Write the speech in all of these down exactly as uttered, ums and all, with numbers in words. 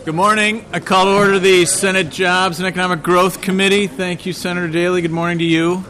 Good morning. I call to order the Senate Jobs and Economic Growth Committee. Thank you, Senator Daly. Good morning to you.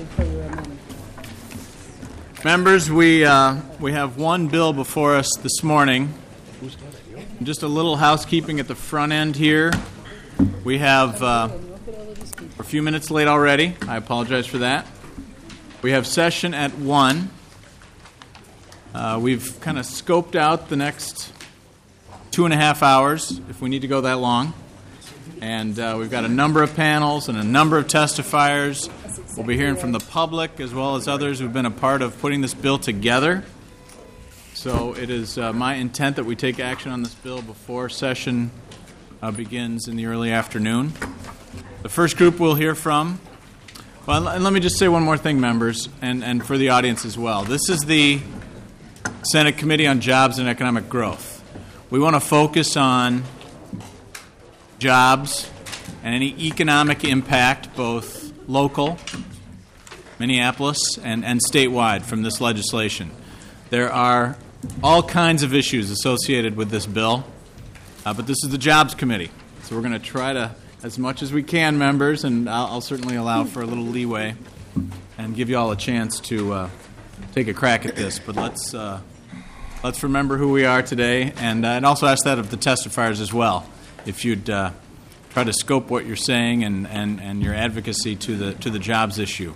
Members, we uh, we have one bill before us this morning. Just a little housekeeping at the front end here. We have uh, a few minutes late already. I apologize for that. We have session at one. Uh, we've kind of scoped out the next two and a half hours, if we need to go that long. And uh, we've got a number of panels and a number of testifiers. We'll be hearing from the public as well as others who've been a part of putting this bill together. So it is uh, my intent that we take action on this bill before session uh, begins in the early afternoon. The first group we'll hear from, well, and let me just say one more thing, members, and, and for the audience as well. This is the Senate Committee on Jobs and Economic Growth. We want to focus on jobs and any economic impact, both local, Minneapolis, and, and statewide from this legislation. There are all kinds of issues associated with this bill, uh, but this is the Jobs Committee. So we're going to try to, as much as we can, members, and I'll, I'll certainly allow for a little leeway and give you all a chance to uh, take a crack at this. But let's... Uh, Let's remember who we are today, and uh, and also ask that of the testifiers as well. If you'd uh, try to scope what you're saying and, and, and your advocacy to the to the jobs issue.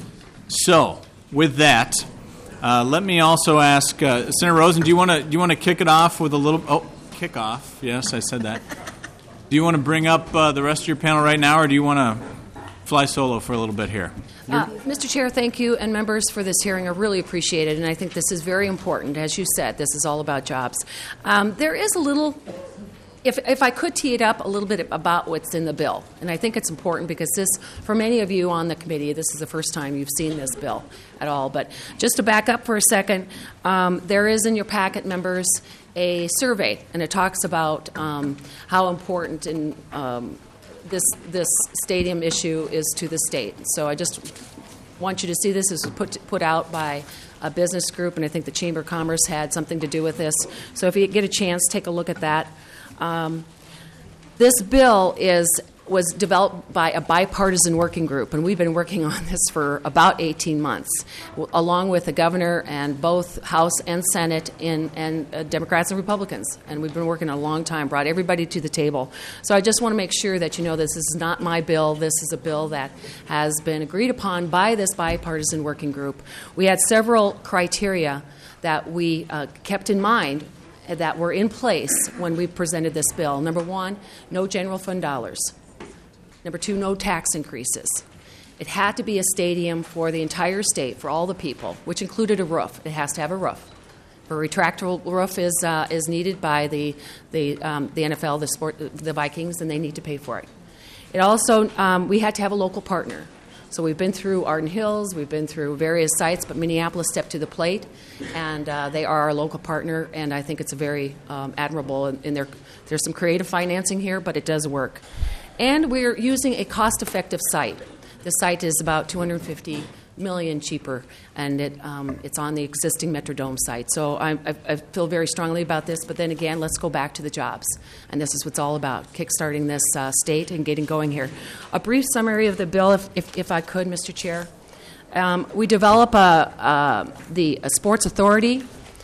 So, with that, uh, let me also ask uh, Senator Rosen. Do you want to do you want to kick it off with a little? Oh, kick off. Yes, I said that. Do you want to bring up uh, the rest of your panel right now, or do you want to fly solo for a little bit here? Uh, Mister Chair, thank you, and members for this hearing. I really appreciate it, and I think this is very important. As you said, this is all about jobs. Um, there is a little, if, if I could tee it up a little bit about what's in the bill, and I think it's important because this, for many of you on the committee, this is the first time you've seen this bill at all. But just to back up for a second, um, there is in your packet, members, a survey, and it talks about um, how important in um, This this stadium issue is to the state. So I just want you to see this. This was put put out by a business group, and I think the Chamber of Commerce had something to do with this. So if you get a chance, take a look at that. Um, this bill is was developed by a bipartisan working group, and we've been working on this for about eighteen months, w- along with the governor and both House and Senate in, and uh, Democrats and Republicans. And we've been working a long time, brought everybody to the table. So I just want to make sure that you know this is not my bill. This is a bill that has been agreed upon by this bipartisan working group. We had several criteria that we uh, kept in mind that were in place when we presented this bill. Number one, no general fund dollars. Number two, no tax increases. It had to be a stadium for the entire state, for all the people, which included a roof. It has to have a roof. A retractable roof is uh, is needed by the the um, the N F L, the sport, the Vikings, and they need to pay for it. It also um, we had to have a local partner. So we've been through Arden Hills, we've been through various sites, but Minneapolis stepped to the plate, and uh, they are our local partner, and I think it's a very um, admirable. In, in their, there's some creative financing here, but it does work. And we're using a cost-effective site. The site is about two hundred fifty million dollars cheaper, and it, um, it's on the existing Metrodome site. So I, I, I feel very strongly about this, but then again, let's go back to the jobs. And this is what's all about, kickstarting this uh, state and getting going here. A brief summary of the bill, if, if, if I could, Mister Chair. Um, we develop a, uh, the a sports authority,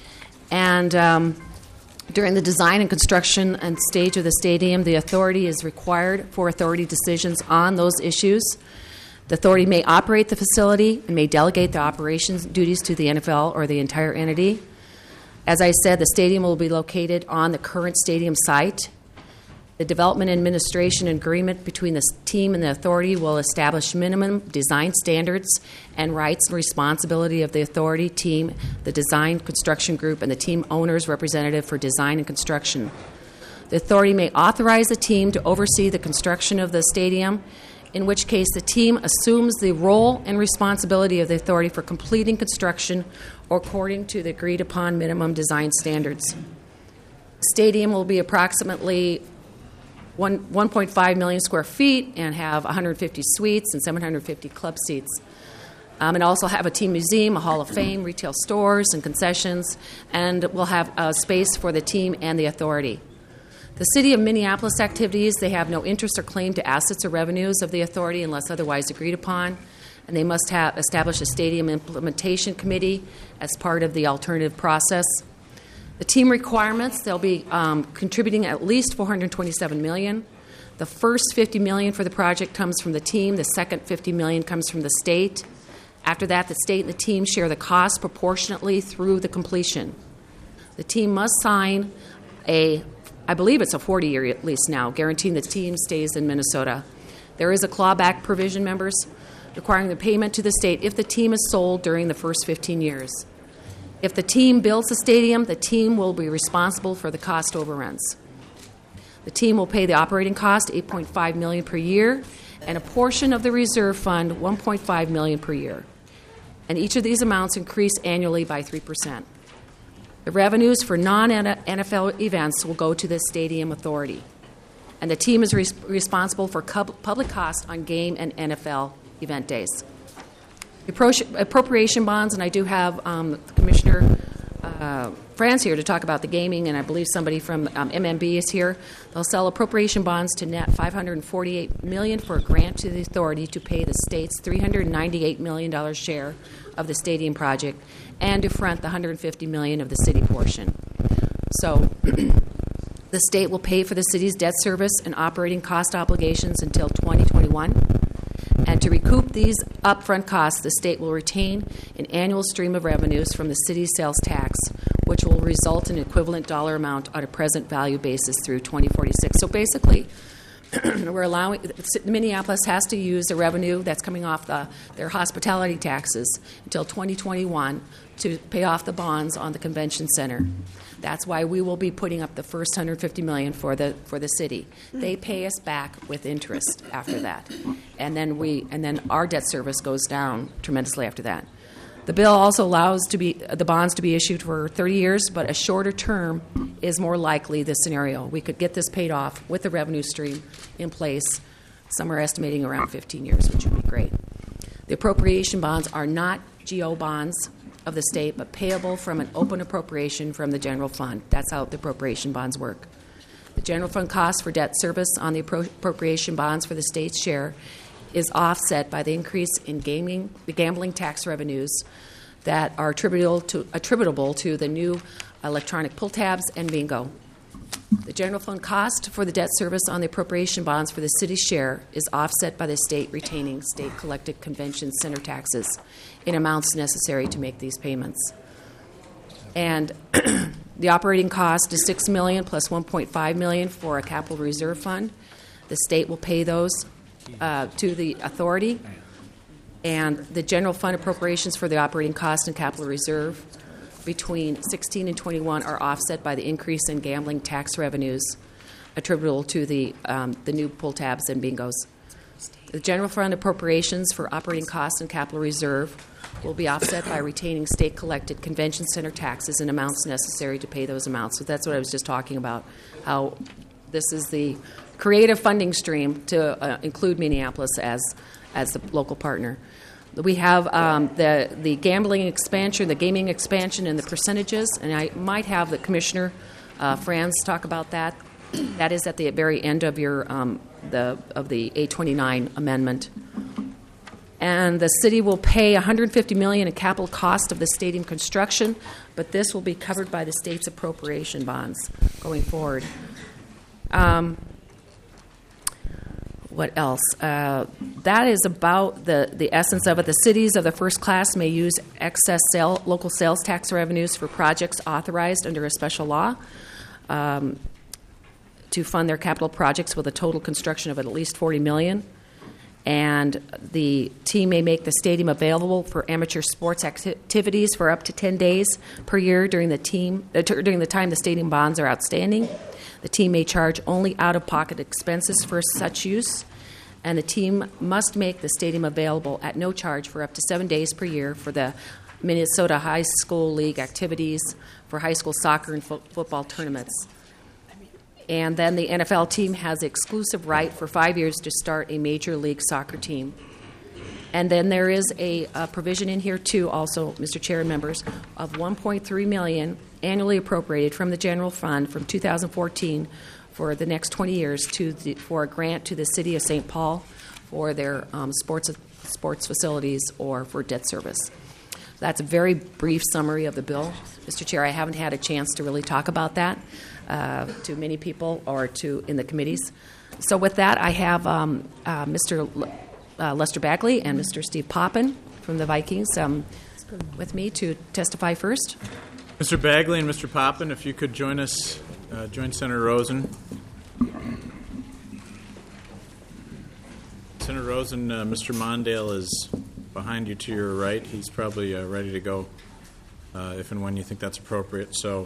and um, during the design and construction and stage of the stadium, the authority is required for authority decisions on those issues. The authority may operate the facility and may delegate the operations duties to the N F L or the entire entity. As I said, the stadium will be located on the current stadium site. The development and administration agreement between the team and the authority will establish minimum design standards and rights and responsibility of the authority, team, the design construction group, and the team owner's representative for design and construction. The authority may authorize the team to oversee the construction of the stadium, in which case the team assumes the role and responsibility of the authority for completing construction according to the agreed-upon minimum design standards. The stadium will be approximately one, one point five million square feet and have one hundred fifty suites and seven hundred fifty club seats. Um, and also have a team museum, a hall of fame, retail stores and concessions, and we'll have a space for the team and the authority. The City of Minneapolis activities, they have no interest or claim to assets or revenues of the authority unless otherwise agreed upon, and they must have establish a stadium implementation committee as part of the alternative process. The team requirements, they'll be um, contributing at least four hundred twenty-seven million dollars. The first fifty million dollars for the project comes from the team. The second fifty million dollars comes from the state. After that, the state and the team share the cost proportionately through the completion. The team must sign a, I believe it's a forty-year lease now, guaranteeing the team stays in Minnesota. There is a clawback provision, members, requiring the payment to the state if the team is sold during the first fifteen years. If the team builds the stadium, the team will be responsible for the cost overruns. The team will pay the operating cost, eight point five million dollars per year, and a portion of the reserve fund, one point five million dollars per year. And each of these amounts increase annually by three percent. The revenues for non-N F L events will go to the Stadium Authority. And the team is res- responsible for cub- public costs on game and N F L event days. The appro- appropriation bonds, and I do have um, Commissioner uh, Franz here to talk about the gaming, and I believe somebody from um, M M B is here. They'll sell appropriation bonds to net five hundred forty-eight million dollars for a grant to the authority to pay the state's three hundred ninety-eight million dollars share of the stadium project and to front the one hundred fifty million dollars of the city portion. So the state will pay for the city's debt service and operating cost obligations until twenty twenty-one. And to recoup these upfront costs, the state will retain an annual stream of revenues from the city's sales tax, which will result in an equivalent dollar amount on a present value basis through twenty forty-six. So basically, we're allowing Minneapolis has to use the revenue that's coming off the, their hospitality taxes until twenty twenty-one to pay off the bonds on the convention center. That's why we will be putting up the first one hundred fifty million dollars for the for the city. They pay us back with interest after that, and then we and then our debt service goes down tremendously after that. The bill also allows to be the bonds to be issued for thirty years, but a shorter term is more likely the scenario. We could get this paid off with the revenue stream in place. Some are estimating around fifteen years, which would be great. The appropriation bonds are not G O bonds of the state, but payable from an open appropriation from the general fund. That's how the appropriation bonds work. The general fund cost for debt service on the appro- appropriation bonds for the state's share is offset by the increase in gaming, the gambling tax revenues that are attributable to, attributable to the new electronic pull tabs and bingo. The general fund cost for the debt service on the appropriation bonds for the city's share is offset by the state retaining state-collected convention center taxes in amounts necessary to make these payments. And the operating cost is six million dollars plus one point five million dollars for a capital reserve fund. The state will pay those uh, to the authority. And the general fund appropriations for the operating cost and capital reserve between sixteen and twenty-one are offset by the increase in gambling tax revenues attributable to the um, the new pull tabs and bingos. The general fund appropriations for operating costs and capital reserve will be offset by retaining state-collected convention center taxes and amounts necessary to pay those amounts. So that's what I was just talking about, how this is the creative funding stream to uh, include Minneapolis as as the local partner. We have um, the the gambling expansion, the gaming expansion, and the percentages, and I might have the Commissioner uh, Franz talk about that. That is at the very end of your um, the of the eight twenty-nine amendment. And the city will pay one hundred fifty million dollars in capital cost of the stadium construction, but this will be covered by the state's appropriation bonds going forward. Um, What else? Uh, that is about the, the essence of it. The cities of the first class may use excess sale, local sales tax revenues for projects authorized under a special law um, to fund their capital projects with a total construction of at least forty million dollars. And the team may make the stadium available for amateur sports activities for up to ten days per year during the team uh, t- during the time the stadium bonds are outstanding. The team may charge only out-of-pocket expenses for such use, and the team must make the stadium available at no charge for up to seven days per year for the Minnesota High School League activities, for high school soccer and fo- football tournaments. And then the N F L team has the exclusive right for five years to start a major league soccer team. And then there is a, a provision in here, too, also, Mister Chair and members, of one point three million dollars annually appropriated from the general fund from two thousand fourteen for the next twenty years to the, for a grant to the City of Saint Paul for their um, sports sports facilities or for debt service. That's a very brief summary of the bill. Mister Chair, I haven't had a chance to really talk about that uh, to many people or to in the committees. So with that, I have um, uh, Mister L- uh, Lester Bagley and Mister Steve Poppin from the Vikings um, with me to testify first. Mister Bagley and Mister Poppin, if you could join us, uh, join Senator Rosen. Senator Rosen, uh, Mister Mondale is behind you to your right. He's probably uh, ready to go uh, if and when you think that's appropriate. So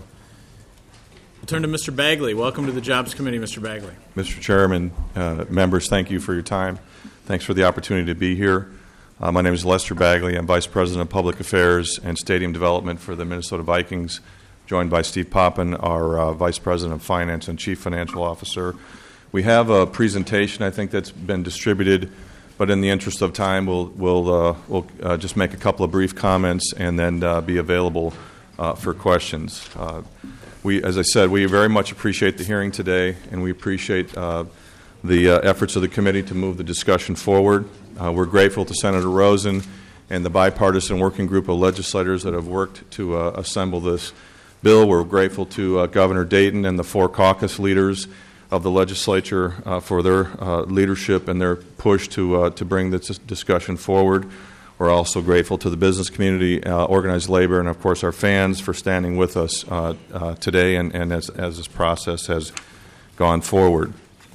we'll turn to Mister Bagley. Welcome to the Jobs Committee, Mister Bagley. Mister Chairman, uh, members, thank you for your time. Thanks for the opportunity to be here. Uh, my name is Lester Bagley. I'm Vice President of Public Affairs and Stadium Development for the Minnesota Vikings, joined by Steve Poppin, our uh, Vice President of Finance and Chief Financial Officer. We have a presentation, I think, that's been distributed, but in the interest of time, we'll, we'll, uh, we'll uh, just make a couple of brief comments and then uh, be available uh, for questions. Uh, we, as I said, we very much appreciate the hearing today, and we appreciate uh, the uh, efforts of the committee to move the discussion forward. Uh, we're grateful to Senator Rosen and the bipartisan working group of legislators that have worked to uh, assemble this bill. We're grateful to uh, Governor Dayton and the four caucus leaders of the legislature uh, for their uh, leadership and their push to uh, to bring this discussion forward. We're also grateful to the business community, uh, organized labor, and of course our fans for standing with us uh, uh, today and, and as, as this process has gone forward.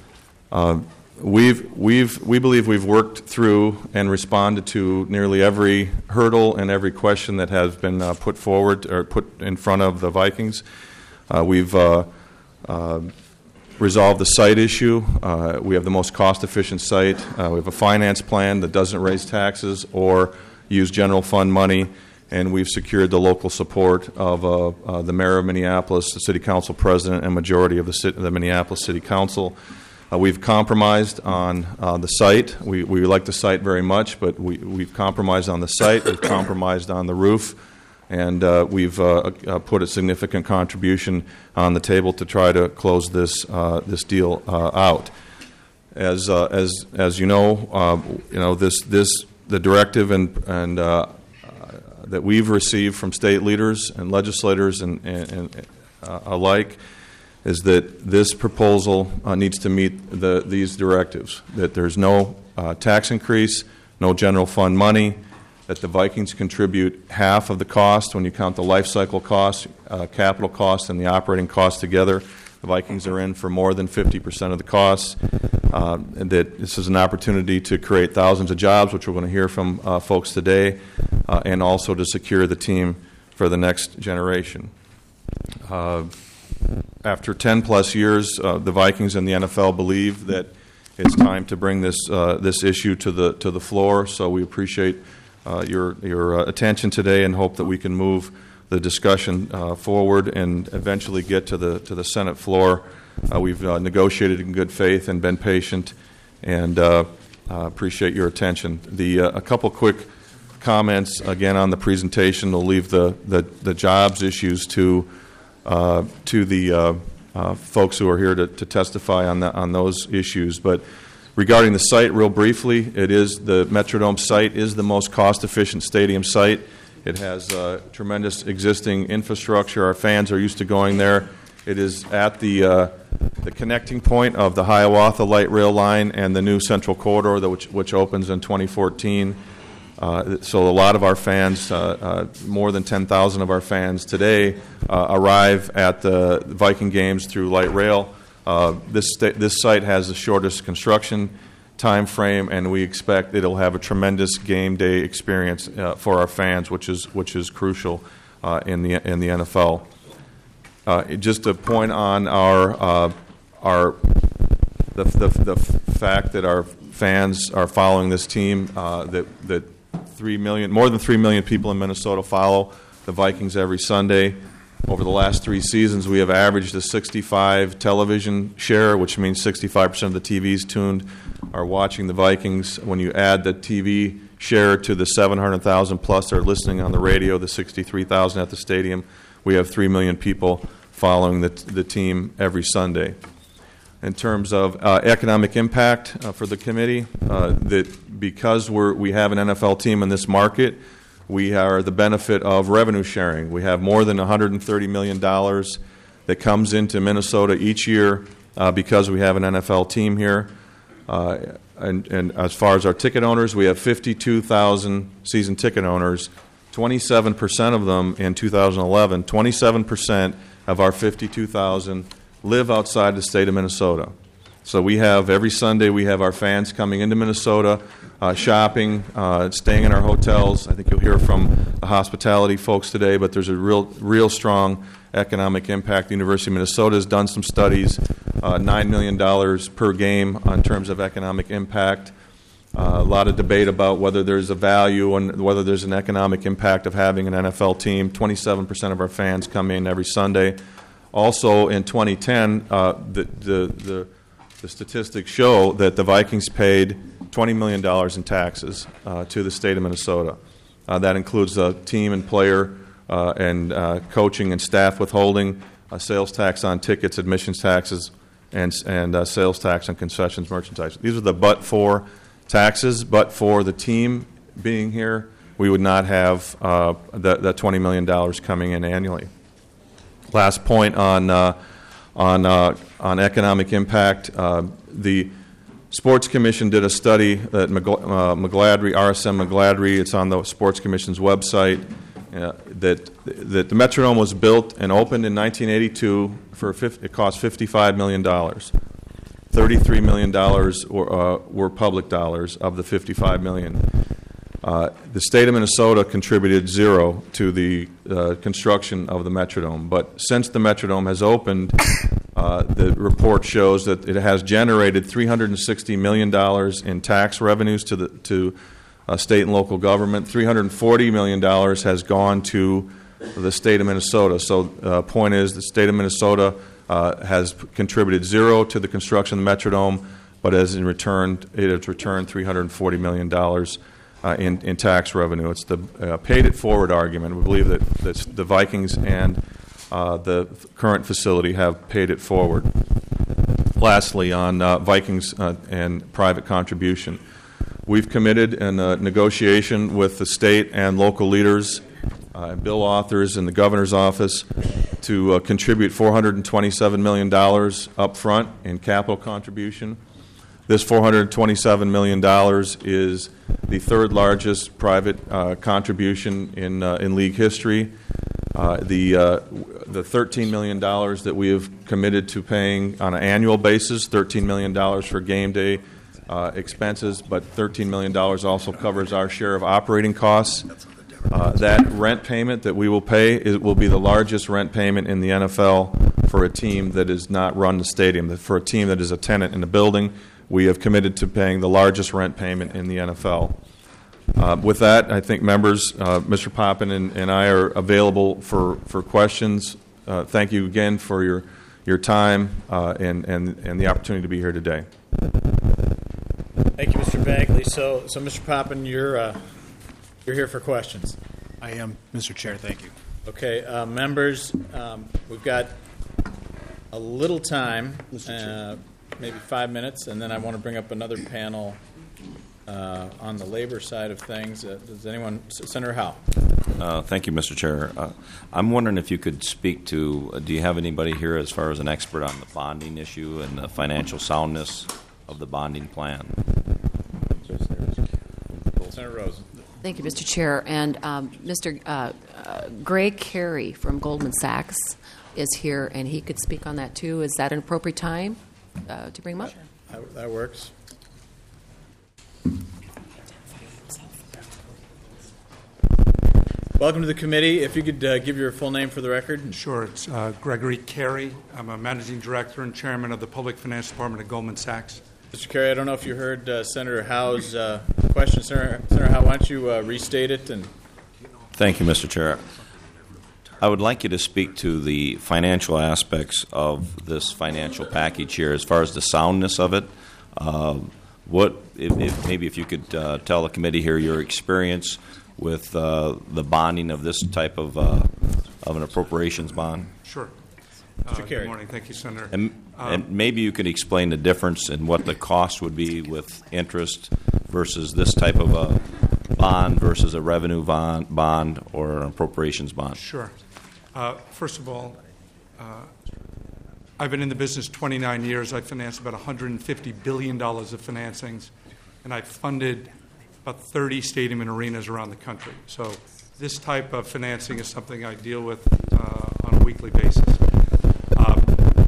Uh, we've we've we believe we've worked through and responded to nearly every hurdle and every question that has been uh, put forward or put in front of the Vikings. Uh, we've uh, uh, resolve the site issue. Uh, we have the most cost-efficient site. Uh, we have a finance plan that doesn't raise taxes or use general fund money, and we've secured the local support of uh, uh, the mayor of Minneapolis, the city council president, and majority of the, city, the Minneapolis City Council. Uh, we've compromised on uh, the site. We, we like the site very much, but we, we've compromised on the site. We've compromised on the roof. And uh, we've uh, uh, put a significant contribution on the table to try to close this uh, this deal uh, out. As uh, as as you know, uh, you know this this the directive and and uh, uh, that we've received from state leaders and legislators and, and, and uh, alike is that this proposal uh, needs to meet the these directives. That there's no uh, tax increase, no general fund money. That the Vikings contribute half of the cost when you count the life cycle costs, uh, capital costs, and the operating costs together. The Vikings are in for more than fifty percent of the costs. Uh, and that this is an opportunity to create thousands of jobs, which we're going to hear from uh, folks today, uh, and also to secure the team for the next generation. Uh, after ten plus years, uh, the Vikings and the N F L believe that it's time to bring this uh, this issue to the to the floor. So we appreciate Uh, your your uh, attention today, and hope that we can move the discussion uh, forward and eventually get to the to the Senate floor. Uh, we've uh, negotiated in good faith and been patient, and uh, uh, appreciate your attention. The uh, a couple quick comments again on the presentation. We'll leave the the, the jobs issues to uh, to the uh, uh, folks who are here to, to testify on the, on those issues, but. Regarding the site, real briefly, it is the Metrodome site is the most cost-efficient stadium site. It has uh, tremendous existing infrastructure. Our fans are used to going there. It is at the uh, the connecting point of the Hiawatha Light Rail line and the new Central Corridor, that which, which opens in twenty fourteen. Uh, so a lot of our fans, uh, uh, more than ten thousand of our fans today, uh, arrive at the Viking games through light rail. Uh, this sta- this site has the shortest construction time frame, and we expect it'll have a tremendous game day experience uh, for our fans, which is which is crucial uh, in the in the N F L. Uh, just to point on our uh, our the, the the fact that our fans are following this team, uh, that that three million more than three million people in Minnesota follow the Vikings every Sunday. Over the last three seasons, we have averaged a sixty-five television share, which means sixty-five percent of the T Vs tuned are watching the Vikings. When you add the T V share to the seven hundred thousand plus that are listening on the radio, the sixty-three thousand at the stadium, we have three million people following the, the team every Sunday. in terms of uh, economic impact uh, for the committee, uh, that because we're, we have an N F L team in this market, we are the benefit of revenue sharing. We have more than one hundred thirty million dollars that comes into Minnesota each year uh, because we have an N F L team here. Uh, and, and as far as our ticket owners, we have fifty-two thousand season ticket owners, twenty-seven percent of them in two thousand eleven, twenty-seven percent of our fifty-two thousand live outside the state of Minnesota. So we have, every Sunday, we have our fans coming into Minnesota, uh, shopping, uh, staying in our hotels. I think you'll hear from the hospitality folks today, but there's a real, real strong economic impact. The University of Minnesota has done some studies, uh, nine million dollars per game in terms of economic impact. Uh, a lot of debate about whether there's a value and whether there's an economic impact of having an N F L team. twenty-seven percent of our fans come in every Sunday. Also, in twenty ten, uh, the, the, the, the statistics show that the Vikings paid twenty million dollars in taxes uh, to the state of Minnesota. Uh, that includes the team and player uh, and uh, coaching and staff withholding, uh, sales tax on tickets, admissions taxes, and, and uh, sales tax on concessions, merchandise. These are the but-for taxes, but for the team being here, we would not have uh, that, that twenty million dollars coming in annually. Last point on uh, on uh, on economic impact. Uh, the Sports Commission did a study that McGl- uh, McGladrey, R S M McGladrey, it's on the Sports Commission's website, uh, that that the Metrodome was built and opened in nineteen eighty-two for a fifty, it cost fifty-five million dollars. thirty-three million dollars were, uh, were public dollars of the fifty-five million dollars. Uh, the state of Minnesota contributed zero to the uh, construction of the Metrodome. But since the Metrodome has opened, uh, the report shows that it has generated three hundred sixty million dollars in tax revenues to the to uh, state and local government. three hundred forty million dollars has gone to the state of Minnesota. So the uh, point is the state of Minnesota uh, has contributed zero to the construction of the Metrodome, but as in return, it has returned three hundred forty million dollars Uh, in, in tax revenue. It's the uh, paid-it-forward argument. We believe that, that the Vikings and uh, the current facility have paid it forward. Lastly, on uh, Vikings uh, and private contribution, we've committed in a negotiation with the state and local leaders, uh, bill authors in the governor's office, to uh, contribute four hundred twenty-seven million dollars up front in capital contribution. This four hundred twenty-seven million dollars is the third largest private uh, contribution in uh, in league history. Uh, the uh, the thirteen million dollars that we have committed to paying on an annual basis, thirteen million dollars for game day uh, expenses, but thirteen million dollars also covers our share of operating costs. Uh, that rent payment that we will pay is, will be the largest rent payment in the N F L for a team that does not run the stadium. For a team that is a tenant in the building, we have committed to paying the largest rent payment in the N F L. Uh, with that, I think members, uh, Mister Poppin and, and I are available for, for questions. Uh, thank you again for your your time uh, and, and, and the opportunity to be here today. Thank you, Mister Bagley. So, so Mister Poppin, you're uh, you're here for questions. I am, Mister Chair. Thank you. Okay, uh, members, um, we've got a little time, uh, maybe five minutes, and then I want to bring up another panel uh, on the labor side of things. Uh, does anyone, Senator Howe? Uh, thank you, Mister Chair. Uh, I'm wondering if you could speak to, uh, do you have anybody here as far as an expert on the bonding issue and the financial soundness of the bonding plan? Senator Rosen. Thank you, Mister Chair. And um, Mister Uh, uh, Greg Carey from Goldman Sachs is here, and he could speak on that too. Is that an appropriate time uh, to bring him up? That, that works. Welcome to the committee. If you could uh, give your full name for the record. Sure. It's uh, Gregory Carey. I'm a managing director and chairman of the Public Finance Department at Goldman Sachs. Mister Carey, I don't know if you heard uh, Senator Howe's uh, question. Senator, Senator Howe, why don't you uh, restate it? And Thank you, Mister Chair. I would like you to speak to the financial aspects of this financial package here, as far as the soundness of it. Uh, what, if, if, maybe if you could uh, tell the committee here your experience with uh, the bonding of this type of uh, of an appropriations bond. Sure. Uh, Carey. Good morning. Thank you, Senator. And, and maybe you could explain the difference in what the cost would be with interest versus this type of a bond versus a revenue bond, bond or an appropriations bond. Sure. Uh, first of all, uh, I've been in the business twenty-nine years. I've financed about one hundred fifty billion dollars of financings, and I've funded about thirty stadium and arenas around the country. So this type of financing is something I deal with uh, on a weekly basis. Um,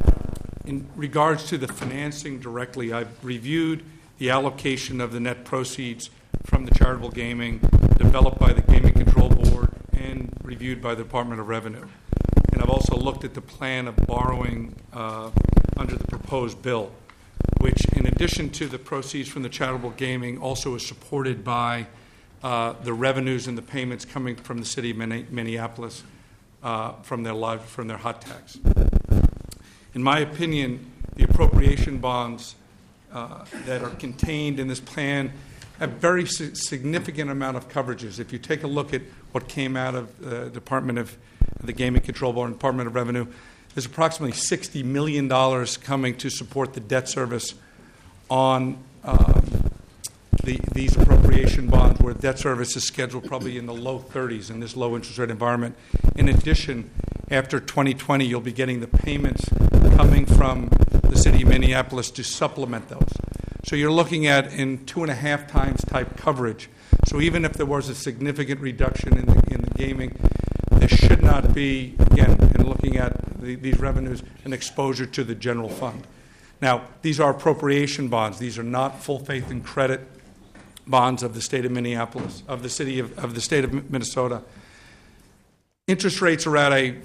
in regards to the financing directly, I've reviewed the allocation of the net proceeds from the charitable gaming developed by the Gaming Control Board and reviewed by the Department of Revenue. And I've also looked at the plan of borrowing uh, under the proposed bill, which, in addition to the proceeds from the charitable gaming, also is supported by uh, the revenues and the payments coming from the city of Minneapolis uh, from their live, from their hot tax. In my opinion, the appropriation bonds uh, that are contained in this plan have very si- significant amount of coverages. If you take a look at what came out of the Department of the Gaming Control Board and Department of Revenue, there's approximately sixty million dollars coming to support the debt service on um, the, these appropriation bonds, where debt service is scheduled probably in the low thirties in this low interest rate environment. In addition, after twenty twenty, you'll be getting the payments coming from the city of Minneapolis to supplement those. So you're looking at in two and a half times type coverage. So even if there was a significant reduction in the, in the gaming, there should not be, again, in looking at the, these revenues, an exposure to the general fund. Now, these are appropriation bonds. These are not full faith and credit bonds of the state of Minneapolis, of the city of, of the state of Minnesota. Interest rates are at a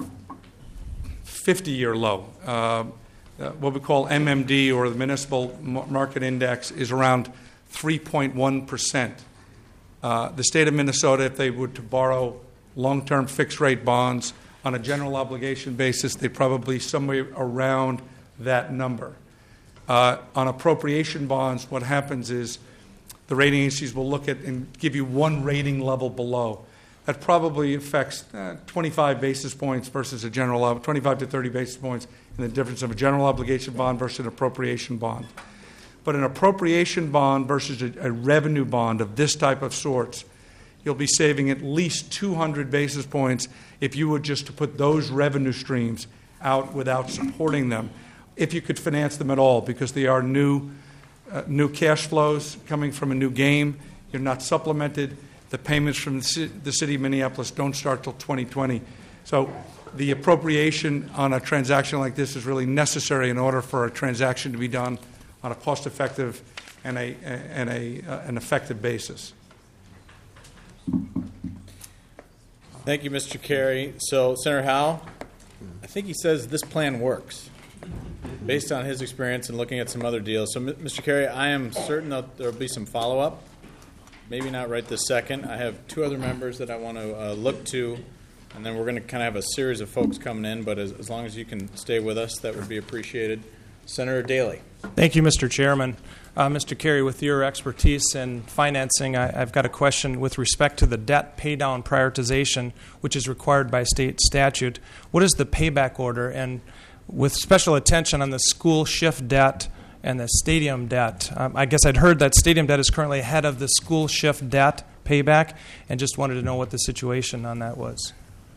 fifty-year low. Uh, uh, what we call M M D, or the Municipal Market Index, is around three point one percent. Uh, the state of Minnesota, if they were to borrow long-term fixed-rate bonds on a general obligation basis, they'd probably somewhere around that number. Uh, on appropriation bonds, what happens is the rating agencies will look at and give you one rating level below. That probably affects uh, twenty-five basis points versus a general, twenty-five to thirty basis points in the difference of a general obligation bond versus an appropriation bond. But an appropriation bond versus a, a revenue bond of this type of sorts, you'll be saving at least two hundred basis points if you were just to put those revenue streams out without supporting them, if you could finance them at all, because they are new, uh, new cash flows coming from a new game. You're not supplemented. The payments from the, ci- the city of Minneapolis don't start till twenty twenty. So the appropriation on a transaction like this is really necessary in order for a transaction to be done on a cost-effective and a and a uh, an effective basis. Thank you, Mister Carey. So, Senator Howe, I think he says this plan works, based on his experience and looking at some other deals. So, Mister Carey, I am certain that there will be some follow-up. Maybe not right this second. I have two other members that I want to uh, look to, and then we're going to kind of have a series of folks coming in, but as, as long as you can stay with us, that would be appreciated. Senator Daley. Thank you, Mister Chairman. Uh, Mister Carey, with your expertise in financing, I, I've got a question with respect to the debt paydown prioritization, which is required by state statute. What is the payback order? And with special attention on the school shift debt and the stadium debt, um, I guess I'd heard that stadium debt is currently ahead of the school shift debt payback, and just wanted to know what the situation on that was.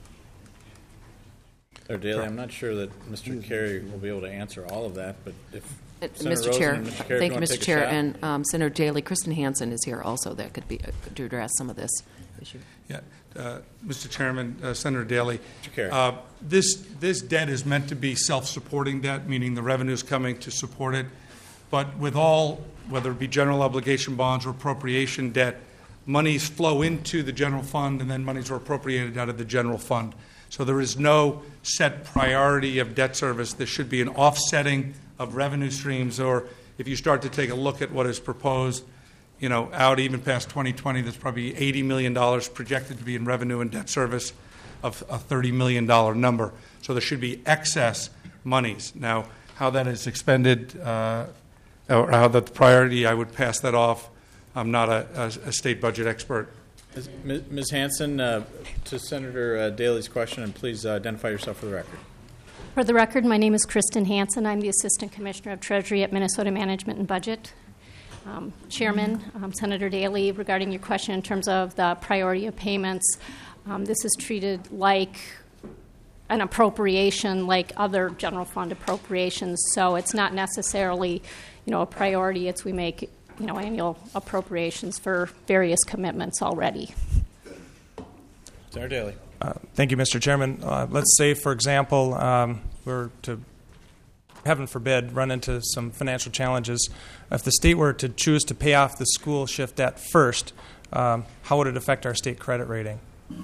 Senator Daley, I'm not sure that Mister Carey will be able to answer all of that, but if Uh, Senator Mister Rosen Chair, and Mister Carey, if thank you you, want to Mister take a Chair, shot. and um, Senator Daley. Kristen Hansen is here also that could be uh, to address some of this issue. Yeah, uh, Mister Chairman, uh, Senator Daley. Mister Carey. Uh, this this debt is meant to be self-supporting debt, meaning the revenue is coming to support it. But with all, whether it be general obligation bonds or appropriation debt, monies flow into the general fund, and then monies are appropriated out of the general fund. So there is no set priority of debt service. There should be an offsetting of revenue streams, or if you start to take a look at what is proposed, you know, out even past twenty twenty, there's probably eighty million dollars projected to be in revenue and debt service of a thirty million dollars number. So there should be excess monies. Now, how that is expended, uh, or how that the priority, I would pass that off. I'm not a, a, a state budget expert. Miz Miz Hansen, uh, to Senator uh, Daley's question, and please uh, identify yourself for the record. For the record, my name is Kristen Hansen. I'm the Assistant Commissioner of Treasury at Minnesota Management and Budget. Um, Chairman, um, Senator Daly, regarding your question in terms of the priority of payments, um, this is treated like an appropriation like other general fund appropriations, so it's not necessarily, you know, a priority. It's we make, you know, annual appropriations for various commitments already. Senator Daly. Uh, thank you, Mister Chairman. Uh, let's say, for example, um, we're to, heaven forbid, run into some financial challenges. If the state were to choose to pay off the school shift debt first, um, how would it affect our state credit rating?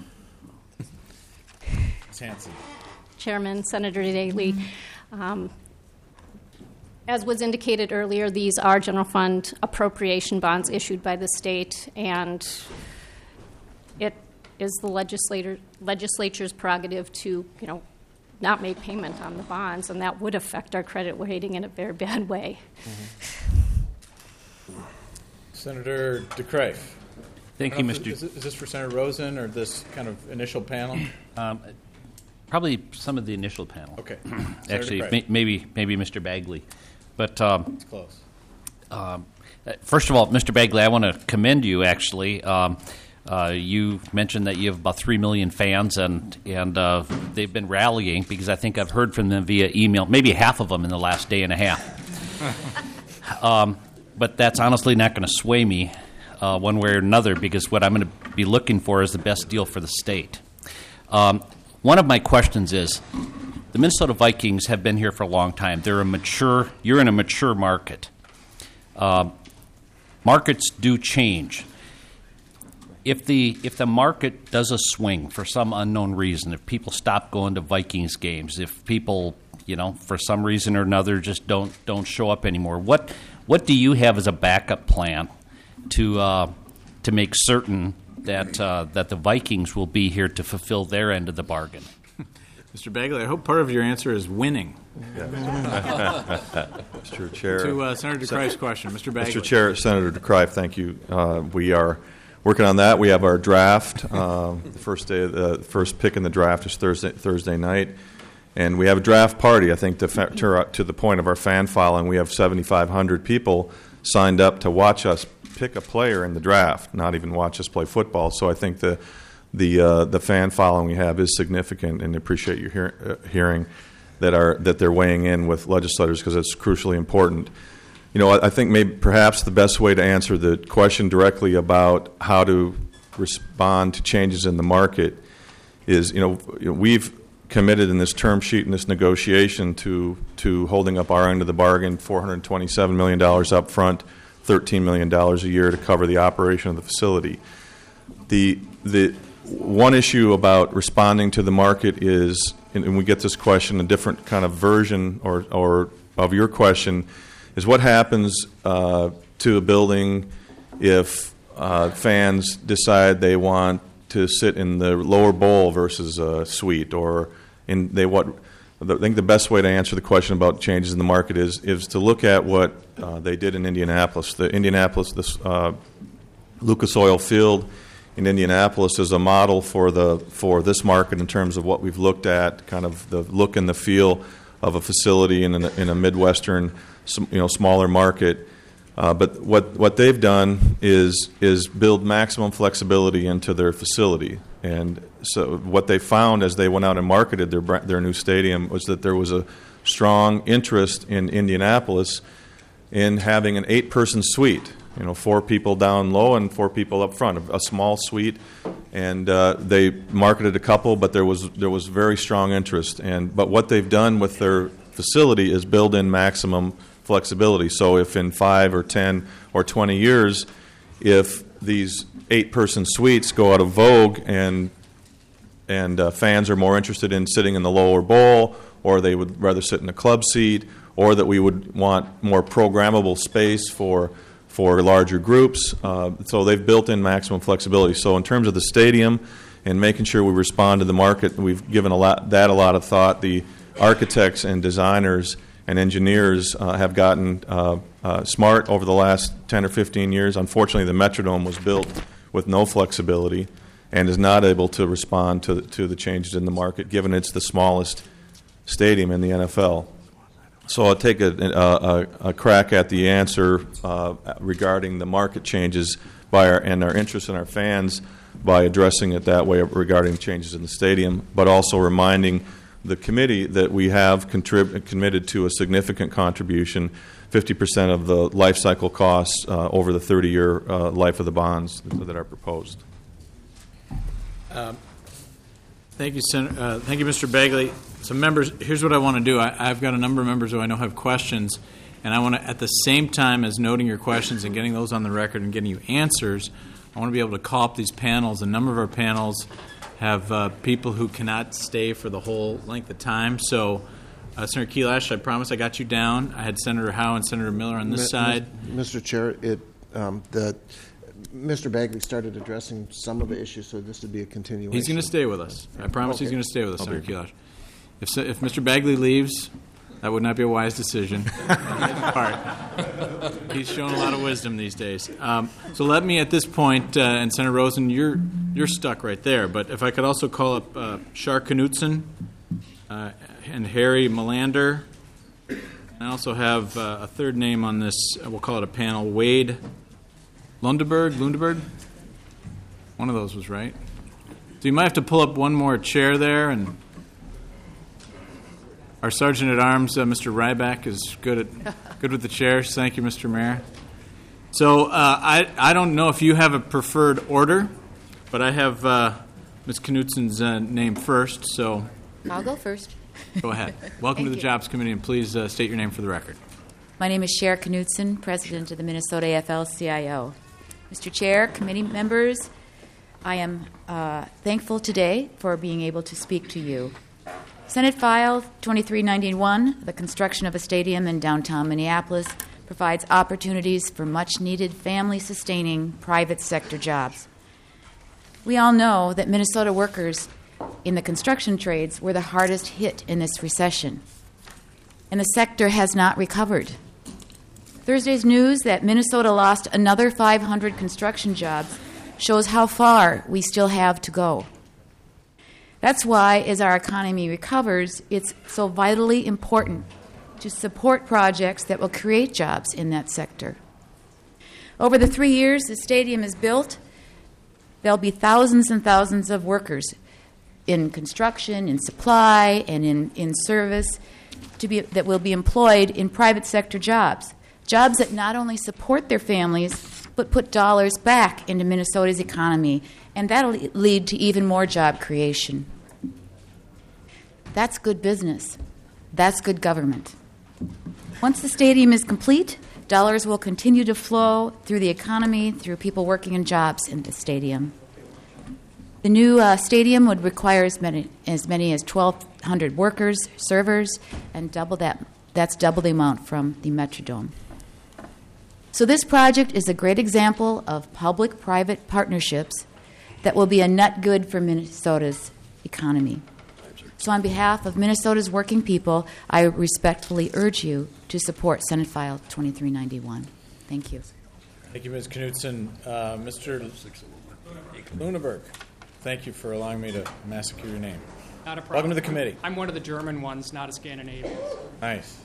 Miz Hansen. Chairman, Senator Daly, um, as was indicated earlier, these are general fund appropriation bonds issued by the state, and it is the legislator, legislature's prerogative to, you know, not make payment on the bonds, and that would affect our credit rating in a very bad way. Mm-hmm. Senator DeCrave. Thank you, Mister Is, is this for Senator Rosen or this kind of initial panel? Um, probably some of the initial panel. Okay. Actually, DeCrave. may, maybe maybe Mister Bagley, but um, It's close. um, first of all, Mister Bagley, I want to commend you. Actually, um, uh, you mentioned that you have about three million fans, and and uh, they've been rallying because I think I've heard from them via email, maybe half of them in the last day and a half. um, but that's honestly not going to sway me uh, one way or another, because what I'm going to be looking for is the best deal for the state. Um, one of my questions is, the Minnesota Vikings have been here for a long time. They're a mature. You're in a mature market. Uh, markets do change. If the if the market does a swing for some unknown reason, if people stop going to Vikings games, if people, you know, for some reason or another just don't don't show up anymore, what what do you have as a backup plan to uh, to make certain that uh, that the Vikings will be here to fulfill their end of the bargain? Mister Bagley, I hope part of your answer is winning. Mister Chair. To uh, Senator DeCrife's question, Mister Bagley. Mister Chair, Senator DeCrife, thank you. Uh, we are working on that. We have our draft. Uh, the first day, of the first pick in the draft is Thursday Thursday night, and we have a draft party. I think to, fa- to, to the point of our fan following, we have seventy-five hundred people signed up to watch us pick a player in the draft, not even watch us play football. So I think the the uh, the fan following we have is significant, and appreciate you hear, uh, hearing that are that they're weighing in with legislators, because it's crucially important. You know, I, I think maybe perhaps the best way to answer the question directly about how to respond to changes in the market is, you know, you know we've committed in this term sheet in this negotiation to to holding up our end of the bargain, four hundred twenty-seven million dollars up front, thirteen million dollars a year to cover the operation of the facility. The the one issue about responding to the market is, and we get this question, a different kind of version or, or of your question, is what happens uh, to a building if uh, fans decide they want to sit in the lower bowl versus a suite, or in they what. I think the best way to answer the question about changes in the market is is to look at what uh, they did in Indianapolis. The Indianapolis, this uh, Lucas Oil Field in Indianapolis is a model for the for this market in terms of what we've looked at, kind of the look and the feel of a facility in a, in a Midwestern, you know, smaller market. Uh, but what what they've done is is build maximum flexibility into their facility. And so what they found as they went out and marketed their their new stadium was that there was a strong interest in Indianapolis in having an eight-person suite. You know, four people down low and four people up front, a, a small suite, and uh, they marketed a couple, but there was there was very strong interest. And but what they've done with their facility is build in maximum flexibility. So if in five or ten or twenty years, if these eight-person suites go out of vogue and and uh, fans are more interested in sitting in the lower bowl, or they would rather sit in a club seat, or that we would want more programmable space for for larger groups. Uh, so they've built in maximum flexibility. So in terms of the stadium and making sure we respond to the market, we've given a lot, that a lot of thought. The architects and designers and engineers uh, have gotten uh, uh, smart over the last ten or fifteen years. Unfortunately, the Metrodome was built with no flexibility and is not able to respond to, to the changes in the market, given it's the smallest stadium in the N F L. So I'll take a, a, a crack at the answer uh, regarding the market changes by our, and our interest in our fans by addressing it that way regarding changes in the stadium, but also reminding the committee that we have contrib- committed to a significant contribution, fifty percent of the life cycle costs uh, over the thirty-year uh, life of the bonds that are proposed. Um, thank you, Sen- uh, thank you, Mister Bagley. So, members, here's what I want to do. I, I've got a number of members who I know have questions, and I want to, at the same time as noting your questions and getting those on the record and getting you answers, I want to be able to call up these panels. A number of our panels have uh, people who cannot stay for the whole length of time. So, uh, Senator Kelash, I promise I got you down. I had Senator Howe and Senator Miller on this M- side. Mister Chair, it um, the Mister Bagley started addressing some of the issues, so this would be a continuation. He's going to stay with us. I promise Okay. he's going to stay with us, Senator Kelash. If, if Mister Bagley leaves, that would not be a wise decision on his part. He's shown a lot of wisdom these days. Um, so let me, at this point, uh, and Senator Rosen, you're you're stuck right there. But if I could also call up uh, Shar Knutson uh, and Harry Melander. And I also have uh, a third name on this. We'll call it a panel. Wade Lundeberg. Lundeberg. One of those was right. So you might have to pull up one more chair there and. Our Sergeant at Arms, uh, Mister Ryback, is good at good with the chairs. Thank you, Mister Mayor. So uh, I I don't know if you have a preferred order, but I have uh, Miz Knutson's uh, name first. So I'll go first. Go ahead. Welcome to the you. Jobs Committee, and please uh, state your name for the record. My name is Cher Knutson, President of the Minnesota A F L C I O. Mister Chair, committee members, I am uh, thankful today for being able to speak to you. Senate File twenty-three ninety-one, the construction of a stadium in downtown Minneapolis, provides opportunities for much-needed family-sustaining private sector jobs. We all know that Minnesota workers in the construction trades were the hardest hit in this recession, and the sector has not recovered. Thursday's news that Minnesota lost another five hundred construction jobs shows how far we still have to go. That's why, as our economy recovers, it's so vitally important to support projects that will create jobs in that sector. Over the three years the stadium is built, there'll be thousands and thousands of workers in construction, in supply, and in, in service to be, that will be employed in private sector jobs, jobs that not only support their families, but put dollars back into Minnesota's economy, and that'll lead to even more job creation. That's good business. That's good government. Once the stadium is complete, dollars will continue to flow through the economy, through people working in jobs in the stadium. The new uh, stadium would require as many as many as twelve hundred workers, servers, and double that. That's double the amount from the Metrodome. So this project is a great example of public-private partnerships that will be a net good for Minnesota's economy. So on behalf of Minnesota's working people, I respectfully urge you to support Senate File twenty-three ninety-one. Thank you. Thank you, Miz Knutson. Uh, Mister Luneberg, thank you for allowing me to massacre your name. Not a problem. Welcome to the committee. I'm one of the German ones, not a Scandinavian. Nice.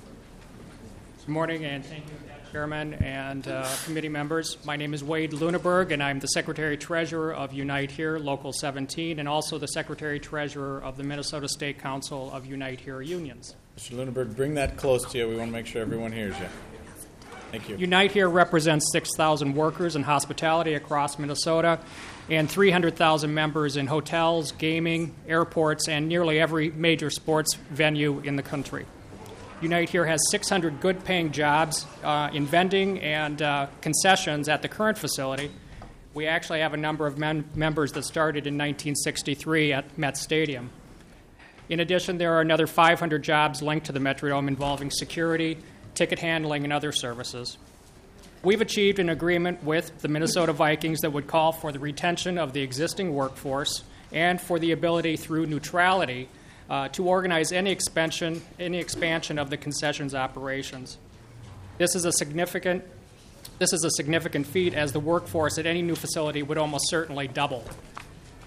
Good morning, and thank you, Chairman and uh, committee members. My name is Wade Luneberg, and I'm the Secretary-Treasurer of Unite Here, Local seventeen, and also the Secretary-Treasurer of the Minnesota State Council of Unite Here Unions. Mister Luneberg, bring that close to you. We want to make sure everyone hears you. Thank you. Unite Here represents six thousand workers in hospitality across Minnesota and three hundred thousand members in hotels, gaming, airports, and nearly every major sports venue in the country. Unite Here has six hundred good-paying jobs uh, in vending and uh, concessions at the current facility. We actually have a number of mem- members that started in nineteen sixty-three at Met Stadium. In addition, there are another five hundred jobs linked to the Metrodome involving security, ticket handling, and other services. We've achieved an agreement with the Minnesota Vikings that would call for the retention of the existing workforce and for the ability through neutrality uh, to organize any expansion, any expansion of the concessions operations. This is a significant this is a significant feat, as the workforce at any new facility would almost certainly double.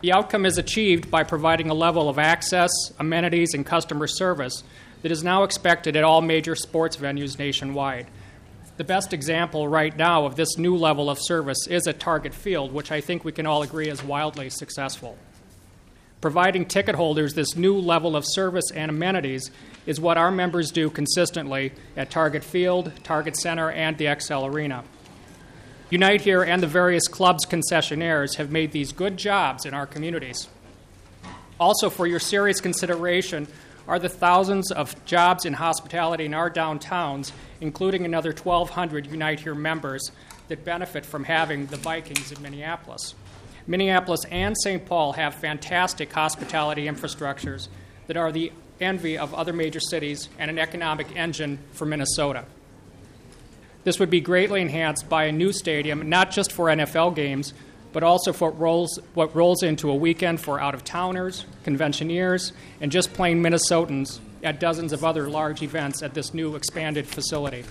The outcome is achieved by providing a level of access, amenities, and customer service that is now expected at all major sports venues nationwide. The best example right now of this new level of service is at Target Field, which I think we can all agree is wildly successful. Providing ticket holders this new level of service and amenities is what our members do consistently at Target Field, Target Center, and the X L Arena. Unite Here and the various clubs concessionaires have made these good jobs in our communities. Also, for your serious consideration are the thousands of jobs in hospitality in our downtowns, including another twelve hundred Unite Here members that benefit from having the Vikings in Minneapolis. Minneapolis and Saint Paul have fantastic hospitality infrastructures that are the envy of other major cities and an economic engine for Minnesota. This would be greatly enhanced by a new stadium, not just for N F L games, but also for what rolls, what rolls into a weekend for out-of-towners, conventioneers, and just plain Minnesotans at dozens of other large events at this new expanded facility.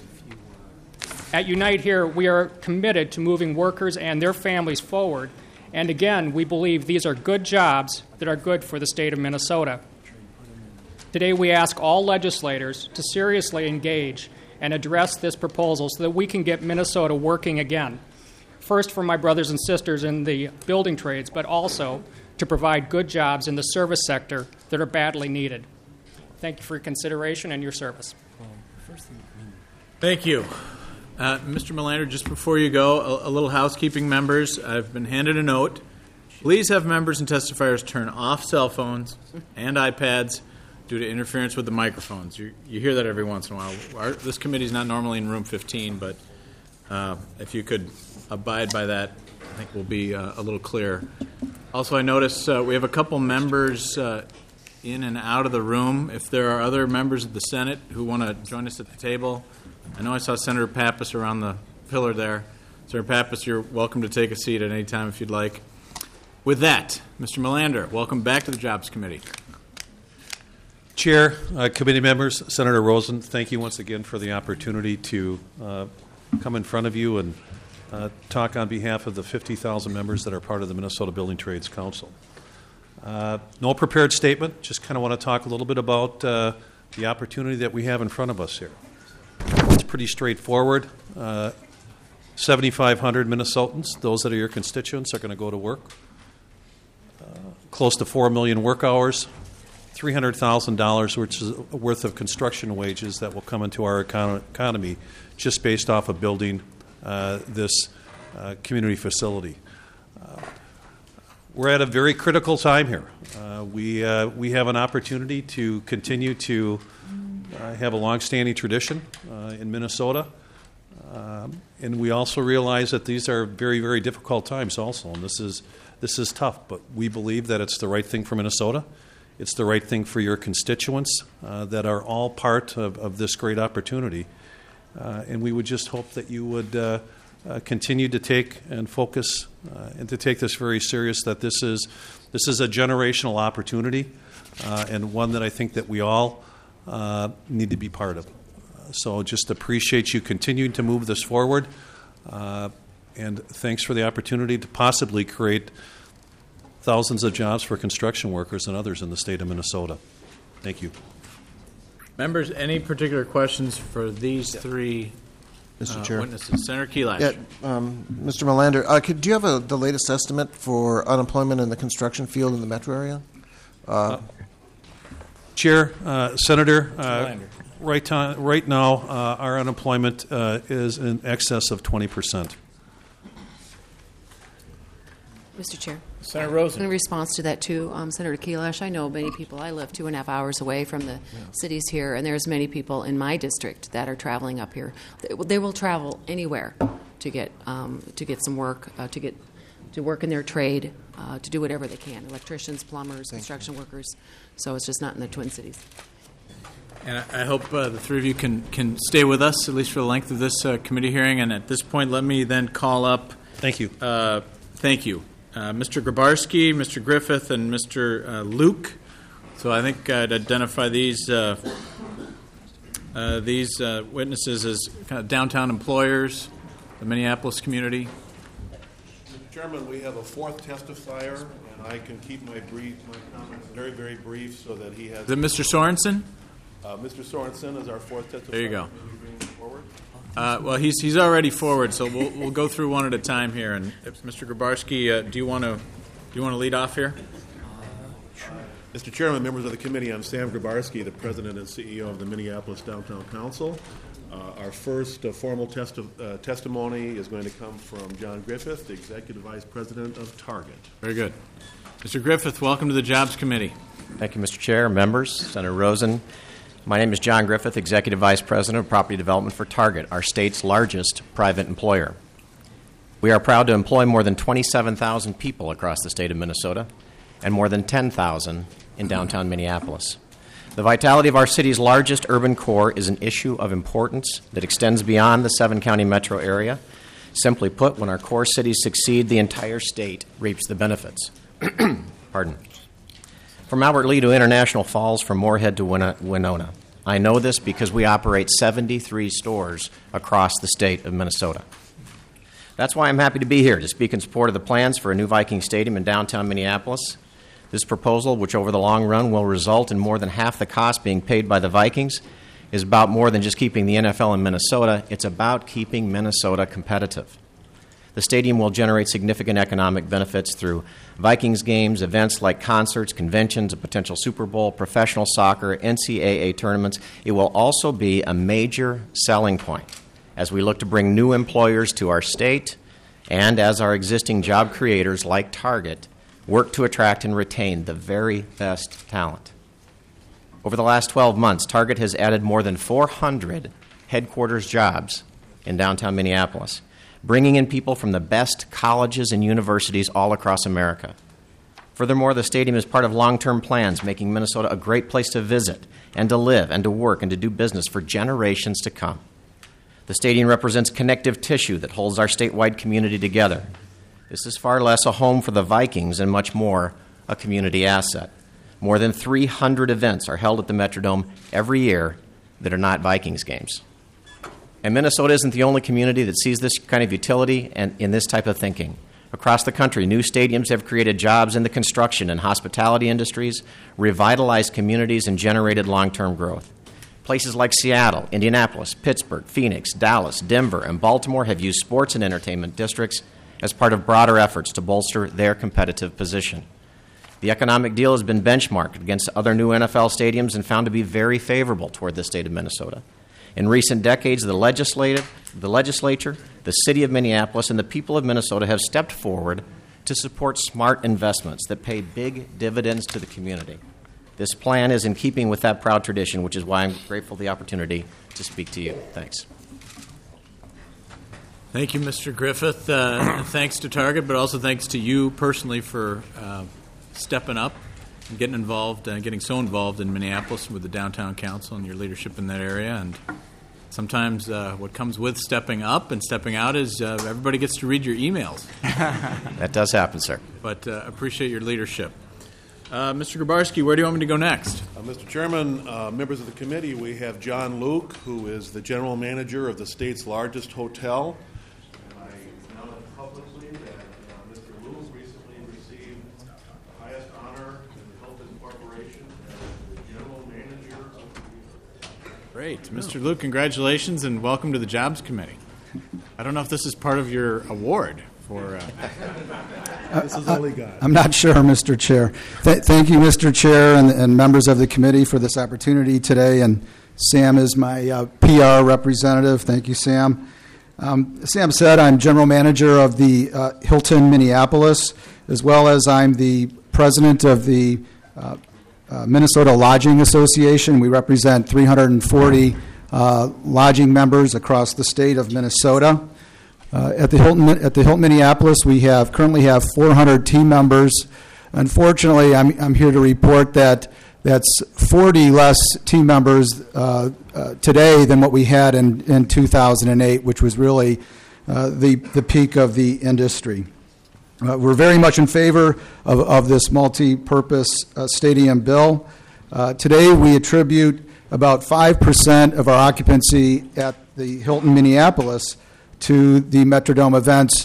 At Unite Here, we are committed to moving workers and their families forward, and again, we believe these are good jobs that are good for the state of Minnesota. Today, we ask all legislators to seriously engage and address this proposal so that we can get Minnesota working again. First, for my brothers and sisters in the building trades, but also to provide good jobs in the service sector that are badly needed. Thank you for your consideration and your service. Thank you. Uh, Mister Melander, just before you go, a, a little housekeeping, members. I've been handed a note. Please have members and testifiers turn off cell phones and iPads due to interference with the microphones. You, you hear that every once in a while. Our, this committee is not normally in room fifteen, but uh, if you could abide by that, I think we'll be uh, a little clearer. Also, I notice uh, we have a couple members uh, in and out of the room. If there are other members of the Senate who want to join us at the table, I know I saw Senator Pappas around the pillar there. Senator Pappas, you're welcome to take a seat at any time if you'd like. With that, Mister Melander, welcome back to the Jobs Committee. Chair, uh, committee members, Senator Rosen, thank you once again for the opportunity to uh, come in front of you and uh, talk on behalf of the fifty thousand members that are part of the Minnesota Building Trades Council. Uh, no prepared statement, just kind of want to talk a little bit about uh, the opportunity that we have in front of us here. It's pretty straightforward. Uh, seventy-five hundred Minnesotans, those that are your constituents, are going to go to work. Uh, close to four million work hours. three hundred thousand dollars worth of construction wages that will come into our econ- economy just based off of building uh, this uh, community facility. Uh, we're at a very critical time here. Uh, we, uh, we have an opportunity to continue to uh, have a longstanding tradition uh, in Minnesota. Um, and we also realize that these are very, very difficult times also. And this is, this is tough, but we believe that it's the right thing for Minnesota. It's the right thing for your constituents uh, that are all part of, of this great opportunity. Uh, and we would just hope that you would uh, uh, continue to take and focus uh, and to take this very serious, that this is, this is a generational opportunity uh, and one that I think that we all uh, need to be part of. Uh, so just appreciate you continuing to move this forward. Uh, and thanks for the opportunity to possibly create thousands of jobs for construction workers and others in the state of Minnesota. Thank you. Members, any particular questions for these three Mister uh, Chair. witnesses? Senator Kelash. Yeah, um, Mister Melander, uh, could, do you have a, the latest estimate for unemployment in the construction field in the metro area? Uh, uh, Chair, uh, Senator, uh, right, to, right now uh, our unemployment uh, is in excess of twenty percent. Mister Chair. Senator Rosen. In response to that, too, um, Senator Kelash, I know many people. I live two and a half hours away from the yeah. cities here, and there's many people in my district that are traveling up here. They, they will travel anywhere to get um, to get some work, uh, to get to work in their trade, uh, to do whatever they can. Electricians, plumbers, Thank construction you. workers. So it's just not in the Twin Cities. And I, I hope uh, the three of you can can stay with us at least for the length of this uh, committee hearing. And at this point, let me then call up. Thank you. Uh, thank you. Uh, Mister Grabarski, Mister Griffith, and Mister Uh, Luke. So I think I'd identify these uh, uh, these uh, witnesses as kind of downtown employers, the Minneapolis community. Mister Chairman, we have a fourth testifier, and I can keep my brief, my comments very, very brief so that he has... Is it Mister Sorensen? Uh, Mister Sorensen is our fourth testifier. There you go. Maybe bring him forward. Uh, well, he's he's already forward, so we'll we'll go through one at a time here. And if Mister Grabarski, uh, do you want to do you want to lead off here? Mister Chairman, members of the committee, I'm Sam Grabarski, the president and C E O of the Minneapolis Downtown Council. Uh, our first uh, formal testi- uh, testimony is going to come from John Griffith, the executive vice president of Target. Very good. Mister Griffith, welcome to the Jobs Committee. Thank you, Mister Chair, members, Senator Rosen. My name is John Griffith, Executive Vice President of Property Development for Target, our state's largest private employer. We are proud to employ more than twenty-seven thousand people across the state of Minnesota and more than ten thousand in downtown Minneapolis. The vitality of our city's largest urban core is an issue of importance that extends beyond the seven-county metro area. Simply put, when our core cities succeed, the entire state reaps the benefits. Pardon. From Albert Lea to International Falls, from Moorhead to Win- Winona. I know this because we operate seventy-three stores across the state of Minnesota. That's why I'm happy to be here to speak in support of the plans for a new Viking Stadium in downtown Minneapolis. This proposal, which over the long run will result in more than half the cost being paid by the Vikings, is about more than just keeping the N F L in Minnesota. It's about keeping Minnesota competitive. The stadium will generate significant economic benefits through Vikings games, events like concerts, conventions, a potential Super Bowl, professional soccer, N C double A tournaments. It will also be a major selling point as we look to bring new employers to our state and as our existing job creators like Target work to attract and retain the very best talent. Over the last twelve months, Target has added more than four hundred headquarters jobs in downtown Minneapolis, bringing in people from the best colleges and universities all across America. Furthermore, the stadium is part of long-term plans, making Minnesota a great place to visit and to live and to work and to do business for generations to come. The stadium represents connective tissue that holds our statewide community together. This is far less a home for the Vikings and much more a community asset. More than three hundred events are held at the Metrodome every year that are not Vikings games. And Minnesota isn't the only community that sees this kind of utility and in this type of thinking. Across the country, new stadiums have created jobs in the construction and hospitality industries, revitalized communities, and generated long-term growth. Places like Seattle, Indianapolis, Pittsburgh, Phoenix, Dallas, Denver, and Baltimore have used sports and entertainment districts as part of broader efforts to bolster their competitive position. The economic deal has been benchmarked against other new N F L stadiums and found to be very favorable toward the state of Minnesota. In recent decades, the legislative, the legislature, the city of Minneapolis, and the people of Minnesota have stepped forward to support smart investments that pay big dividends to the community. This plan is in keeping with that proud tradition, which is why I'm grateful for the opportunity to speak to you. Thanks. Thank you, Mister Griffith. Uh, thanks to Target, but also thanks to you personally for uh, stepping up and getting involved, uh, getting so involved in Minneapolis with the Downtown Council and your leadership in that area. And sometimes uh, what comes with stepping up and stepping out is uh, everybody gets to read your emails. That does happen, sir. But uh, appreciate your leadership. Uh, Mister Grabarski, where do you want me to go next? Uh, Mister Chairman, uh, members of the committee, we have John Luke, who is the general manager of the state's largest hotel. And I know publicly that uh, Mister Luke recently received the highest honor in the Hilton Corporation as the general manager of the Great. Mister Luke, congratulations and welcome to the Jobs Committee. I don't know if this is part of your award for... Uh, this is all he got. I'm not sure, Mister Chair. Th- thank you, Mister Chair, and, and members of the committee for this opportunity today. And Sam is my uh, P R representative. Thank you, Sam. Um, Sam said I'm general manager of the uh, Hilton Minneapolis, as well as I'm the president of the uh, uh, Minnesota Lodging Association. We represent three hundred forty uh, lodging members across the state of Minnesota. Uh, at the Hilton at the Hilton Minneapolis, we have currently have four hundred team members. Unfortunately, I'm I'm here to report that that's forty less team members uh, uh, today than what we had in, in two thousand eight, which was really uh, the the peak of the industry. Uh, we're very much in favor of, of this multi-purpose uh, stadium bill. Uh, today, we attribute about five percent of our occupancy at the Hilton Minneapolis to the Metrodome events,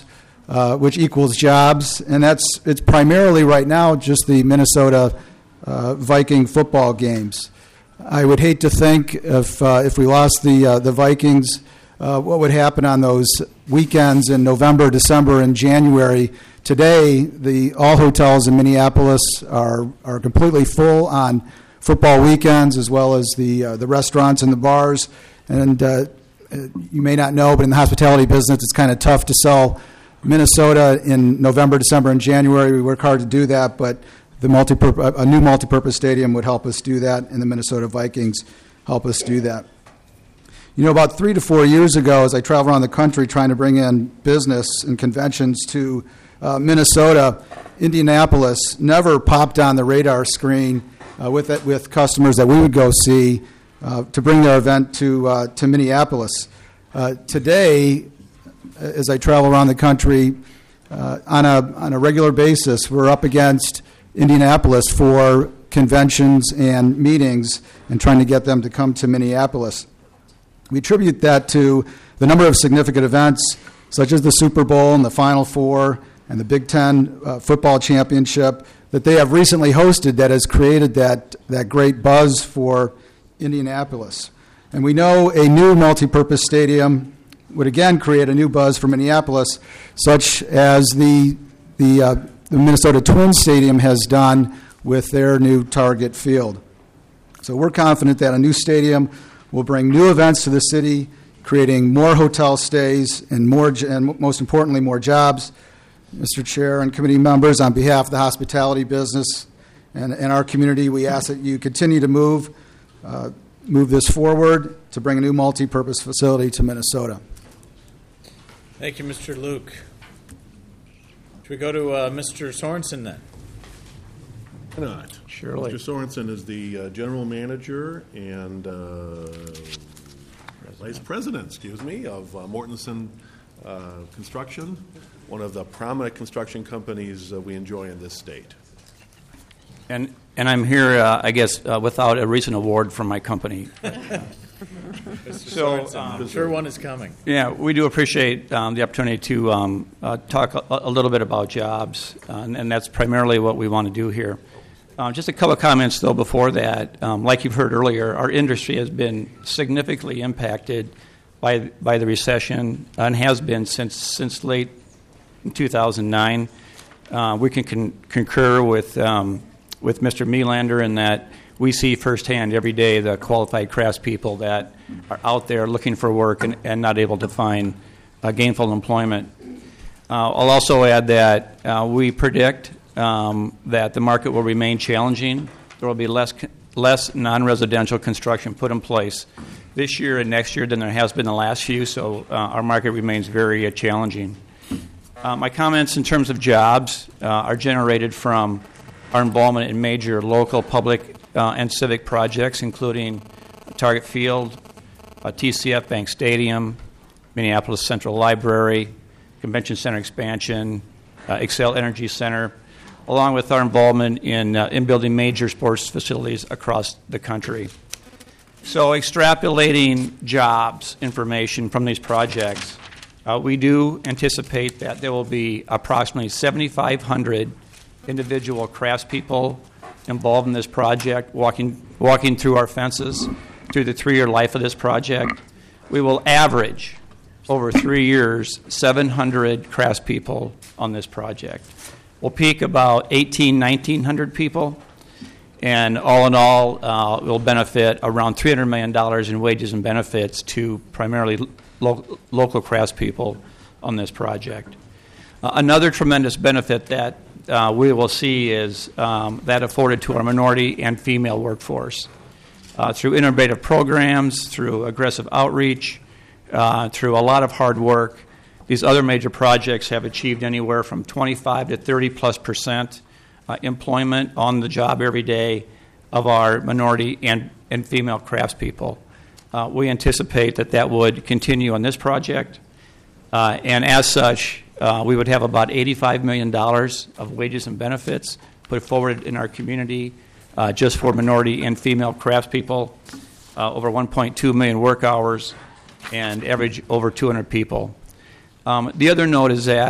uh, which equals jobs, and that's it's primarily right now just the Minnesota uh, Viking football games. I would hate to think if uh, if we lost the uh, the Vikings, uh, what would happen on those weekends in November, December, and January. Today, the all hotels in Minneapolis are are completely full on football weekends, as well as the uh, the restaurants and the bars. And uh, you may not know, but in the hospitality business, it's kind of tough to sell Minnesota in November, December, and January. We work hard to do that, but the multi-purpose, a new multipurpose stadium would help us do that, and the Minnesota Vikings help us do that. You know, about three to four years ago, as I traveled around the country trying to bring in business and conventions to uh, Minnesota, Indianapolis never popped on the radar screen uh, with it, with customers that we would go see uh, to bring their event to uh, to Minneapolis. Uh, today, as I travel around the country uh, on a on a regular basis, we're up against Indianapolis for conventions and meetings and trying to get them to come to Minneapolis. We attribute that to the number of significant events, such as the Super Bowl and the Final Four and the Big Ten uh, football championship, that they have recently hosted that has created that, that great buzz for Indianapolis. And we know a new multipurpose stadium would again create a new buzz for Minneapolis, such as the, the, uh, the Minnesota Twins Stadium has done with their new Target Field. So we're confident that a new stadium will bring new events to the city, creating more hotel stays and more, and most importantly, more jobs. Mister Chair and committee members, on behalf of the hospitality business and, and our community, we ask that you continue to move, uh, move this forward to bring a new multi-purpose facility to Minnesota. Thank you, Mister Luke. Should we go to uh, Mister Sorensen then? Why not? Surely. Mister Sorensen is the uh, general manager and uh, vice president, excuse me, of uh, Mortensen uh, Construction, one of the prominent construction companies uh, we enjoy in this state. And and I'm here, uh, I guess, uh, without a recent award from my company. So um, I'm sure one is coming. Yeah, we do appreciate um, the opportunity to um, uh, talk a, a little bit about jobs, uh, and, and that's primarily what we want to do here. Uh, just a couple of comments, though, before that. Um, like you've heard earlier, our industry has been significantly impacted by by the recession and has been since since late two thousand nine. Uh, we can con- concur with um, with Mister Melander in that we see firsthand every day the qualified craftspeople that are out there looking for work and, and not able to find uh, gainful employment. Uh, I'll also add that uh, we predict um, that the market will remain challenging. There will be less less non-residential construction put in place this year and next year than there has been the last few, so uh, our market remains very uh, challenging. Uh, my comments in terms of jobs uh, are generated from our involvement in major local public uh, and civic projects, including Target Field, uh, T C F Bank Stadium, Minneapolis Central Library, Convention Center expansion, uh, Xcel Energy Center, along with our involvement in, uh, in building major sports facilities across the country. So extrapolating jobs information from these projects, uh, we do anticipate that there will be approximately seventy-five hundred individual craftspeople involved in this project, walking walking through our fences through the three-year life of this project. We will average, over three years, seven hundred craftspeople on this project. We'll peak about eighteen, nineteen hundred people, and all in all, uh, will benefit around three hundred million dollars in wages and benefits to primarily lo- local craftspeople on this project. Uh, another tremendous benefit that uh, we will see is um, that afforded to our minority and female workforce. Uh, through innovative programs, through aggressive outreach, uh, through a lot of hard work, these other major projects have achieved anywhere from twenty-five to thirty plus percent uh, employment on the job every day of our minority and, and female craftspeople. Uh, we anticipate that that would continue on this project, uh, and as such, uh, we would have about eighty-five million dollars of wages and benefits put forward in our community uh, just for minority and female craftspeople, uh, over one point two million work hours, and average over two hundred people. Um, the other note is that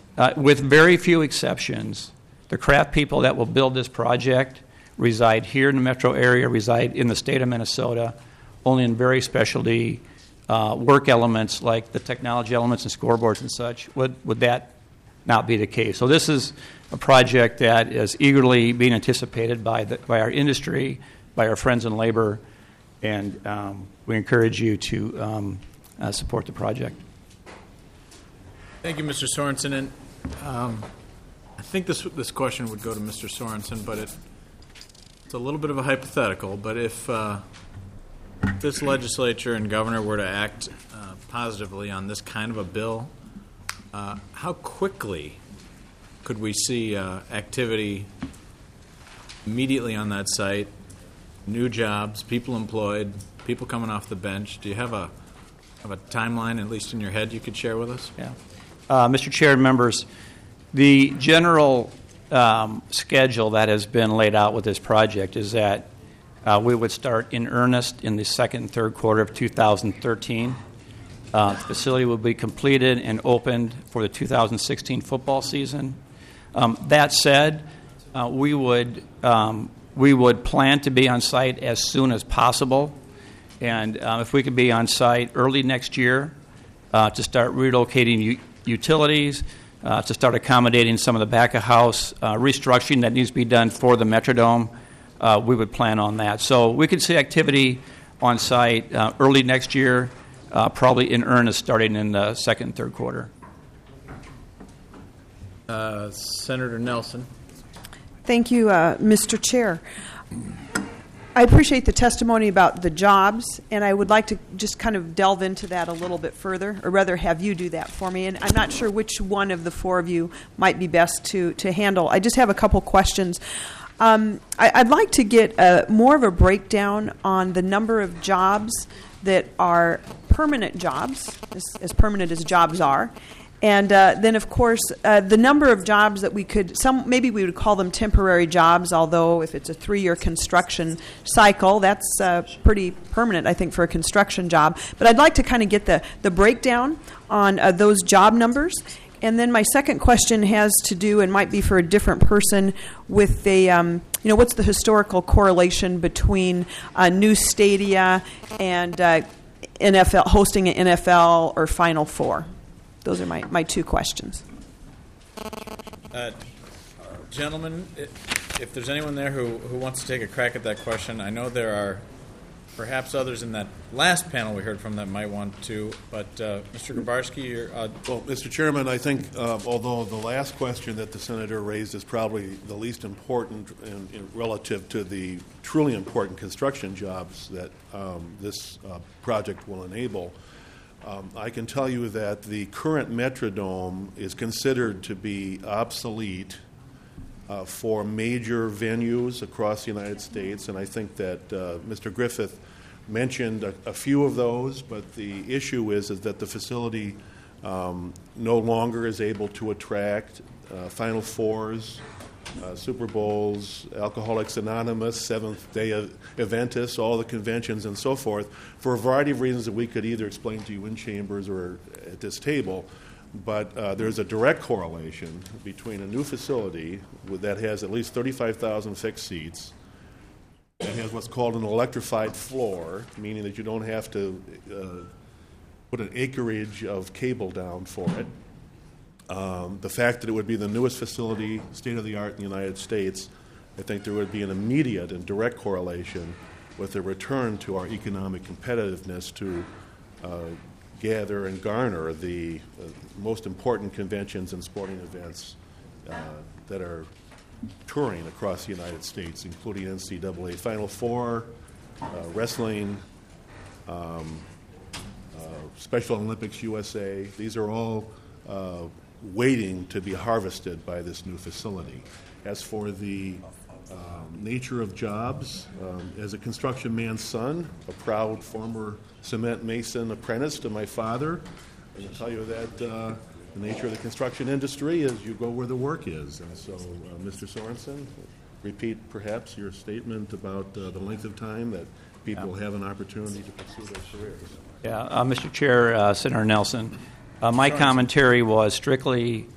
uh, with very few exceptions, the craft people that will build this project reside here in the metro area, reside in the state of Minnesota, only in very specialty uh, work elements like the technology elements and scoreboards and such. Would, would that not be the case? So this is a project that is eagerly being anticipated by, the, by our industry, by our friends in labor, and um, we encourage you to um, uh, support the project. Thank you, Mister Sorensen. And um, I think this this question would go to Mister Sorensen, but it, it's a little bit of a hypothetical. But if uh, this legislature and governor were to act uh, positively on this kind of a bill, uh, how quickly could we see uh, activity immediately on that site, new jobs, people employed, people coming off the bench? Do you have a have a timeline, at least in your head, you could share with us? Yeah. Uh, Mister Chair and members, the general um, schedule that has been laid out with this project is that uh, we would start in earnest in the second and third quarter of two thousand thirteen. Uh, the facility will be completed and opened for the two thousand sixteen football season. Um, that said, uh, we would um, we would plan to be on site as soon as possible, and uh, if we could be on site early next year uh, to start relocating u- utilities, uh, to start accommodating some of the back of house uh, restructuring that needs to be done for the Metrodome, uh, we would plan on that. So we could see activity on site uh, early next year, uh, probably in earnest starting in the second and third quarter. Uh, Senator Nelson. Thank you, uh, Mister Chair. I appreciate the testimony about the jobs, and I would like to just kind of delve into that a little bit further, or rather have you do that for me. And I'm not sure which one of the four of you might be best to, to handle. I just have a couple questions. Um, I, I'd like to get a, more of a breakdown on the number of jobs that are permanent jobs, as, as permanent as jobs are. And uh, then, of course, uh, the number of jobs that we could, some maybe we would call them temporary jobs, although if it's a three-year construction cycle, that's uh, pretty permanent, I think, for a construction job. But I'd like to kind of get the, the breakdown on uh, those job numbers. And then my second question has to do, and might be for a different person, with the, um, you know, what's the historical correlation between uh, new stadia and uh, N F L, hosting an N F L or Final Four? Those are my, my two questions. Uh, gentlemen, if there's anyone there who, who wants to take a crack at that question, I know there are perhaps others in that last panel we heard from that might want to, but uh, Mister Grabarski, you're... Uh, well, Mister Chairman, I think uh, although the last question that the Senator raised is probably the least important in, in relative to the truly important construction jobs that um, this uh, project will enable, Um, I can tell you that the current Metrodome is considered to be obsolete uh, for major venues across the United States, and I think that uh, Mister Griffith mentioned a, a few of those, but the issue is, is that the facility um, no longer is able to attract uh, Final Fours, Uh, Super Bowls, Alcoholics Anonymous, Seventh-day Adventists, all the conventions and so forth, for a variety of reasons that we could either explain to you in chambers or at this table. But uh, there's a direct correlation between a new facility with, that has at least thirty-five thousand fixed seats, that has what's called an electrified floor, meaning that you don't have to uh, put an acreage of cable down for it. Um, the fact that it would be the newest facility, state-of-the-art in the United States, I think there would be an immediate and direct correlation with a return to our economic competitiveness to uh, gather and garner the uh, most important conventions and sporting events uh, that are touring across the United States, including N C double A Final Four, uh, wrestling, um, uh, Special Olympics U S A. These are all uh, waiting to be harvested by this new facility. As for the um, nature of jobs, um, as a construction man's son, a proud former cement mason apprentice to my father, I can tell you that uh, the nature of the construction industry is you go where the work is. And so, uh, Mister Sorensen, repeat perhaps your statement about uh, the length of time that people yeah. have an opportunity to pursue their careers. Yeah, uh, Mister Chair, uh, Senator Nelson, Uh, my commentary was strictly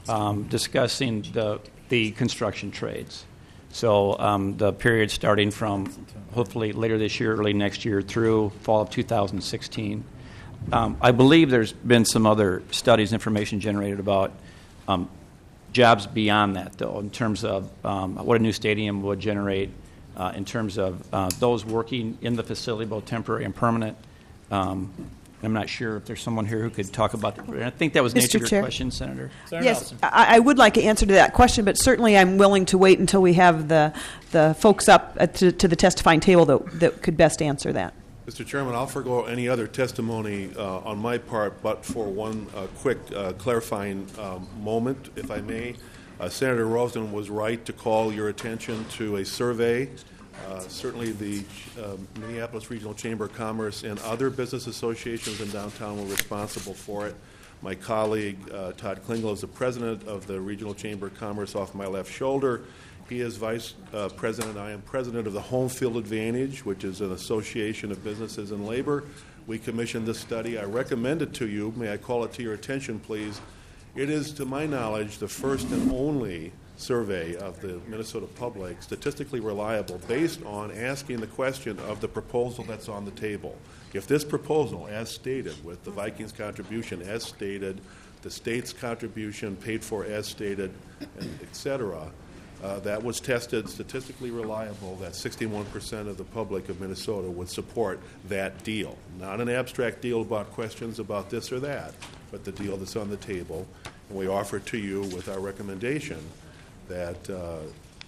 um, discussing the, the construction trades. So um, the period starting from hopefully later this year, early next year, through fall of two thousand sixteen. Um, I believe there's been some other studies, information generated about um, jobs beyond that, though, in terms of um, what a new stadium would generate, uh, in terms of uh, those working in the facility, both temporary and permanent. Um, I'm not sure if there's someone here who could talk about that. I think that was the nature of your question, Senator. Senator yes, I, I would like an answer to that question, but certainly I'm willing to wait until we have the the folks up uh, to, to the testifying table that, that could best answer that. Mister Chairman, I'll forego any other testimony uh, on my part, but for one uh, quick uh, clarifying um, moment, if I may. Uh, Senator Rosen was right to call your attention to a survey. Uh, certainly the uh, Minneapolis Regional Chamber of Commerce and other business associations in downtown were responsible for it. My colleague, uh, Todd Klingel, is the president of the Regional Chamber of Commerce off my left shoulder. He is vice uh, president. I am president of the Home Field Advantage, which is an association of businesses and labor. We commissioned this study. I recommend it to you. May I call it to your attention, please? It is, to my knowledge, the first and only survey of the Minnesota public, statistically reliable, based on asking the question of the proposal that's on the table. If this proposal, as stated, with the Vikings contribution as stated, the state's contribution paid for as stated, and et cetera, uh, that was tested statistically reliable, that sixty-one percent of the public of Minnesota would support that deal. Not an abstract deal about questions about this or that, but the deal that's on the table. And we offer it to you with our recommendation that uh,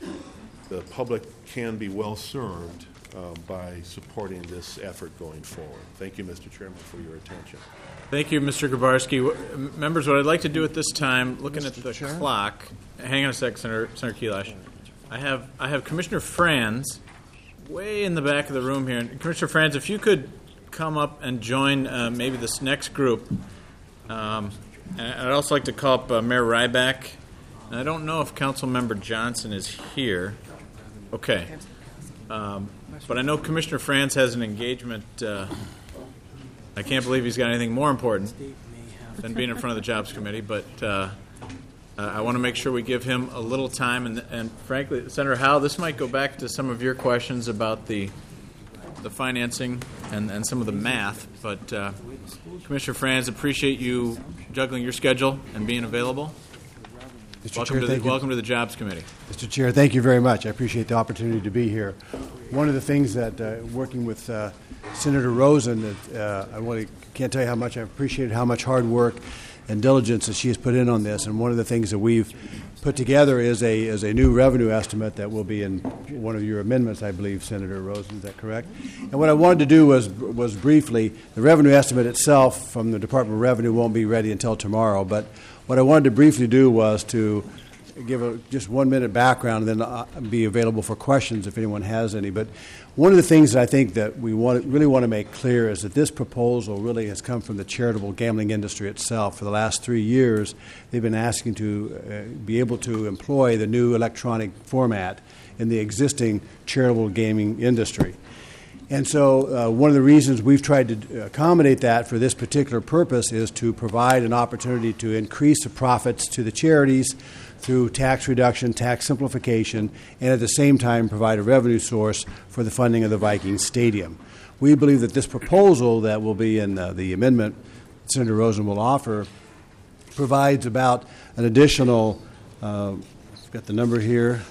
the public can be well served uh, by supporting this effort going forward. Thank you, Mister Chairman, for your attention. Thank you, Mister Grabarski. W- members, what I'd like to do at this time, looking Mister at the Chair? clock, hang on a sec, Senator, Senator Kelash. I have I have Commissioner Franz way in the back of the room here. And Commissioner Franz, if you could come up and join uh, maybe this next group. Um, and I'd also like to call up uh, Mayor Ryback. And I don't know if Councilmember Johnson is here. Okay. Um, but I know Commissioner Franz has an engagement. Uh, I can't believe he's got anything more important than being in front of the Jobs Committee. But uh, uh, I want to make sure we give him a little time. And, and frankly, Senator Howe, this might go back to some of your questions about the the financing and, and some of the math. But uh, Commissioner Franz, appreciate you juggling your schedule and being available. Mister Welcome, Chair, to the, thank you. welcome to the Jobs Committee. Mister Chair, thank you very much. I appreciate the opportunity to be here. One of the things that, uh, working with uh, Senator Rosen, that uh, I want to, can't tell you how much I appreciate how much hard work and diligence that she has put in on this. And one of the things that we've put together is a is a new revenue estimate that will be in one of your amendments, I believe, Senator Rosen. Is that correct? And what I wanted to do was was briefly, the revenue estimate itself from the Department of Revenue won't be ready until tomorrow, but what I wanted to briefly do was to give a just one minute background and then uh, be available for questions if anyone has any. But one of the things that I think that we want, really want to make clear is that this proposal really has come from the charitable gambling industry itself. For the last three years, they've been asking to uh, be able to employ the new electronic format in the existing charitable gaming industry. And so uh, one of the reasons we've tried to accommodate that for this particular purpose is to provide an opportunity to increase the profits to the charities through tax reduction, tax simplification, and at the same time provide a revenue source for the funding of the Vikings Stadium. We believe that this proposal that will be in uh, the amendment Senator Rosen will offer provides about an additional, uh, I've got the number here,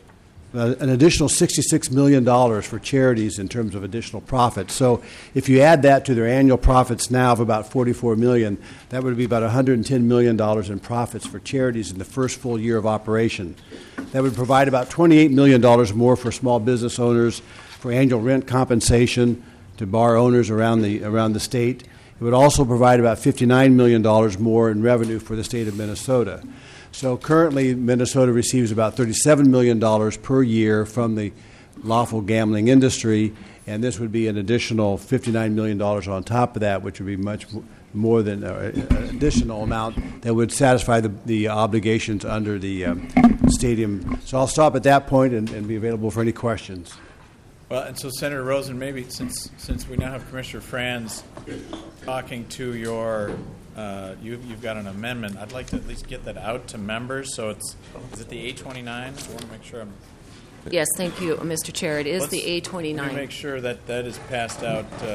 Uh, an additional sixty-six million dollars for charities in terms of additional profits. So if you add that to their annual profits now of about forty-four million dollars, that would be about one hundred ten million dollars in profits for charities in the first full year of operation. That would provide about twenty-eight million dollars more for small business owners, for annual rent compensation to bar owners around the around the state. It would also provide about fifty-nine million dollars more in revenue for the state of Minnesota. So currently, Minnesota receives about thirty-seven million dollars per year from the lawful gambling industry, and this would be an additional fifty-nine million dollars on top of that, which would be much more than uh, an additional amount that would satisfy the, the obligations under the um, stadium. So I'll stop at that point and, and be available for any questions. Well, and so Senator Rosen, maybe since since we now have Commissioner Franz talking to your uh, you, you've got an amendment. I'd like to at least get that out to members. So it's is it the A twenty-nine? I want to make sure I'm. Yes, thank you, Mister Chair. It is Let's- the A twenty-nine. Let me make sure that that is passed out. Uh,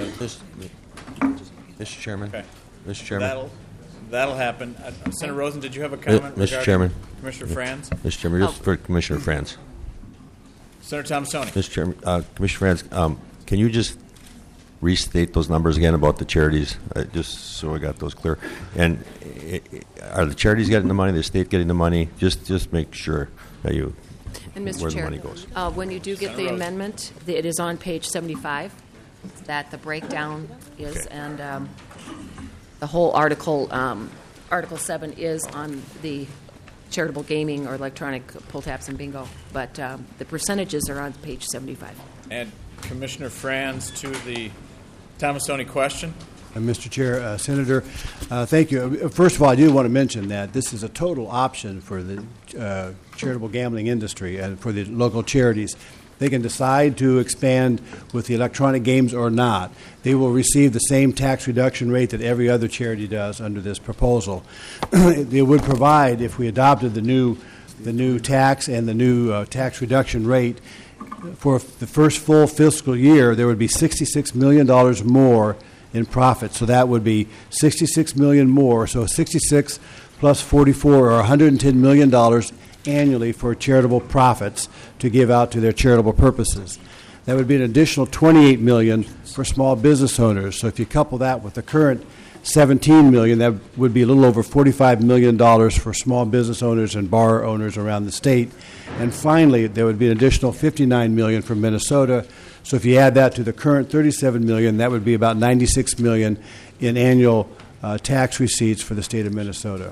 Mister Chairman. Okay. Mister Chairman. That'll that'll happen. Uh, Senator Rosen, did you have a comment? Mister regarding Chairman. Commissioner Franz. Mister Chairman, just for Commissioner Franz. Senator Thomasoni. Mister Chairman, uh, Commissioner Franz, um, can you just restate those numbers again about the charities, uh, just so I got those clear? And i i are the charities getting the money, the state getting the money? Just just make sure that you And Mister where Chair, the money goes. Uh, when you do get Senator the Rosen. amendment, the, it is on page seventy-five that the breakdown is, Okay. and um, the whole article, um, Article seven is on the charitable gaming or electronic pull tabs and bingo, but um, the percentages are on page seventy-five. And Commissioner Franz to the Thomasoni question. Uh, Mister Chair, uh, Senator, uh, thank you. Uh, First of all, I do want to mention that this is a total option for the uh, charitable gambling industry and for the local charities. They can decide to expand with the electronic games or not. They will receive the same tax reduction rate that every other charity does under this proposal. It would provide, if we adopted the new, the new tax and the new uh, tax reduction rate, for the first full fiscal year, there would be sixty-six million dollars more in profit. So that would be sixty-six million dollars more. So sixty-six plus forty-four, or one hundred ten million dollars annually for charitable profits to give out to their charitable purposes. That would be an additional twenty-eight million dollars for small business owners. So if you couple that with the current seventeen million dollars, that would be a little over forty-five million dollars for small business owners and bar owners around the state. And finally, there would be an additional fifty-nine million dollars for Minnesota. So if you add that to the current thirty-seven million dollars, that would be about ninety-six million dollars in annual uh, tax receipts for the state of Minnesota.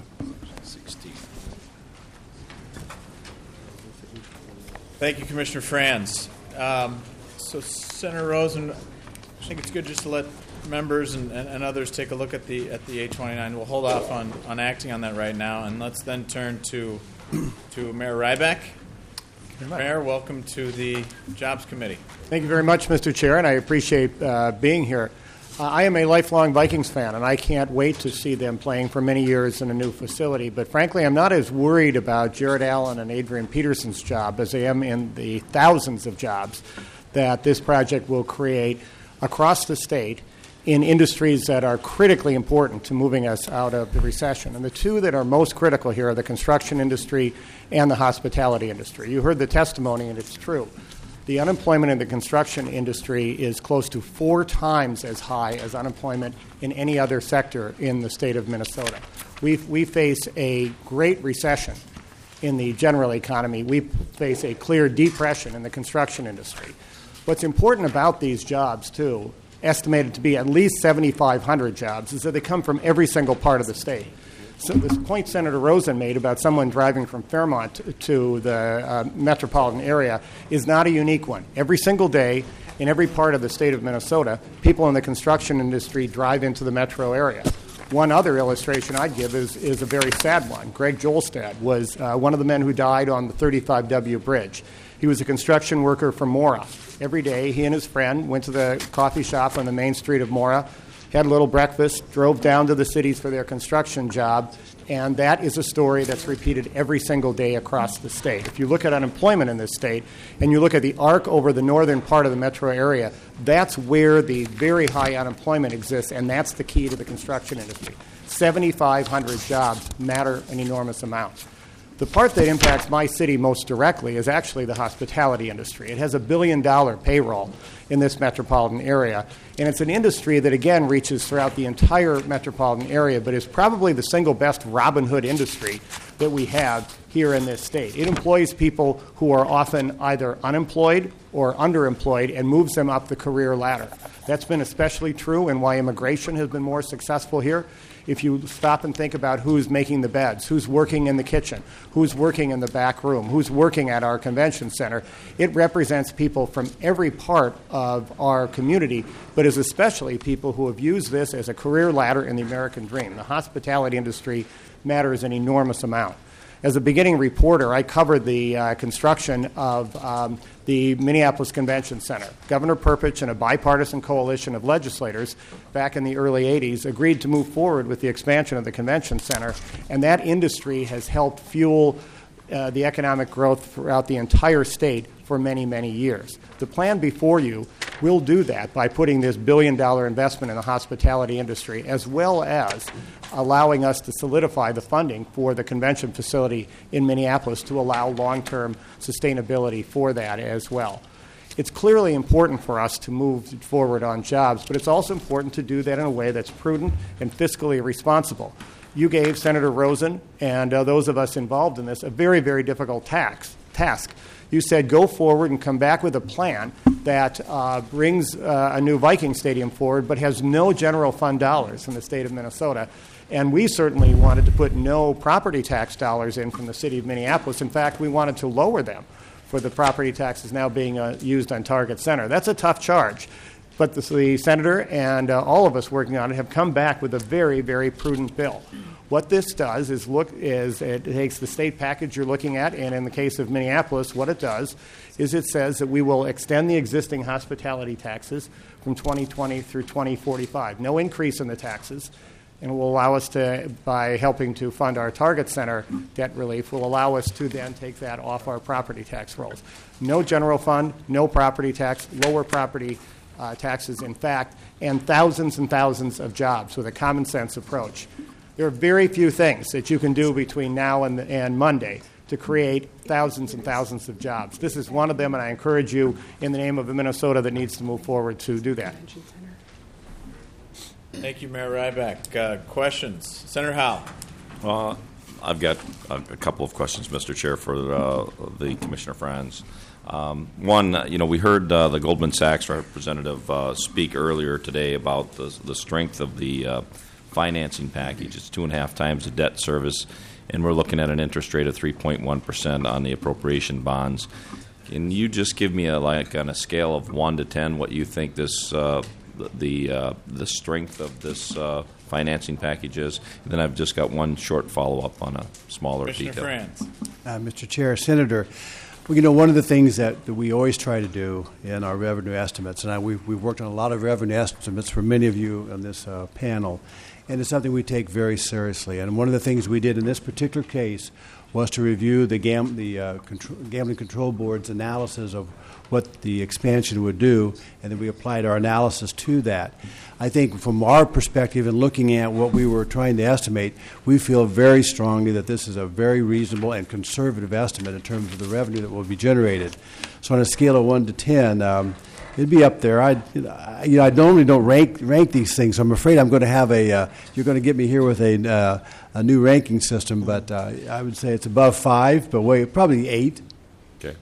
Thank you, Commissioner Franz. Um, so, Senator Rosen, I think it's good just to let members and, and, and others take a look at the at the A twenty-nine. We'll hold off on, on acting on that right now, and let's then turn to to Mayor Ryback. Mayor, welcome to the Jobs Committee. Thank you very much, Mister Chair, and I appreciate uh, being here. Uh, I am a lifelong Vikings fan, and I can't wait to see them playing for many years in a new facility. But frankly, I'm not as worried about Jared Allen and Adrian Peterson's job as I am in the thousands of jobs that this project will create across the state in industries that are critically important to moving us out of the recession. And the two that are most critical here are the construction industry and the hospitality industry. You heard the testimony, and it's true. The unemployment in the construction industry is close to four times as high as unemployment in any other sector in the state of Minnesota. We we face a great recession in the general economy. We face a clear depression in the construction industry. What's important about these jobs, too, estimated to be at least seventy-five hundred jobs, is that they come from every single part of the state. So this point Senator Rosen made about someone driving from Fairmont to the uh, metropolitan area is not a unique one. Every single day in every part of the state of Minnesota, people in the construction industry drive into the metro area. One other illustration I'd give is, is a very sad one. Greg Jolstad was uh, one of the men who died on the thirty-five W bridge. He was a construction worker from Mora. Every day, he and his friend went to the coffee shop on the main street of Mora, had a little breakfast, drove down to the cities for their construction job, and that is a story that's repeated every single day across the state. If you look at unemployment in this state and you look at the arc over the northern part of the metro area, that's where the very high unemployment exists, and that's the key to the construction industry. seventy-five hundred jobs matter an enormous amount. The part that impacts my city most directly is actually the hospitality industry. It has a billion-dollar payroll in this metropolitan area, and it's an industry that, again, reaches throughout the entire metropolitan area, but is probably the single best Robin Hood industry that we have here in this state. It employs people who are often either unemployed or underemployed and moves them up the career ladder. That's been especially true and why immigration has been more successful here. If you stop and think about who's making the beds, who's working in the kitchen, who's working in the back room, who's working at our convention center, it represents people from every part of our community, but is especially people who have used this as a career ladder in the American dream. The hospitality industry matters an enormous amount. As a beginning reporter, I covered the uh, construction of um, the Minneapolis Convention Center. Governor Perpich and a bipartisan coalition of legislators back in the early eighties agreed to move forward with the expansion of the convention center, and that industry has helped fuel uh, the economic growth throughout the entire state for many, many years. The plan before you will do that by putting this billion-dollar investment in the hospitality industry, as well as allowing us to solidify the funding for the convention facility in Minneapolis to allow long-term sustainability for that as well. It's clearly important for us to move forward on jobs, but it's also important to do that in a way that's prudent and fiscally responsible. You gave Senator Rosen and uh, those of us involved in this a very, very difficult tax, task. You said go forward and come back with a plan that uh, brings uh, a new Viking stadium forward but has no general fund dollars from the state of Minnesota. And we certainly wanted to put no property tax dollars in from the city of Minneapolis. In fact, we wanted to lower them for the property taxes now being uh, used on Target Center. That's a tough charge. But the, the senator and uh, all of us working on it have come back with a very, very prudent bill. What this does is look is it takes the state package you're looking at, and in the case of Minneapolis, what it does is it says that we will extend the existing hospitality taxes from twenty twenty through twenty forty-five. No increase in the taxes, and it will allow us to, by helping to fund our Target Center debt relief, will allow us to then take that off our property tax rolls. No general fund, no property tax, lower property uh, taxes, in fact, and thousands and thousands of jobs with a common sense approach. There are very few things that you can do between now and, and Monday to create thousands and thousands of jobs. This is one of them, and I encourage you, in the name of a Minnesota that needs to move forward, to do that. Thank you, Mayor Ryback. Uh, questions? Senator Howe. Uh, I've got a couple of questions, Mister Chair, for uh, the Commissioner friends. Um, one, you know, we heard uh, the Goldman Sachs representative uh, speak earlier today about the, the strength of the uh, financing package. It's two and a half times the debt service, and we're looking at an interest rate of three point one percent on the appropriation bonds. Can you just give me a like on a scale of one to ten what you think this uh, the uh, the strength of this uh, financing package is? And then I've just got one short follow up on a smaller Commissioner detail. Franz. Uh, Mister Chair, Senator, well, you know, one of the things that, that we always try to do in our revenue estimates, and I, we've, we've worked on a lot of revenue estimates for many of you on this uh, panel, and it's something we take very seriously. And one of the things we did in this particular case was to review the, gam- the uh, control- Gambling Control Board's analysis of what the expansion would do, and then we applied our analysis to that. I think from our perspective and looking at what we were trying to estimate, we feel very strongly that this is a very reasonable and conservative estimate in terms of the revenue that will be generated. So on a scale of one to ten, um, it'd be up there. I, you know, I normally don't rank rank these things. So I'm afraid I'm going to have a. Uh, you're going to get me here with a uh, a new ranking system, but uh, I would say it's above five, but wait, probably eight. Okay.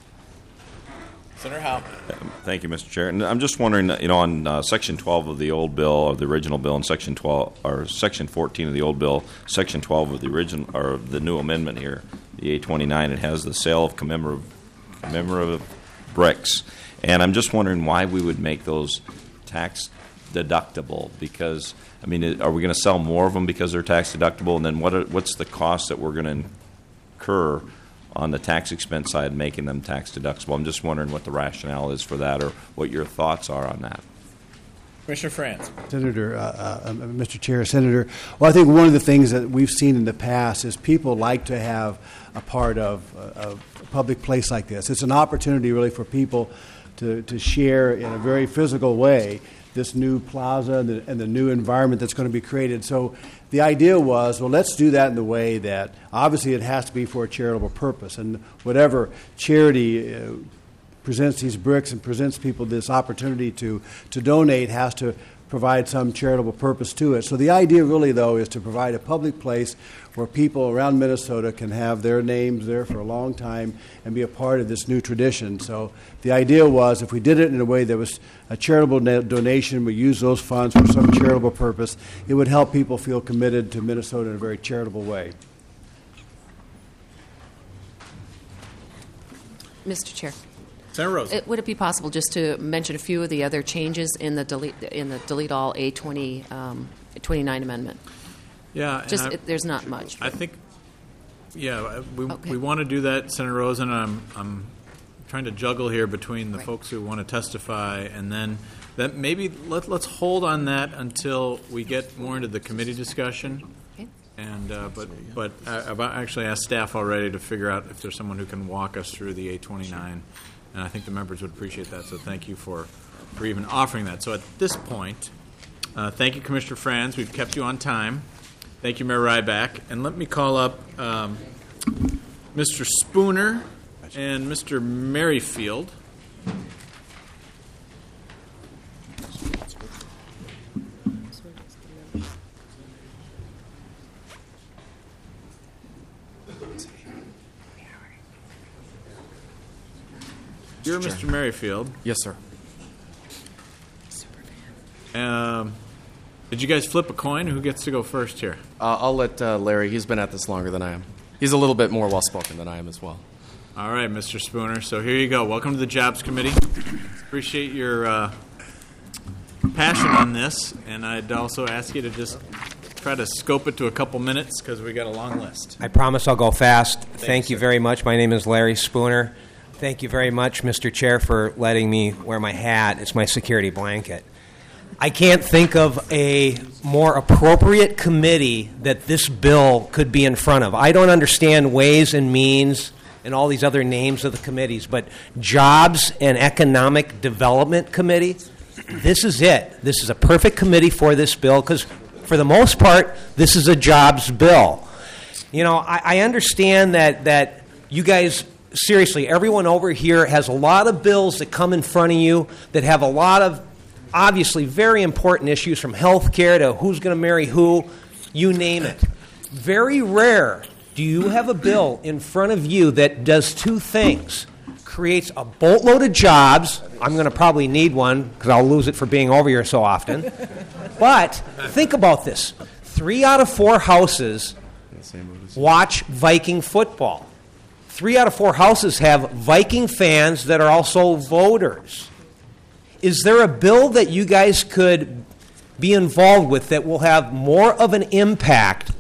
Senator Howe. Thank you, Mister Chair. And I'm just wondering, you know, on uh, Section twelve of the old bill, or the original bill, and Section twelve, or Section fourteen of the old bill, Section twelve of the original, or the new amendment here, the A twenty-nine, it has the sale of commemorative, commemorative bricks. And I'm just wondering why we would make those tax deductible. Because, I mean, are we going to sell more of them because they're tax deductible? And then what are, what's the cost that we're going to incur on the tax expense side making them tax deductible? I'm just wondering what the rationale is for that, or what your thoughts are on that. Commissioner Franz. Senator, uh, uh, Mister Chair, Senator, well, I think one of the things that we've seen in the past is people like to have a part of, uh, of a public place like this. It's an opportunity really for people to, to share in a very physical way this new plaza and the, and the new environment that's going to be created. So the idea was, well, let's do that in the way that obviously it has to be for a charitable purpose. And whatever charity uh, presents these bricks and presents people this opportunity to, to donate has to provide some charitable purpose to it. So the idea really, though, is to provide a public place where people around Minnesota can have their names there for a long time and be a part of this new tradition. So the idea was if we did it in a way that was a charitable donation, we use those funds for some charitable purpose, it would help people feel committed to Minnesota in a very charitable way. Mister Chair. Senator Rosen. It, would it be possible just to mention a few of the other changes in the delete in the delete all A twenty, um, twenty-nine amendment? Yeah. Just I, it, there's not much. I think Yeah, we, Okay. we want to do that, Senator Rosen. I'm, I'm trying to juggle here between the Right. folks who want to testify and then that maybe let, let's hold on that until we get more into the committee discussion. Okay. And uh, but but I, I've actually asked staff already to figure out if there's someone who can walk us through the eight twenty-nine, and I think the members would appreciate that. So thank you for for even offering that. So at this point, uh, thank you, Commissioner Franz. We've kept you on time. Thank you, Mayor Ryback. And let me call up um, Mister Spooner and Mister Merrifield. You're Mister Merrifield. Yes, sir. Um, did you guys flip a coin? Who gets to go first here? Uh, I'll let uh, Larry. He's been at this longer than I am. He's a little bit more well-spoken than I am as well. All right, Mister Spooner. So here you go. Welcome to the Jobs Committee. Appreciate your uh, passion on this, and I'd also ask you to just try to scope it to a couple minutes because we got a long list. I promise I'll go fast. Thanks, Thank you sir. very much. My name is Larry Spooner. Thank you very much, Mister Chair, for letting me wear my hat. It's my security blanket. I can't think of a more appropriate committee that this bill could be in front of. I don't understand Ways and Means and all these other names of the committees, but Jobs and Economic Development Committee, this is it. This is a perfect committee for this bill because, for the most part, this is a jobs bill. You know, I, I understand that, that you guys, seriously, everyone over here has a lot of bills that come in front of you that have a lot of obviously very important issues, from health care to who's going to marry who, you name it. Very rare do you have a bill in front of you that does two things. Creates a boatload of jobs. I'm going to probably need one because I'll lose it for being over here so often. But think about this. Three out of four houses watch Viking football. Three out of four houses have Viking fans that are also voters. Is there a bill that you guys could be involved with that will have more of an impact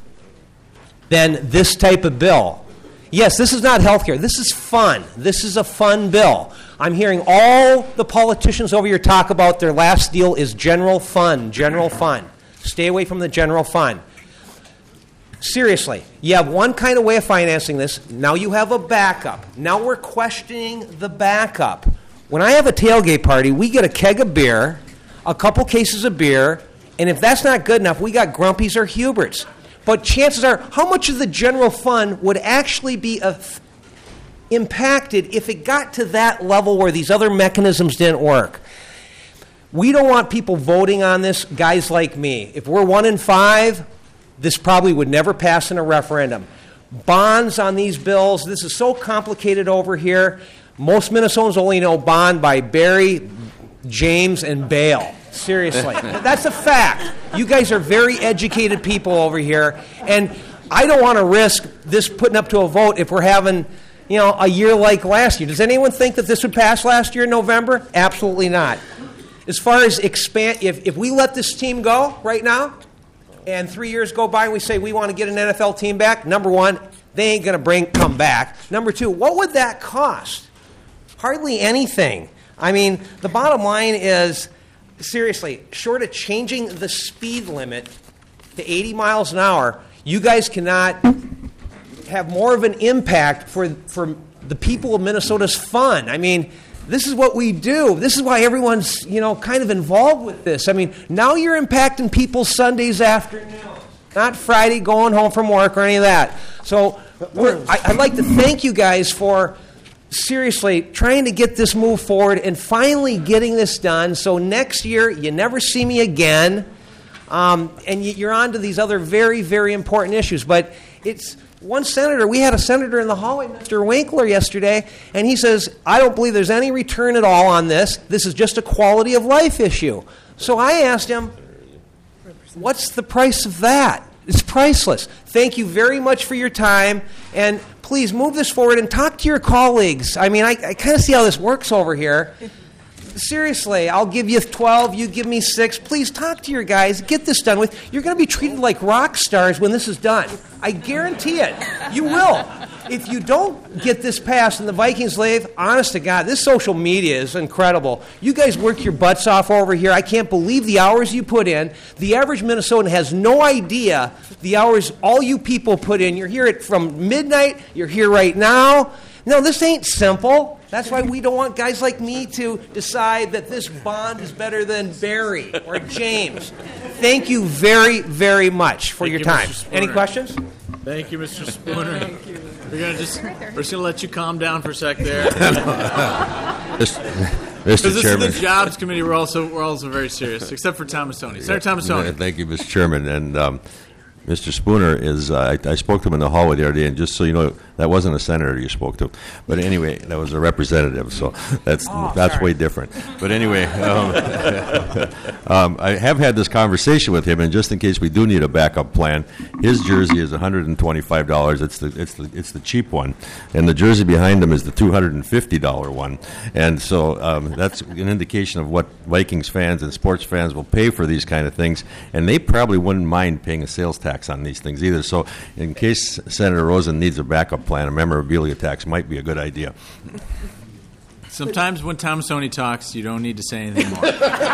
than this type of bill? Yes, this is not health care. This is fun. This is a fun bill. I'm hearing all the politicians over here talk about their last deal is general fund, general fund. Stay away from the general fund. Seriously, you have one kind of way of financing this. Now you have a backup. Now we're questioning the backup. When I have a tailgate party, we get a keg of beer, a couple cases of beer, and if that's not good enough, we got Grumpy's or Hubert's. But chances are, how much of the general fund would actually be uh, impacted if it got to that level where these other mechanisms didn't work? We don't want people voting on this, guys like me. If we're one in five, this probably would never pass in a referendum. Bonds on these bills, this is so complicated over here. Most Minnesotans only know bond by Barry, James, and Bale. Seriously. That's a fact. You guys are very educated people over here, and I don't want to risk this putting up to a vote if we're having, you know, a year like last year. Does anyone think that this would pass last year in November? Absolutely not. As far as expand, if, if we let this team go right now, and three years go by and we say we want to get an N F L team back, number one, they ain't going to bring come back. Number two, what would that cost? Hardly anything. I mean, the bottom line is, seriously, short of changing the speed limit to eighty miles an hour, you guys cannot have more of an impact for, for the people of Minnesota's fun. I mean, this is what we do. This is why everyone's, you know, kind of involved with this. I mean, now you're impacting people's Sundays afternoons, not Friday going home from work or any of that. So we're, I, I'd like to thank you guys for seriously trying to get this move forward and finally getting this done. So next year, you never see me again, um, and you're on to these other very, very important issues. But it's one senator. We had a senator in the hallway, Mister Winkler, yesterday, and he says, I don't believe there's any return at all on this. This is just a quality of life issue. So I asked him, what's the price of that? It's priceless. Thank you very much for your time, and please move this forward and talk to your colleagues. I mean, I, I kind of see how this works over here. seriously, I'll give you twelve, you give me six. Please talk to your guys, get this done with. You're going to be treated like rock stars when this is done. I guarantee it. You will. If you don't get this passed and the Vikings leave, honest to God, this social media is incredible. You guys work your butts off over here. I can't believe the hours you put in. The average Minnesotan has no idea the hours all you people put in. You're here at, from midnight. You're here right now. No, this ain't simple. That's why we don't want guys like me to decide that this bond is better than Barry or James. Thank you very, very much for Thank your you, time. Mister Spooner. Any questions? Thank you, Mister Spooner. Thank you. We're gonna just we're just gonna let you calm down for a sec there. Mister Because this Chairman. is the Jobs Committee. We're also we're also very serious, except for Thomasoni. Senator Thomasoni. Thank you, Mister Chairman. And um, Mister Spooner is, uh, I, I spoke to him in the hallway the other day, and just so you know, that wasn't a senator you spoke to. But anyway, that was a representative, so that's Oh, that's sorry. way different. But anyway, um, um, I have had this conversation with him, and just in case we do need a backup plan, his jersey is one hundred twenty-five dollars. It's the it's the it's the cheap one, and the jersey behind him is the two hundred fifty dollars one. And so um, that's an indication of what Vikings fans and sports fans will pay for these kind of things, and they probably wouldn't mind paying a sales tax on these things either. So in case Senator Rosen needs a backup plan, a memorabilia tax might be a good idea. Sometimes when Thomasoni talks, you don't need to say anything more.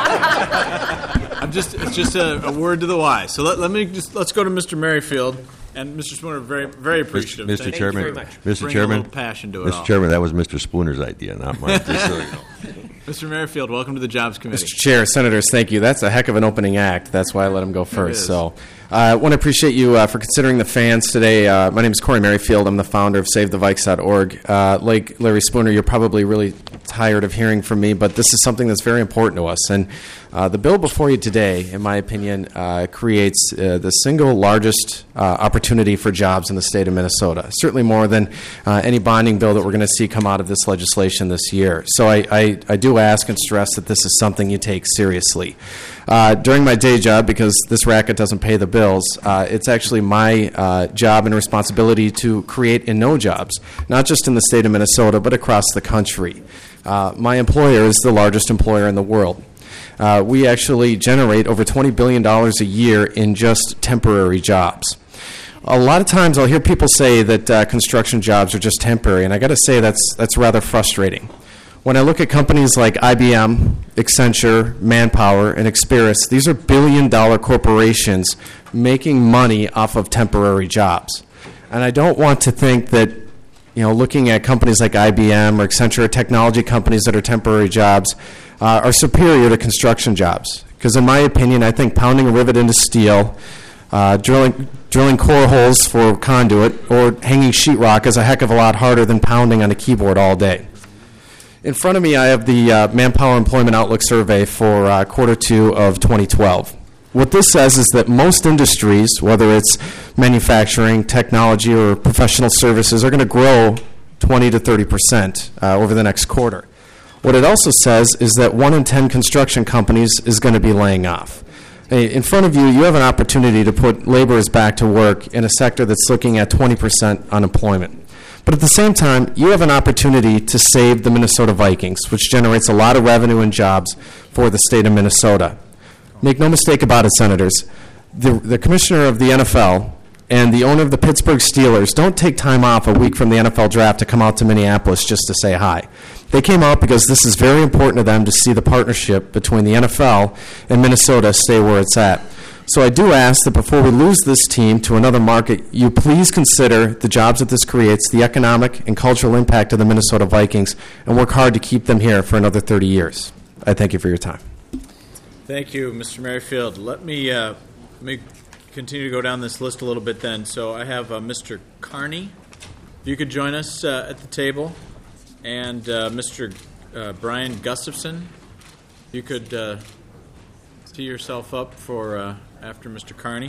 I'm just it's just a, a word to the wise. So let, let me just let's go to Mister Merrifield and Mister Spooner. Very very appreciative. Mister Thank Chairman, you very much. Mister Bringing Chairman, a little passion to it Mister all. Chairman, that was Mister Spooner's idea, not mine. Just so you know. Mister Merrifield, welcome to the Jobs Committee. Mister Chair, Senators, thank you. That's a heck of an opening act. That's why I let him go It first. is. So I uh, want to appreciate you uh, for considering the fans today. Uh, my name is Corey Merrifield. I'm the founder of Save The Vikes dot org. Uh, like Larry Spooner, you're probably really tired of hearing from me, but this is something that's very important to us. And uh, the bill before you today, in my opinion, uh, creates uh, the single largest uh, opportunity for jobs in the state of Minnesota, certainly more than uh, any bonding bill that we're going to see come out of this legislation this year. So I, I, I do ask and stress that this is something you take seriously. Uh, during my day job, because this racket doesn't pay the bills, uh, it's actually my uh, job and responsibility to create and know jobs, not just in the state of Minnesota, but across the country. Uh, my employer is the largest employer in the world. Uh, we actually generate over twenty billion dollars a year in just temporary jobs. A lot of times I'll hear people say that uh, construction jobs are just temporary, and I got to say that's that's rather frustrating. When I look at companies like I B M, Accenture, Manpower, and Experis, these are billion-dollar corporations making money off of temporary jobs. And I don't want to think that, you know, looking at companies like I B M or Accenture, or technology companies that are temporary jobs, uh, are superior to construction jobs. Because in my opinion, I think pounding a rivet into steel, uh, drilling drilling core holes for conduit, or hanging sheetrock is a heck of a lot harder than pounding on a keyboard all day. In front of me, I have the uh, Manpower Employment Outlook Survey for uh, quarter two of twenty twelve. What this says is that most industries, whether it's manufacturing, technology, or professional services, are going to grow twenty to thirty percent uh, over the next quarter. What it also says is that one in ten construction companies is going to be laying off. Hey, in front of you, you have an opportunity to put laborers back to work in a sector that's looking at twenty percent unemployment. But at the same time, you have an opportunity to save the Minnesota Vikings, which generates a lot of revenue and jobs for the state of Minnesota. Make no mistake about it, Senators. The, the commissioner of the N F L and the owner of the Pittsburgh Steelers don't take time off a week from the N F L draft to come out to Minneapolis just to say hi. They came out because this is very important to them to see the partnership between the N F L and Minnesota stay where it's at. So I do ask that before we lose this team to another market, you please consider the jobs that this creates, the economic and cultural impact of the Minnesota Vikings, and work hard to keep them here for another thirty years. I thank you for your time. Thank you, Mister Merrifield. Let me uh, let me continue to go down this list a little bit then. So I have uh, Mister Carney. If you could join us uh, at the table. And uh, Mister Uh, Brian Gustafson. You could uh, tee yourself up for uh, after Mister Carney.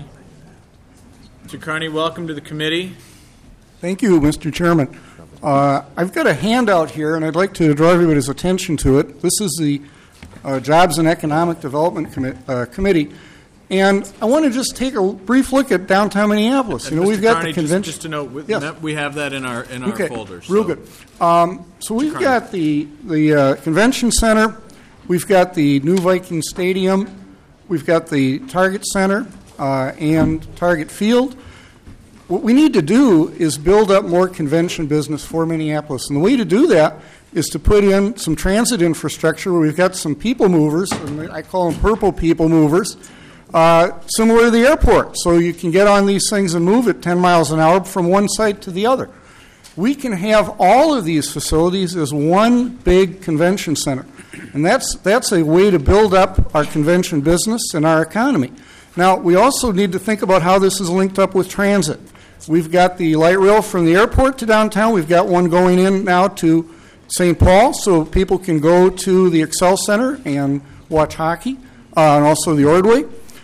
Mister Carney, welcome to the committee. Thank you, Mister Chairman. Uh, I've got a handout here, and I'd like to draw everybody's attention to it. This is the uh, Jobs and Economic Development Commi- uh, Committee, and I want to just take a brief look at downtown Minneapolis. You know, Mister we've got Carney, the convention. Just, just to note, we, Yes. that, we have that in our in our okay. folders. Real so. good. Um, so we've got the the uh, convention center, We've got the new Viking Stadium. We've got the Target Center uh, and Target Field. What we need to do is build up more convention business for Minneapolis. And the way to do that is to put in some transit infrastructure where we've got some people movers, and I call them purple people movers, uh, similar to the airport. So you can get on these things and move at ten miles an hour from one site to the other. We can have all of these facilities as one big convention center. And that's, that's a way to build up our convention business and our economy. Now, we also need to think about how this is linked up with transit. We've got the light rail from the airport to downtown. We've got one going in now to Saint Paul, so people can go to the Excel Center and watch hockey, uh, and also the Ordway.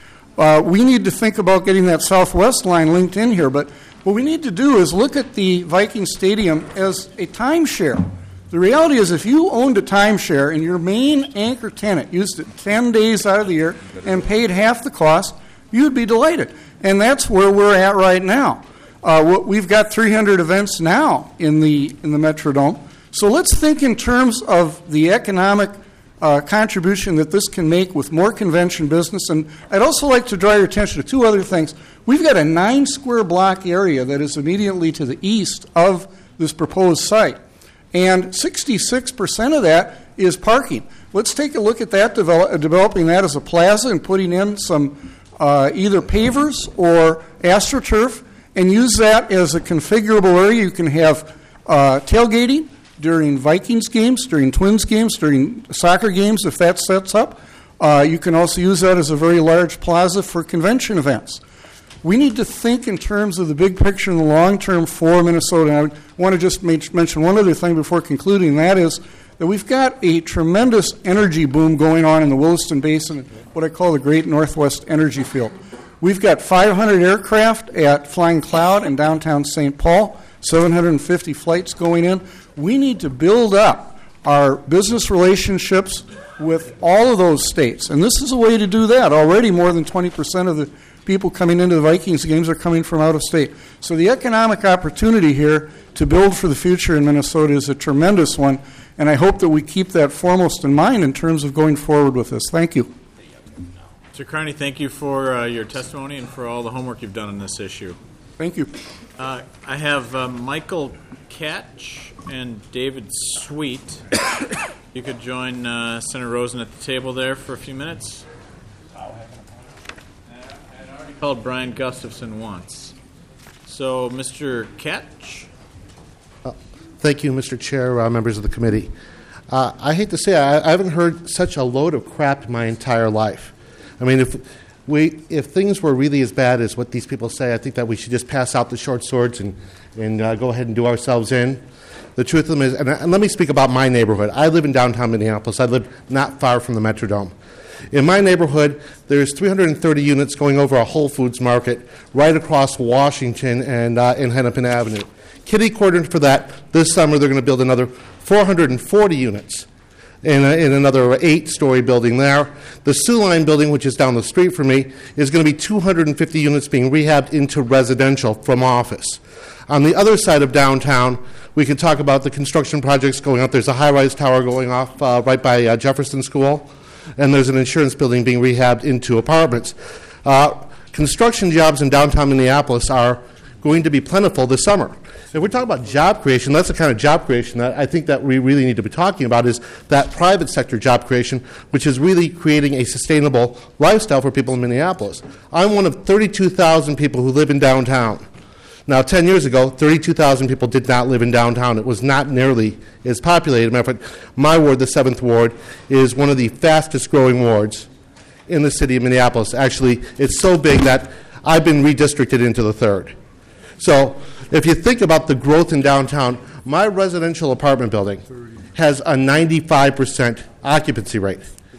Uh, we need to think about getting that Southwest line linked in here, but what we need to do is look at the Viking Stadium as a timeshare. The reality is if you owned a timeshare and your main anchor tenant used it ten days out of the year and paid half the cost, you'd be delighted. And that's where we're at right now. Uh, what, we've got three hundred events now in the in the Metrodome. So let's think in terms of the economic uh, contribution that this can make with more convention business. And I'd also like to draw your attention to two other things. We've got a nine square block area that is immediately to the east of this proposed site. And sixty-six percent of that is parking. Let's take a look at that, develop, developing that as a plaza and putting in some uh, either pavers or AstroTurf, and use that as a configurable area. You can have uh, tailgating during Vikings games, during Twins games, during soccer games, if that sets up. Uh, you can also use that as a very large plaza for convention events. We need to think in terms of the big picture and the long term for Minnesota. And I want to just mention one other thing before concluding, and that is that we've got a tremendous energy boom going on in the Williston Basin, what I call the Great Northwest Energy Field. We've got five hundred aircraft at Flying Cloud in downtown Saint Paul, seven hundred fifty flights going in. We need to build up our business relationships with all of those states. And this is a way to do that. Already more than twenty percent of the people coming into the Vikings games are coming from out of state. So the economic opportunity here to build for the future in Minnesota is a tremendous one, and I hope that we keep that foremost in mind in terms of going forward with this. Thank you. Mister Carney, thank you for uh, your testimony and for all the homework you've done on this issue. Thank you. Uh, I have uh, Michael Catch and David Sweet. You could join uh, Senator Rosen at the table there for a few minutes. I already called Brian Gustafson once. So, Mister Catch. Uh, thank you, Mister Chair, uh, members of the committee. Uh, I hate to say it, I, I haven't heard such a load of crap in my entire life. I mean, if we if things were really as bad as what these people say, I think that we should just pass out the short swords and, and uh, go ahead and do ourselves in. The truth of them is, and, and let me speak about my neighborhood. I live in downtown Minneapolis. I live not far from the Metrodome. In my neighborhood, there's three hundred thirty units going over a Whole Foods market right across Washington and uh, in Hennepin Avenue. Kitty cornered for that. This summer, they're going to build another four hundred forty units in, a, in another eight-story building there. The Sioux Line building, which is down the street from me, is going to be two hundred fifty units being rehabbed into residential from office. On the other side of downtown, we can talk about the construction projects going up. There's a high-rise tower going off uh, right by uh, Jefferson School, and there's an insurance building being rehabbed into apartments. Uh, construction jobs in downtown Minneapolis are going to be plentiful this summer. If we're talking about job creation, that's the kind of job creation that I think that we really need to be talking about, is that private sector job creation, which is really creating a sustainable lifestyle for people in Minneapolis. I'm one of thirty-two thousand people who live in downtown. Now, ten years ago, thirty-two thousand people did not live in downtown. It was not nearly as populated. Matter of fact, my ward, the seventh Ward, is one of the fastest growing wards in the city of Minneapolis. Actually, it's so big that I've been redistricted into the third. So if you think about the growth in downtown, my residential apartment building has a ninety-five percent occupancy rate.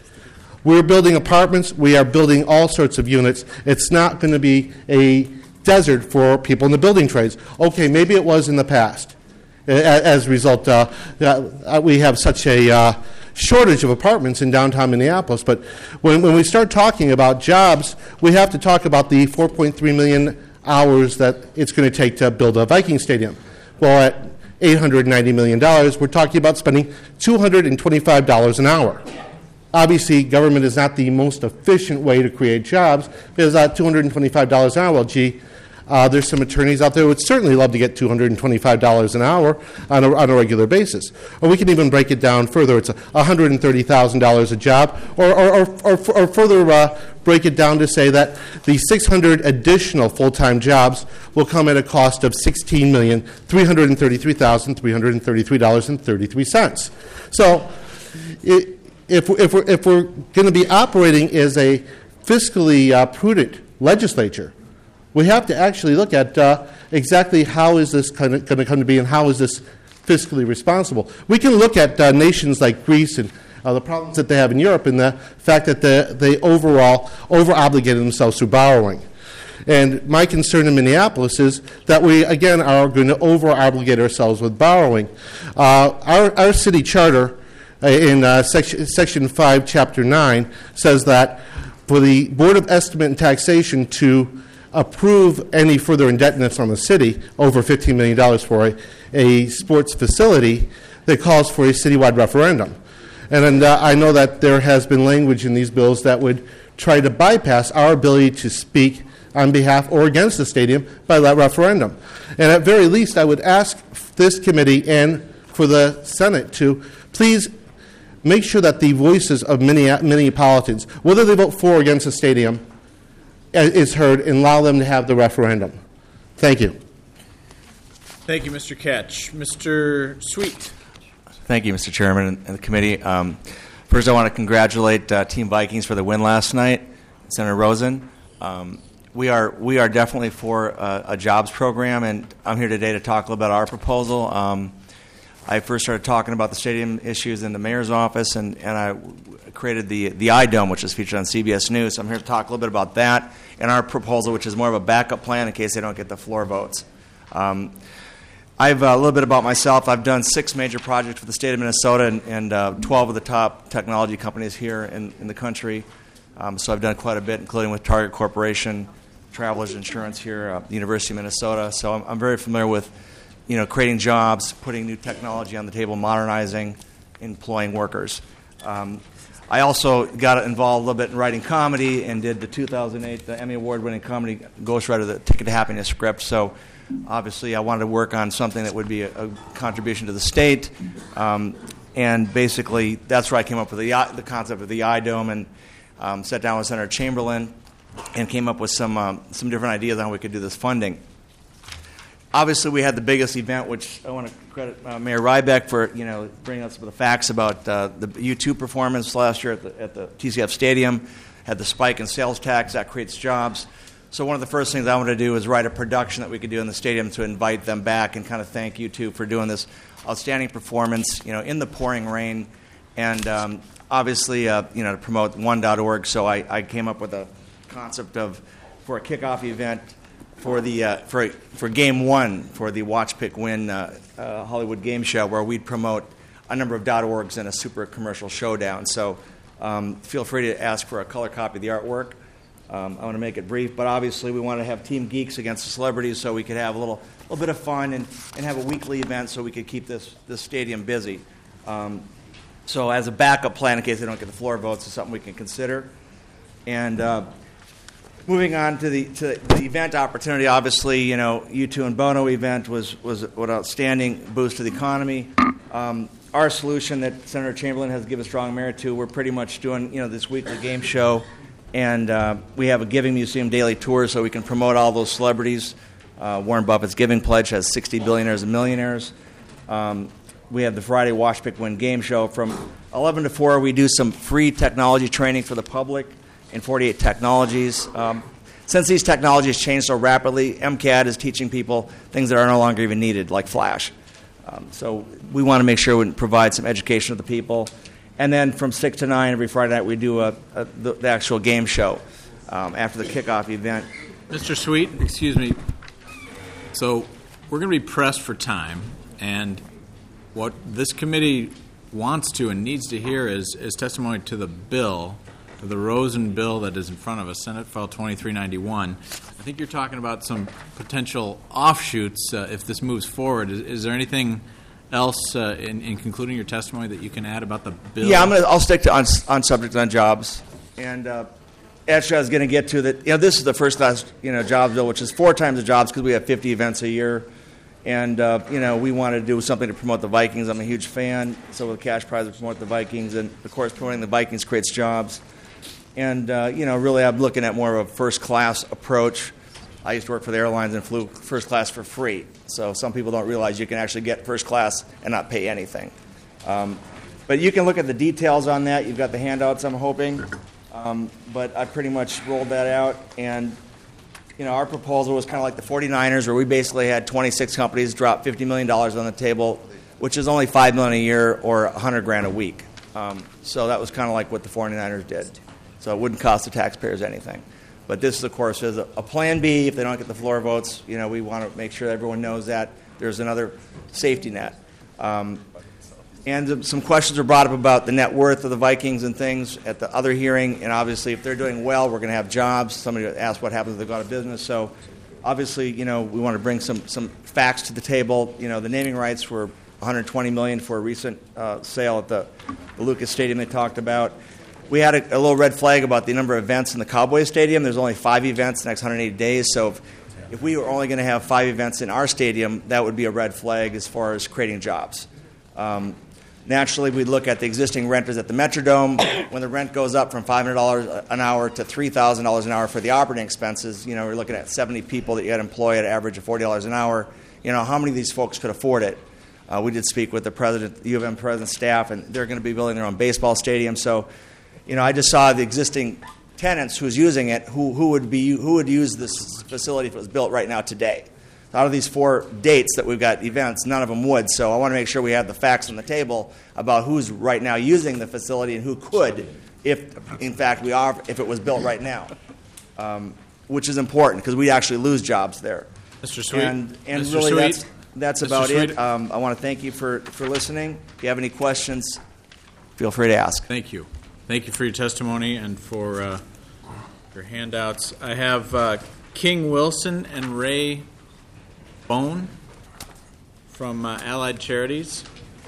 We're building apartments. We are building all sorts of units. It's not going to be a desert for people in the building trades. Okay, maybe it was in the past. As a result, uh, uh, we have such a uh, shortage of apartments in downtown Minneapolis. But when, when we start talking about jobs, we have to talk about the four point three million hours that it's going to take to build a Viking stadium. Well, at eight hundred ninety million dollars, we're talking about spending two hundred twenty-five dollars an hour. obviously government is not the most efficient way to create jobs because uh, two hundred twenty-five dollars an hour, well, gee, uh, there's some attorneys out there who would certainly love to get two hundred twenty-five dollars an hour on a, on a regular basis. Or we can even break it down further. It's one hundred thirty thousand dollars a job, or, or, or, or, or further uh, break it down to say that the six hundred additional full-time jobs will come at a cost of sixteen million three hundred thirty-three thousand three hundred thirty-three dollars and thirty-three cents. So it, if, if we're, if we're going to be operating as a fiscally uh, prudent legislature, we have to actually look at uh, exactly how is this going to come to be and how is this fiscally responsible. We can look at uh, nations like Greece and uh, the problems that they have in Europe and the fact that the, they overall over-obligated themselves through borrowing. And my concern in Minneapolis is that we, again, are going to over-obligate ourselves with borrowing. Uh, our, our city charter uh, in uh, section, section five, Chapter nine, says that for the Board of Estimate and Taxation to approve any further indebtedness on the city, over fifteen million dollars for a, a sports facility, that calls for a citywide referendum. And, and uh, I know that there has been language in these bills that would try to bypass our ability to speak on behalf or against the stadium by that referendum. And at very least, I would ask this committee and for the Senate to please make sure that the voices of many Minneapolitans, whether they vote for or against the stadium, is heard and allow them to have the referendum. Thank you. Thank you, Mister Ketch. Mister Sweet. Thank you, Mister Chairman and the committee. Um, first, I want to congratulate uh, Team Vikings for the win last night. Senator Rosen. Um, we are we are definitely for a, a jobs program, and I'm here today to talk a little about our proposal. Um, I first started talking about the stadium issues in the mayor's office, and, and I created the the iDome, which is featured on C B S News. So I'm here to talk a little bit about that and our proposal, which is more of a backup plan in case they don't get the floor votes. Um, I've uh, a little bit about myself. I've done six major projects for the state of Minnesota and, and uh, twelve of the top technology companies here in, in the country. Um, so I've done quite a bit, including with Target Corporation, Travelers Insurance here at the University of Minnesota. So I'm, I'm very familiar with, you know, creating jobs, putting new technology on the table, modernizing, employing workers. Um, I also got involved a little bit in writing comedy and did the two thousand eight the Emmy Award-winning comedy ghostwriter, the Ticket to Happiness script. So obviously I wanted to work on something that would be a, a contribution to the state. Um, and basically that's where I came up with the, the concept of the iDome and um, sat down with Senator Chamberlain and came up with some um, some different ideas on how we could do this funding. Obviously, we had the biggest event, which I want to credit uh, Mayor Rybeck for, you know, bringing us some of the facts about uh, the U two performance last year at the, at the T C F Stadium. Had the spike in sales tax that creates jobs. So one of the first things I wanted to do was write a production that we could do in the stadium to invite them back and kind of thank U two for doing this outstanding performance, you know, in the pouring rain, and um, obviously, uh, you know, to promote one dot org. So I, I came up with a concept of for a kickoff event. For the uh, for for game one for the Watch Pick Win uh, uh, Hollywood game show, where we'd promote a number of .orgs and a super commercial showdown. So um, feel free to ask for a color copy of the artwork. Um, I want to make it brief, but obviously we want to have Team Geeks against the celebrities, so we could have a little little bit of fun and, and have a weekly event, so we could keep this this stadium busy. Um, so as a backup plan, in case they don't get the floor votes, is something we can consider. And uh, Moving on to the to the event opportunity, obviously, you know, U two and Bono event was was an outstanding boost to the economy. Um, our solution that Senator Chamberlain has given strong merit to, we're pretty much doing, you know, this weekly game show, and uh, we have a Giving Museum daily tour, so we can promote all those celebrities. Uh, Warren Buffett's Giving Pledge has sixty billionaires and millionaires. Um, we have the Friday Watch Pick Win game show from eleven to four. We do some free technology training for the public in forty-eight technologies. Um, since these technologies change so rapidly, MCAT is teaching people things that are no longer even needed, like Flash. Um, so we want to make sure we provide some education to the people. And then from six to nine every Friday night, we do a, a, the, the actual game show um, after the kickoff event. Mister Sweet, excuse me. So we're going to be pressed for time, and what this committee wants to and needs to hear is, is testimony to the bill, the Rosen bill that is in front of us, Senate File twenty-three ninety-one. I think you're talking about some potential offshoots uh, if this moves forward. Is, is there anything else uh, in, in concluding your testimony that you can add about the bill? Yeah, I'm gonna, I'll stick to on, on subject on jobs. And uh, actually, I was going to get to that. You know, this is the first class, you know, jobs bill, which is four times the jobs because we have fifty events a year. And, uh, you know, we wanted to do something to promote the Vikings. I'm a huge fan. So with the cash prize, we promote the Vikings. And, of course, promoting the Vikings creates jobs. And, uh, you know, really I'm looking at more of a first-class approach. I used to work for the airlines and flew first class for free. So some people don't realize you can actually get first class and not pay anything. Um, but you can look at the details on that. You've got the handouts, I'm hoping. Um, but I pretty much rolled that out. And, you know, our proposal was kind of like the forty-niners, where we basically had twenty-six companies drop fifty million dollars on the table, which is only five million dollars a year or one hundred grand a week. Um, so that was kind of like what the forty-niners did. So it wouldn't cost the taxpayers anything. But this, of course, is a, a plan B. If they don't get the floor votes, you know, we want to make sure everyone knows that there's another safety net. Um, and some questions were brought up about the net worth of the Vikings and things at the other hearing. And obviously, if they're doing well, we're going to have jobs. Somebody asked what happens if they go out of business. So obviously, you know, we want to bring some, some facts to the table. You know, the naming rights were one hundred twenty million dollars for a recent uh, sale at the, the Lucas Stadium they talked about. We had a, a little red flag about the number of events in the Cowboys Stadium. There's only five events the next one hundred eighty days. So if, if we were only going to have five events in our stadium, that would be a red flag as far as creating jobs. Um, naturally, we'd look at the existing renters at the Metrodome. When the rent goes up from five hundred dollars an hour to three thousand dollars an hour for the operating expenses, you know, we're looking at seventy people that you had employ at an average of forty dollars an hour. You know, how many of these folks could afford it? Uh, we did speak with the president, the U of M president staff, and they're going to be building their own baseball stadium. So, you know, I just saw the existing tenants who's using it, who, who would be who would use this facility if it was built right now today. Out of these four dates that we've got events, none of them would. So I want to make sure we have the facts on the table about who's right now using the facility and who could, if in fact we are, if it was built right now, um, which is important because we actually lose jobs there. Mister Sweet, and, and Mister really Sweet. that's that's Mister about Sweet. it. Um, I want to thank you for for listening. If you have any questions, feel free to ask. Thank you. Thank you for your testimony and for uh, your handouts. I have uh, King Wilson and Ray Bone from uh, Allied Charities.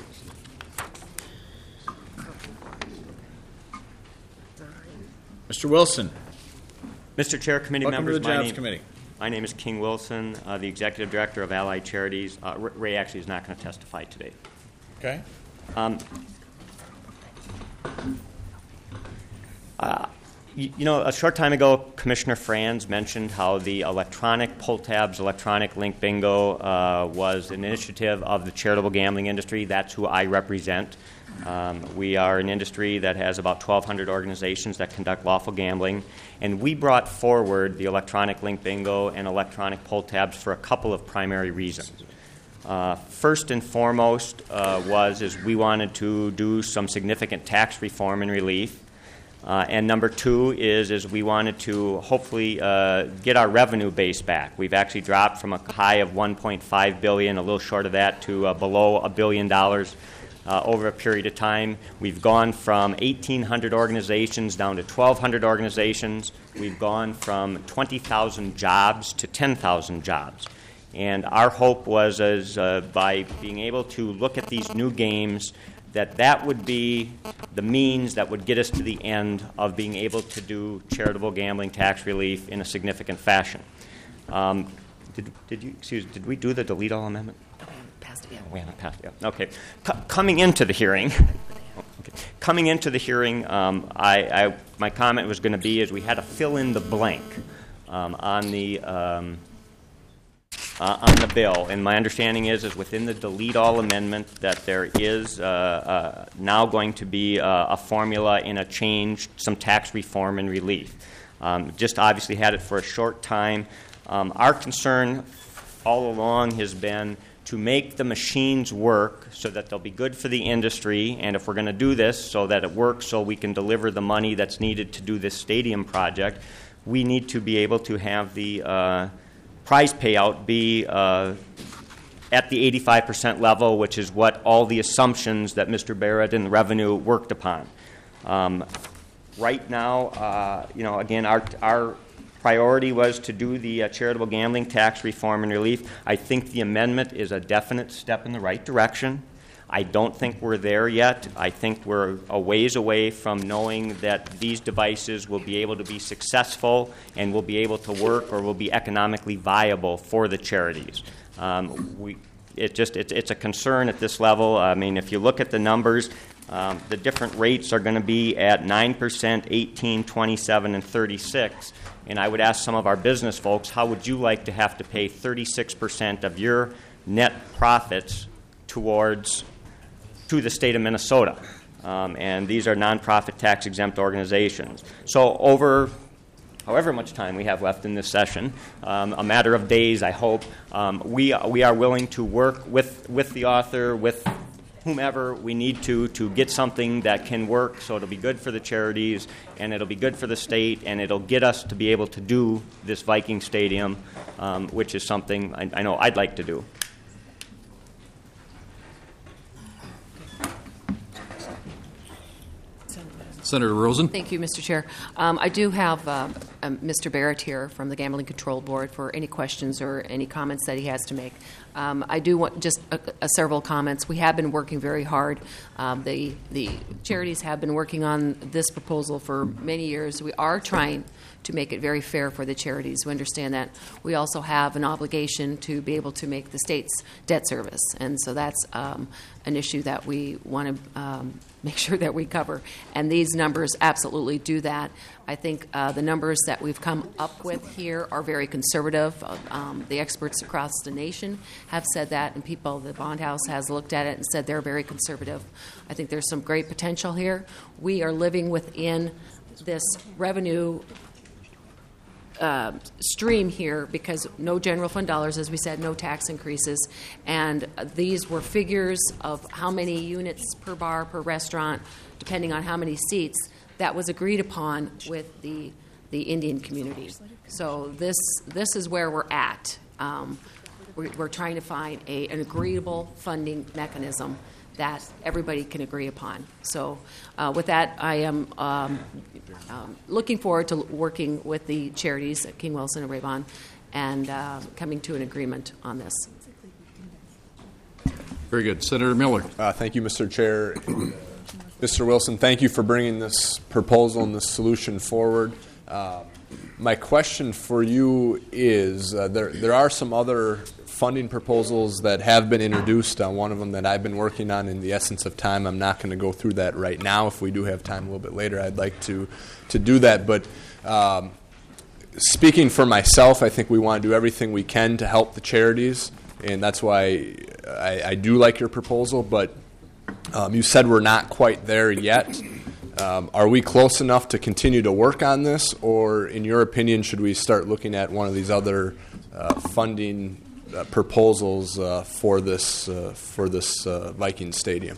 Mister Wilson. Mister Chair, committee Welcome members, to the my Jobs name, Committee. My name is King Wilson, uh, the Executive Director of Allied Charities. Uh, Ray actually is not going to testify today. Okay. Um, uh, you, you know, a short time ago, Commissioner Franz mentioned how the electronic pull tabs, electronic link bingo uh, was an initiative of the charitable gambling industry. That's who I represent. Um, we are an industry that has about twelve hundred organizations that conduct lawful gambling, and we brought forward the electronic link bingo and electronic pull tabs for a couple of primary reasons. Uh, first and foremost uh, was is we wanted to do some significant tax reform and relief. Uh, and number two is is we wanted to hopefully uh, get our revenue base back. We've actually dropped from a high of one point five billion dollars, a little short of that, to uh, below a billion dollars uh, over a period of time. We've gone from eighteen hundred organizations down to twelve hundred organizations. We've gone from twenty thousand jobs to ten thousand jobs. And our hope was as uh, by being able to look at these new games, that that would be the means that would get us to the end of being able to do charitable gambling tax relief in a significant fashion. Um, did, did you excuse? Did we do the delete all amendment? Passed it, yeah. We haven't passed it yet. Okay. C- coming into the hearing, okay. coming into the hearing, um, I, I my comment was going to be is we had to fill in the blank um, on the. Um, Uh, on the bill, and my understanding is is within the delete all amendment that there is uh, uh, now going to be uh, a formula in a change, some tax reform and relief. Um, just obviously had it for a short time. Um, our concern all along has been to make the machines work so that they'll be good for the industry, and if we're going to do this so that it works so we can deliver the money that's needed to do this stadium project, we need to be able to have the uh, prize payout be uh, at the eighty-five percent level, which is what all the assumptions that Mister Barrett and the revenue worked upon. Um, right now, uh, you know, again, our our priority was to do the uh, charitable gambling tax reform and relief. I think the amendment is a definite step in the right direction. I don't think we're there yet. I think we're a ways away from knowing that these devices will be able to be successful and will be able to work or will be economically viable for the charities. Um, we, it just it's, it's a concern at this level. I mean, if you look at the numbers, um, the different rates are going to be at nine percent, eighteen, twenty-seven, and thirty-six. And I would ask some of our business folks, how would you like to have to pay thirty-six percent of your net profits towards to the state of Minnesota? Um, and these are nonprofit tax-exempt organizations. So over however much time we have left in this session, um, a matter of days, I hope, um, we, we are willing to work with, with the author, with whomever we need to, to get something that can work so it'll be good for the charities and it'll be good for the state and it'll get us to be able to do this Viking Stadium, um, which is something I, I know I'd like to do. Senator Rosen. Thank you, Mister Chair. Um, I do have uh, um, Mister Barrett here from the Gambling Control Board for any questions or any comments that he has to make. Um, I do want just a, a several comments. We have been working very hard. Um, the the charities have been working on this proposal for many years. We are trying to make it very fair for the charities. We understand that we also have an obligation to be able to make the state's debt service, and so that's um, an issue that we want to um, make sure that we cover. And these numbers absolutely do that. I think uh, the numbers that we've come up with here are very conservative. Um, the experts across the nation have said that, and people, the Bond House has looked at it and said they're very conservative. I think there's some great potential here. We are living within this revenue Uh, stream here because no general fund dollars, as we said, no tax increases, and uh, these were figures of how many units per bar per restaurant, depending on how many seats, that was agreed upon with the the Indian community. So this this is where we're at. Um, we're, we're trying to find a, an agreeable funding mechanism that everybody can agree upon. So uh, with that, I am um, um, looking forward to working with the charities at King Wilson and Raybon and uh, coming to an agreement on this. Very good. Senator Miller. Uh, thank you, Mister Chair. Mister Wilson, thank you for bringing this proposal and this solution forward. Uh, my question for you is, uh, there, there are some other funding proposals that have been introduced. Uh, one of them that I've been working on. In the essence of time, I'm not going to go through that right now. If we do have time a little bit later, I'd like to, to do that. But um, speaking for myself, I think we want to do everything we can to help the charities, and that's why I, I do like your proposal. But um, you said we're not quite there yet. Um, are we close enough to continue to work on this, or in your opinion, should we start looking at one of these other uh, funding Uh, proposals uh, for this uh, for this uh, Viking Stadium?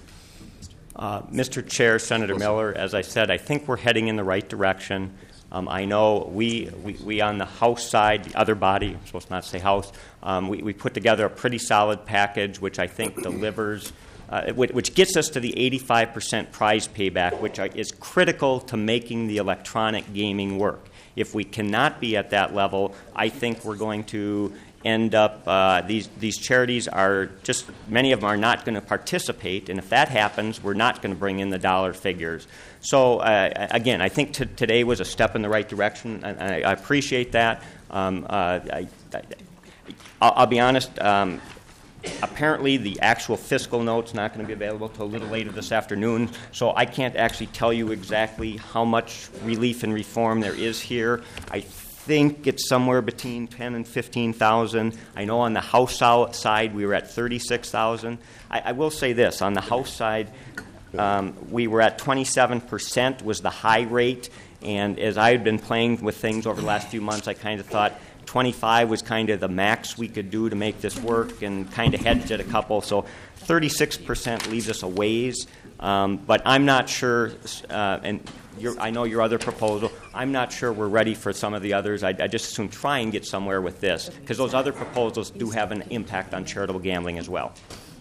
Uh, Mister Chair, Senator Miller, as I said, I think we're heading in the right direction. Um, I know we, we, we on the House side, the other body, I'm supposed not to say House, um, we, we put together a pretty solid package which I think delivers, uh, which, which gets us to the eighty-five percent prize payback, which is critical to making the electronic gaming work. If we cannot be at that level, I think we're going to end up, uh, these, these charities are just, many of them are not going to participate, and if that happens, we're not going to bring in the dollar figures. So, uh, again, I think t- today was a step in the right direction, and I, I appreciate that. Um, uh, I, I, I'll, I'll be honest, um, apparently the actual fiscal note's not going to be available until a little later this afternoon, so I can't actually tell you exactly how much relief and reform there is here. I I think it's somewhere between ten and fifteen thousand. I know on the House side we were at thirty-six thousand. I, I will say this: on the House side, um, we were at twenty-seven percent was the high rate, and as I had been playing with things over the last few months, I kind of thought twenty-five was kind of the max we could do to make this work, and kind of hedged it a couple. So thirty-six percent leaves us a ways, um, but I'm not sure, uh, and. Your, I know your other proposal. I'm not sure we're ready for some of the others. I, I just assume try and get somewhere with this, because those other proposals do have an impact on charitable gambling as well.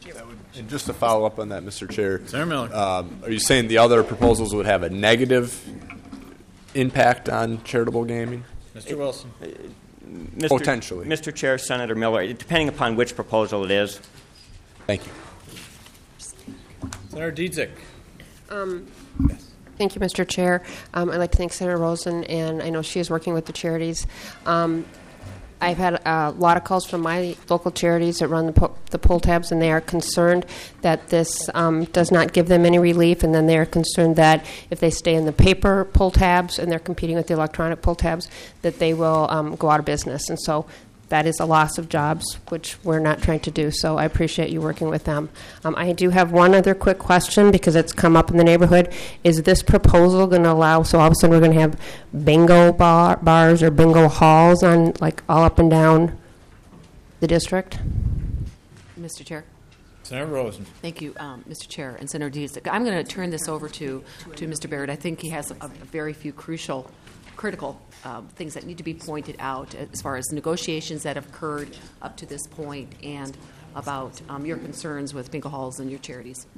And just to follow up on that, Mister Chair, Senator Miller, um, are you saying the other proposals would have a negative impact on charitable gaming? Mister Wilson. Uh, Mister Potentially. Mister Chair, Senator Miller, depending upon which proposal it is. Thank you. Senator Dietzick. Um, Thank you, Mister Chair. Um, I'd like to thank Senator Rosen, and I know she is working with the charities. Um, I've had a lot of calls from my local charities that run the, po- the pull tabs, and they are concerned that this um, does not give them any relief, and then they are concerned that if they stay in the paper pull tabs and they're competing with the electronic pull tabs, that they will um, go out of business. And so that is a loss of jobs, which we're not trying to do. So I appreciate you working with them. Um, I do have one other quick question because it's come up in the neighborhood. Is this proposal going to allow, so all of a sudden we're going to have bingo bar, bars or bingo halls on, like, all up and down the district? Mister Chair. Senator Rosen. Thank you, um, Mister Chair and Senator Dietzick. I'm going to turn this over to, to Mister Barrett. I think he has a, a very few crucial, critical um, things that need to be pointed out as far as negotiations that have occurred up to this point and about um, your concerns with bingo halls and your charities.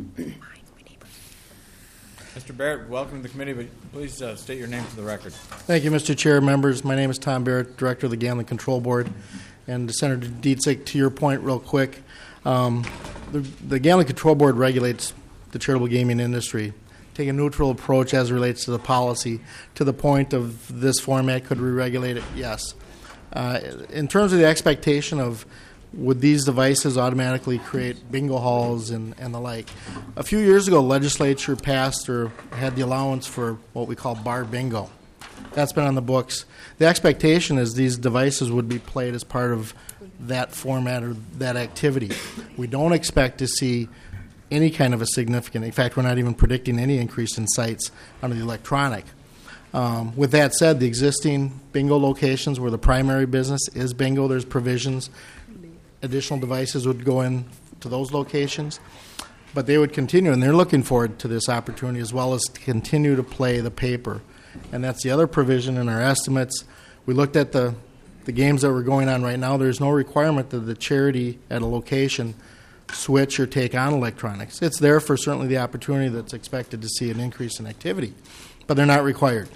Mister Barrett, welcome to the committee, but please uh, state your name for the record. Thank you, Mister Chair, members. My name is Tom Barrett, Director of the Gambling Control Board. And Senator Dietzick, to your point real quick, um, the, the Gambling Control Board regulates the charitable gaming industry. Take a neutral approach as it relates to the policy. To the point of this format, could we regulate it? Yes. Uh, in terms of the expectation of would these devices automatically create bingo halls and, and the like, a few years ago, legislature passed or had the allowance for what we call bar bingo. That's been on the books. The expectation is these devices would be played as part of that format or that activity. We don't expect to see any kind of a significant, in fact, we're not even predicting any increase in sites under the electronic. Um, with that said, the existing bingo locations where the primary business is bingo, there's provisions. Additional devices would go in to those locations, but they would continue, and they're looking forward to this opportunity as well as to continue to play the paper. And that's the other provision in our estimates. We looked at the, the games that were going on right now. There's no requirement that the charity at a location switch or take on electronics. It's there for certainly the opportunity that's expected to see an increase in activity, but they're not required.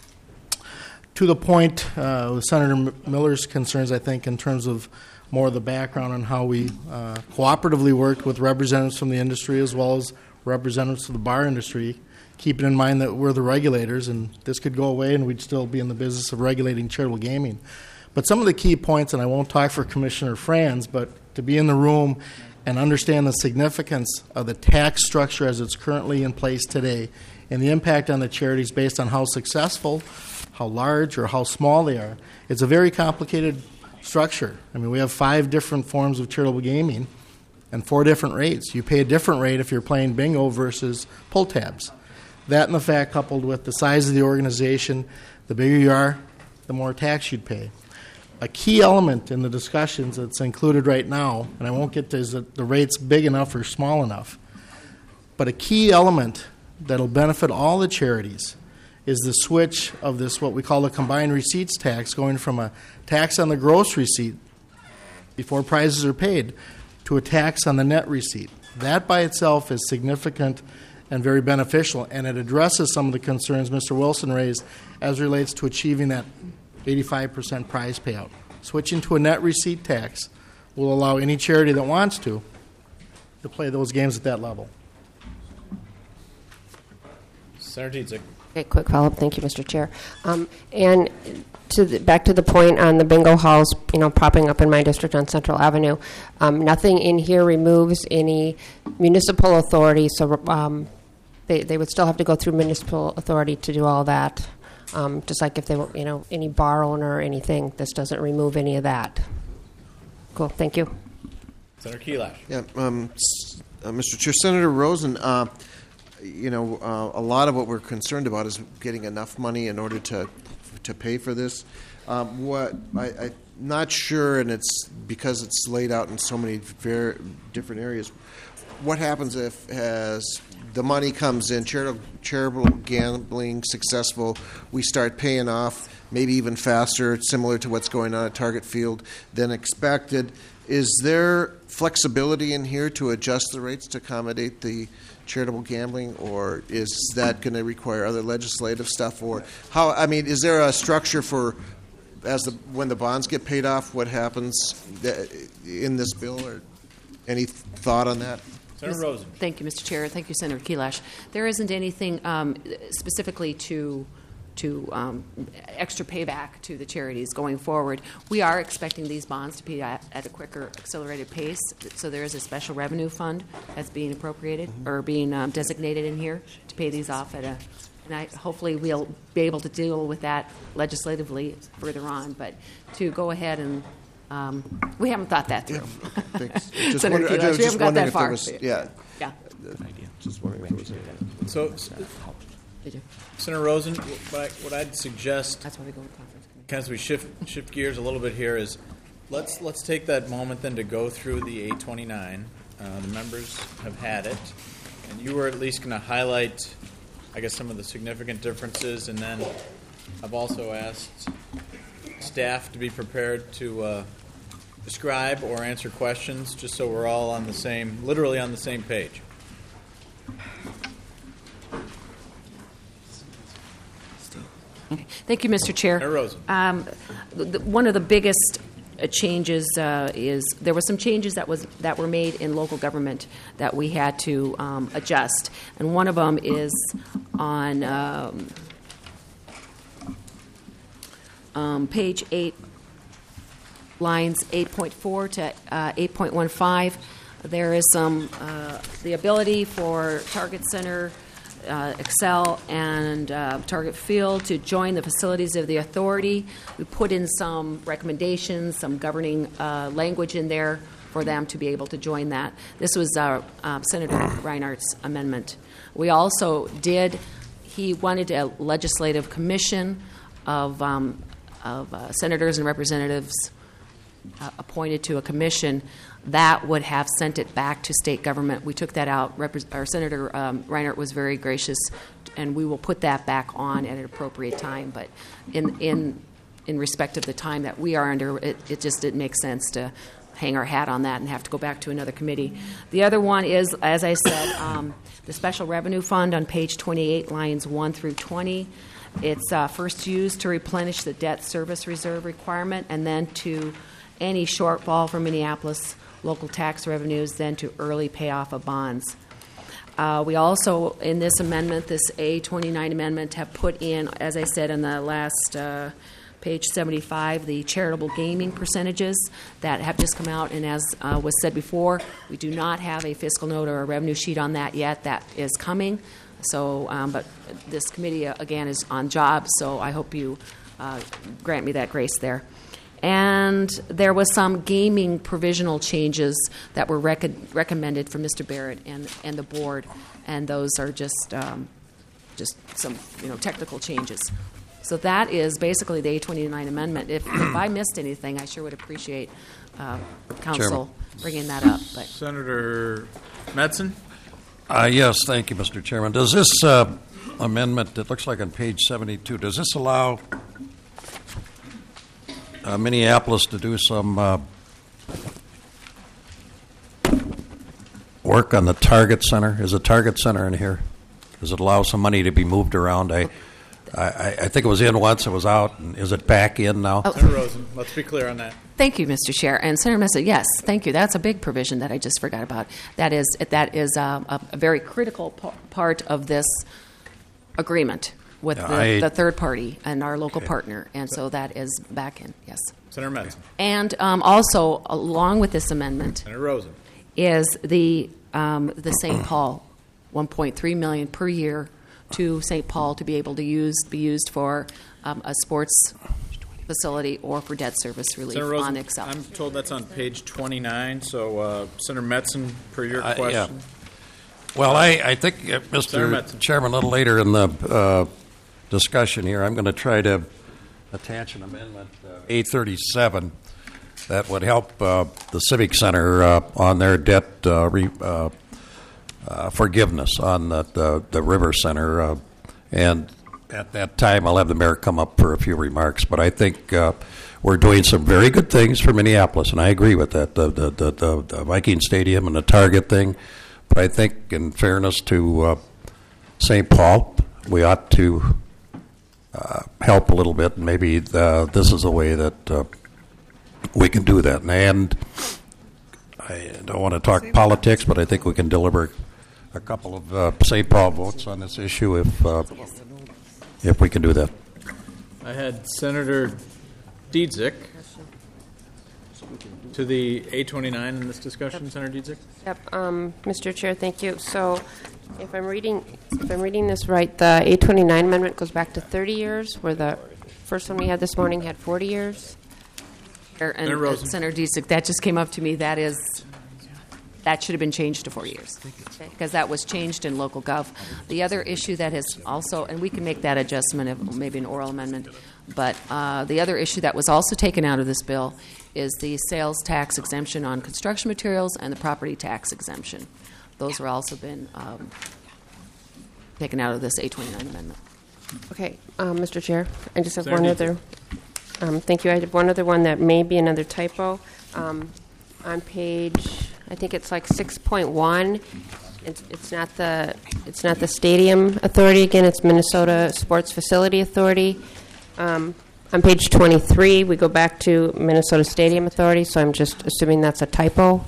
To the point uh, with Senator Miller's concerns, I think, in terms of more of the background on how we uh, cooperatively worked with representatives from the industry as well as representatives of the bar industry, keeping in mind that we're the regulators and this could go away and we'd still be in the business of regulating charitable gaming. But some of the key points, and I won't talk for Commissioner Franz, but to be in the room and understand the significance of the tax structure as it's currently in place today and the impact on the charities based on how successful, how large, or how small they are. It's a very complicated structure. I mean, we have five different forms of charitable gaming and four different rates. You pay a different rate if you're playing bingo versus pull tabs. That and the fact coupled with the size of the organization, the bigger you are, the more tax you'd pay. A key element in the discussions that's included right now, and I won't get to is that the rate's big enough or small enough, but a key element that'll benefit all the charities is the switch of this, what we call the combined receipts tax, going from a tax on the gross receipt before prizes are paid to a tax on the net receipt. That by itself is significant and very beneficial, and it addresses some of the concerns Mister Wilson raised as relates to achieving that eighty-five percent prize payout. Switching to a net receipt tax will allow any charity that wants to to play those games at that level. Senator Dietzick. Okay, quick follow-up. Thank you, Mister Chair. Um, and to the, back to the point on the bingo halls, you know, popping up in my district on Central Avenue, um, nothing in here removes any municipal authority, so um, they, they would still have to go through municipal authority to do all that. Um, just like if they were, you know, any bar owner or anything, this doesn't remove any of that. Cool, thank you. Senator Kelash. Yeah, um, uh, Mister Chair, Senator Rosen, uh, you know, uh, a lot of what we're concerned about is getting enough money in order to to pay for this. Um, what I, I'm not sure, and it's because it's laid out in so many very different areas. What happens if, as the money comes in, charitable, charitable gambling successful, we start paying off, maybe even faster, similar to what's going on at Target Field than expected? Is there flexibility in here to adjust the rates to accommodate the charitable gambling, or is that going to require other legislative stuff? Or how? I mean, is there a structure for as the when the bonds get paid off? What happens in this bill? Or any thought on that? Senator Rosen. Thank you, Mister Chair. Thank you, Senator Kelash. There isn't anything um, specifically to to um, extra payback to the charities going forward. We are expecting these bonds to be at, at a quicker, accelerated pace. So there is a special revenue fund that's being appropriated or being um, designated in here to pay these off at a. And I, hopefully we'll be able to deal with that legislatively further on. But to go ahead and um, we haven't thought that through. Thanks. Just Senator wonder- I Kelash, was we just haven't got wondering that if there far. was- yeah. Yeah. Just wondering if there was So, Senator Rosen, what, I, what I'd suggest, That's why we go with conference committee. as we shift shift gears a little bit here, is let's let's take that moment then to go through the eight twenty-nine. Uh, the members have had it, and you were at least going to highlight, I guess, some of the significant differences, and then I've also asked staff to be prepared to uh, describe or answer questions, just so we're all on the same, literally on the same page. Okay. Thank you, Mister Chair. Senator Rosen. Um, the, one of the biggest uh, changes uh, is there were some changes that was that were made in local government that we had to um, adjust, and one of them is on um, um, page eight, lines eight point four to uh, eight point one five. There is some uh, the ability for Target Center. Uh, Excel and uh, Target Field to join the facilities of the authority. We put in some recommendations, some governing uh, language in there for them to be able to join that. This was uh, uh, Senator Reinhardt's amendment. We also did, he wanted a legislative commission of, um, of uh, senators and representatives uh, appointed to a commission that would have sent it back to state government. We took that out. Repre- our Senator um, Reinhardt was very gracious, and we will put that back on at an appropriate time. But in in in respect of the time that we are under, it, it just didn't make sense to hang our hat on that and have to go back to another committee. The other one is, as I said, um, the Special Revenue Fund on page twenty-eight, lines one through twenty. It's uh, first used to replenish the debt service reserve requirement, and then to any shortfall for Minneapolis local tax revenues, then to early payoff of bonds. Uh, we also, in this amendment, this A twenty-nine amendment, have put in, as I said in the last uh, page seventy-five, the charitable gaming percentages that have just come out. And as uh, was said before, we do not have a fiscal note or a revenue sheet on that yet. That is coming. So, um, but this committee, uh, again, is on jobs, so I hope you uh, grant me that grace there. And there was some gaming provisional changes that were rec- recommended from Mister Barrett and, and the board, and those are just um, just some you know technical changes. So that is basically the A twenty-nine amendment. If, if I missed anything, I sure would appreciate uh, council Chairman. bringing that up. But Senator Metzen? Uh, yes, thank you, Mister Chairman. Does this uh, amendment, it looks like on page seventy-two, does this allow Uh, Minneapolis to do some uh, work on the Target Center? Is a Target Center in here? Does it allow some money to be moved around? I, I, I think it was in once, it was out, and is it back in now? Oh. Senator Rosen, let's be clear on that. Thank you, Mister Chair. And Senator Mesa, yes, thank you. That's a big provision that I just forgot about. That is that is uh, a, a very critical p- part of this agreement with Yeah, the, I- the third party and our local Okay. partner. And so that is back in, yes. Senator Metzen. And um, also, along with this amendment, Senator Rosen. is the um, the Saint Paul one point three million dollars per year to Saint Paul to be able to use be used for um, a sports facility or for debt service relief Senator Rosen, on Excel. I'm told that's on page twenty-nine, so uh, Senator Metzen, per your Uh, yeah. question. Well, I, I think, uh, Senator Mister Metzen. Chairman, a little later in the uh, discussion here, I'm going to try to attach an amendment, uh, eight thirty-seven, that would help uh, the Civic Center uh, on their debt uh, re, uh, uh, forgiveness on the, the, the River Center. Uh, and at that time, I'll have the mayor come up for a few remarks. But I think uh, we're doing some very good things for Minneapolis, and I agree with that, the, the, the, the, the Viking Stadium and the Target thing. But I think, in fairness to uh, Saint Paul, we ought to uh, help a little bit. And maybe the, this is a way that uh, we can do that. And I I don't want to talk politics, but I think we can deliver a couple of uh, Saint Paul votes on this issue if uh, if we can do that. I had Senator Dietzick to the A twenty-nine in this discussion. Yep. Senator Dietzick. Yep, um, Mister Chair, thank you. So, if I'm reading, if I'm reading this right, the A twenty-nine amendment goes back to thirty years, where the first one we had this morning had forty years. And uh, Senator Dietzick, that just came up to me. That is, that should have been changed to four years because that was changed in local gov. The other issue that has also, and we can make that adjustment, if maybe an oral amendment, but uh, the other issue that was also taken out of this bill is the sales tax exemption on construction materials and the property tax exemption. Those have also been um, taken out of this A twenty-nine amendment. Okay, um, Mister Chair, I just have Senator one Dietzick. other. Um, thank you. I have one other one that may be another typo. Um, on page, I think it's like six point one. It's, it's not the it's not the Stadium Authority again. It's Minnesota Sports Facility Authority. Um, on page twenty-three, we go back to Minnesota Stadium Authority. So I'm just assuming that's a typo.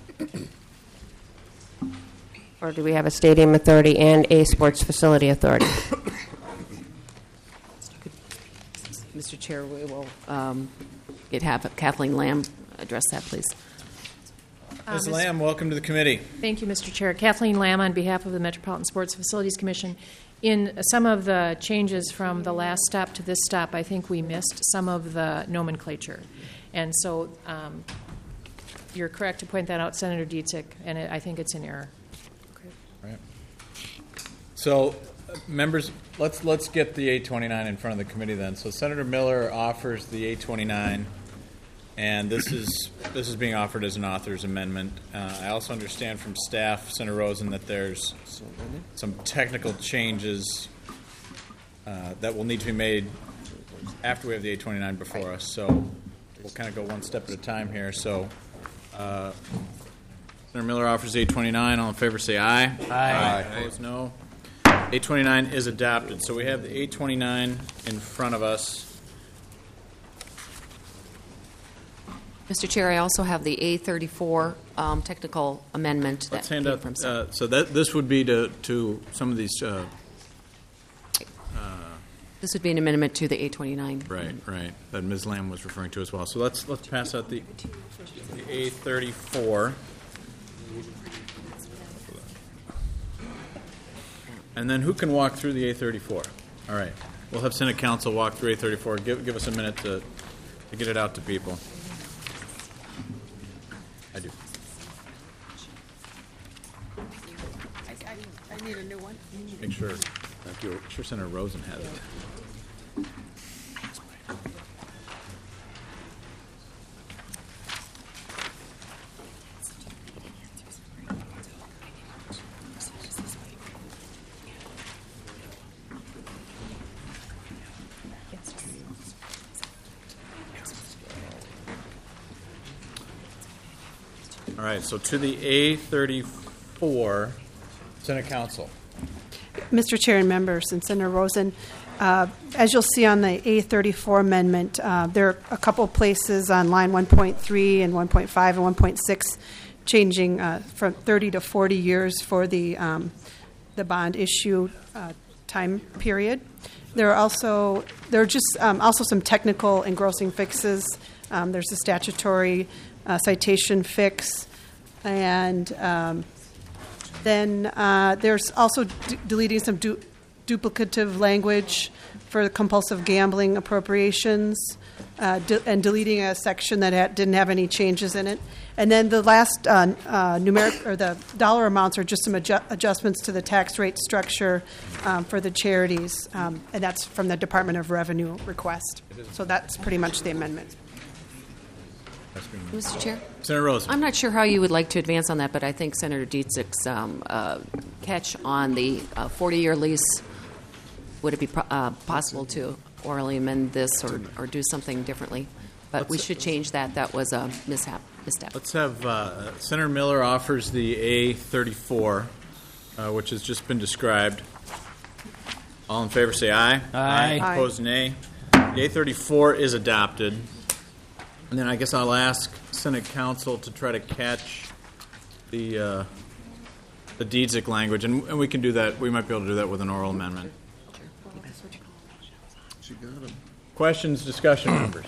Or do we have a Stadium Authority and a Sports Facility Authority? Mister Chair, we will um, get have Kathleen Lamb address that, please. Miz Lamb, welcome to the committee. Thank you, Mister Chair. Kathleen Lamb on behalf of the Metropolitan Sports Facilities Commission. In some of the changes from the last stop to this stop, I think we missed some of the nomenclature. And so um, you're correct to point that out, Senator Dietzick, and it, I think it's in error. Right. So, uh, members, let's let's get the A twenty-nine in front of the committee then. So Senator Miller offers the A twenty-nine, and this is this is being offered as an author's amendment. Uh, I also understand from staff, Senator Rosen, that there's some technical changes uh, that will need to be made after we have the A twenty-nine before us. So we'll kind of go one step at a time here. So uh, Senator Miller offers A twenty-nine. All in favor say aye. Aye. Aye. Opposed, no. A twenty-nine is adopted. So we have the A twenty-nine in front of us. Mister Chair, I also have the A thirty-four um, technical amendment. Let's that hand came out. from Uh, so that this would be to to some of these. Uh, uh, This would be an amendment to the A twenty-nine. right, right. That Miz Lamb was referring to as well. So let's let's pass out the, the A thirty-four. And then who can walk through the A thirty-four? All right. We'll have Senate Council walk through A thirty-four. Give, give us a minute to, to get it out to people. I do. I, I need a new one. Make sure. Thank you. Make sure Senator Rosen has it. All right, so to the A thirty-four, Senate Council. Mister Chair and members, and Senator Rosen, uh, as you'll see on the A thirty-four amendment, uh, there are a couple places on line one point three and one point five and one point six changing uh, from thirty to forty years for the um, the bond issue uh, time period. There are also there are just um, also some technical engrossing fixes. Um, there's a statutory uh, citation fix, and um, then uh, there's also d- deleting some du- duplicative language for the compulsive gambling appropriations, uh, de- and deleting a section that ha- didn't have any changes in it. And then the last uh, uh, numeric or the dollar amounts are just some adju- adjustments to the tax rate structure um, for the charities, um, and that's from the Department of Revenue request. So that's pretty much the amendment. Mister Chair? Senator Rosen. I'm not sure how you would like to advance on that, but I think Senator Dietzick's um, uh, catch on the uh, forty-year lease, would it be pro- uh, possible to orally amend this or, or do something differently? But Let's- we should change that. That was a mishap. misstep. Let's have uh, Senator Miller offers the A thirty-four, uh, which has just been described. All in favor say aye. Aye. Aye. Opposed, nay. The A thirty-four is adopted. And then I guess I'll ask Senate Council to try to catch the uh, the D Z I C language, and, and we can do that. We might be able to do that with an oral amendment. Questions, discussion, members?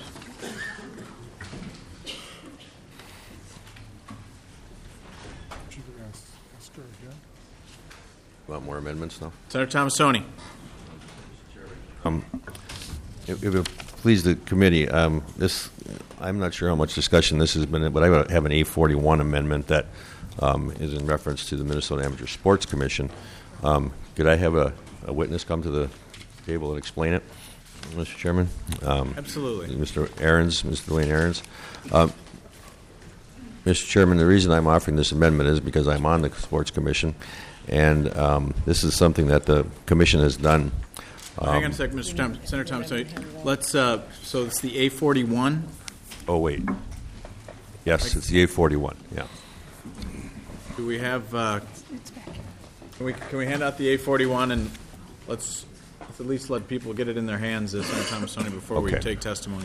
Want more amendments now? Senator Thomasoni. Um, if, if it please the committee, um, this I'm not sure how much discussion this has been, but I have an A forty-one amendment that um, is in reference to the Minnesota Amateur Sports Commission. Um, could I have a, a witness come to the table and explain it, Mister Chairman? Um, Absolutely. Mister Ahrens, Mister Dwayne Ahrens. Um, Mister Chairman, the reason I'm offering this amendment is because I'm on the Sports Commission, and um, this is something that the Commission has done. Um, Hang on a second, Mister Tom, Senator Thomas. Let's. Uh, so it's the A forty-one. Oh wait. Yes, it's the A forty-one. Yeah. Do we have? Uh, can we can we hand out the A forty-one and let's, let's at least let people get it in their hands, uh, Senator Thomasoni, before we Okay. take testimony.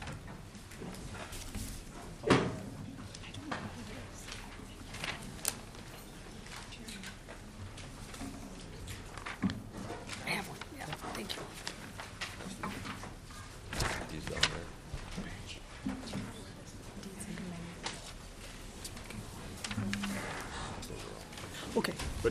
Okay. But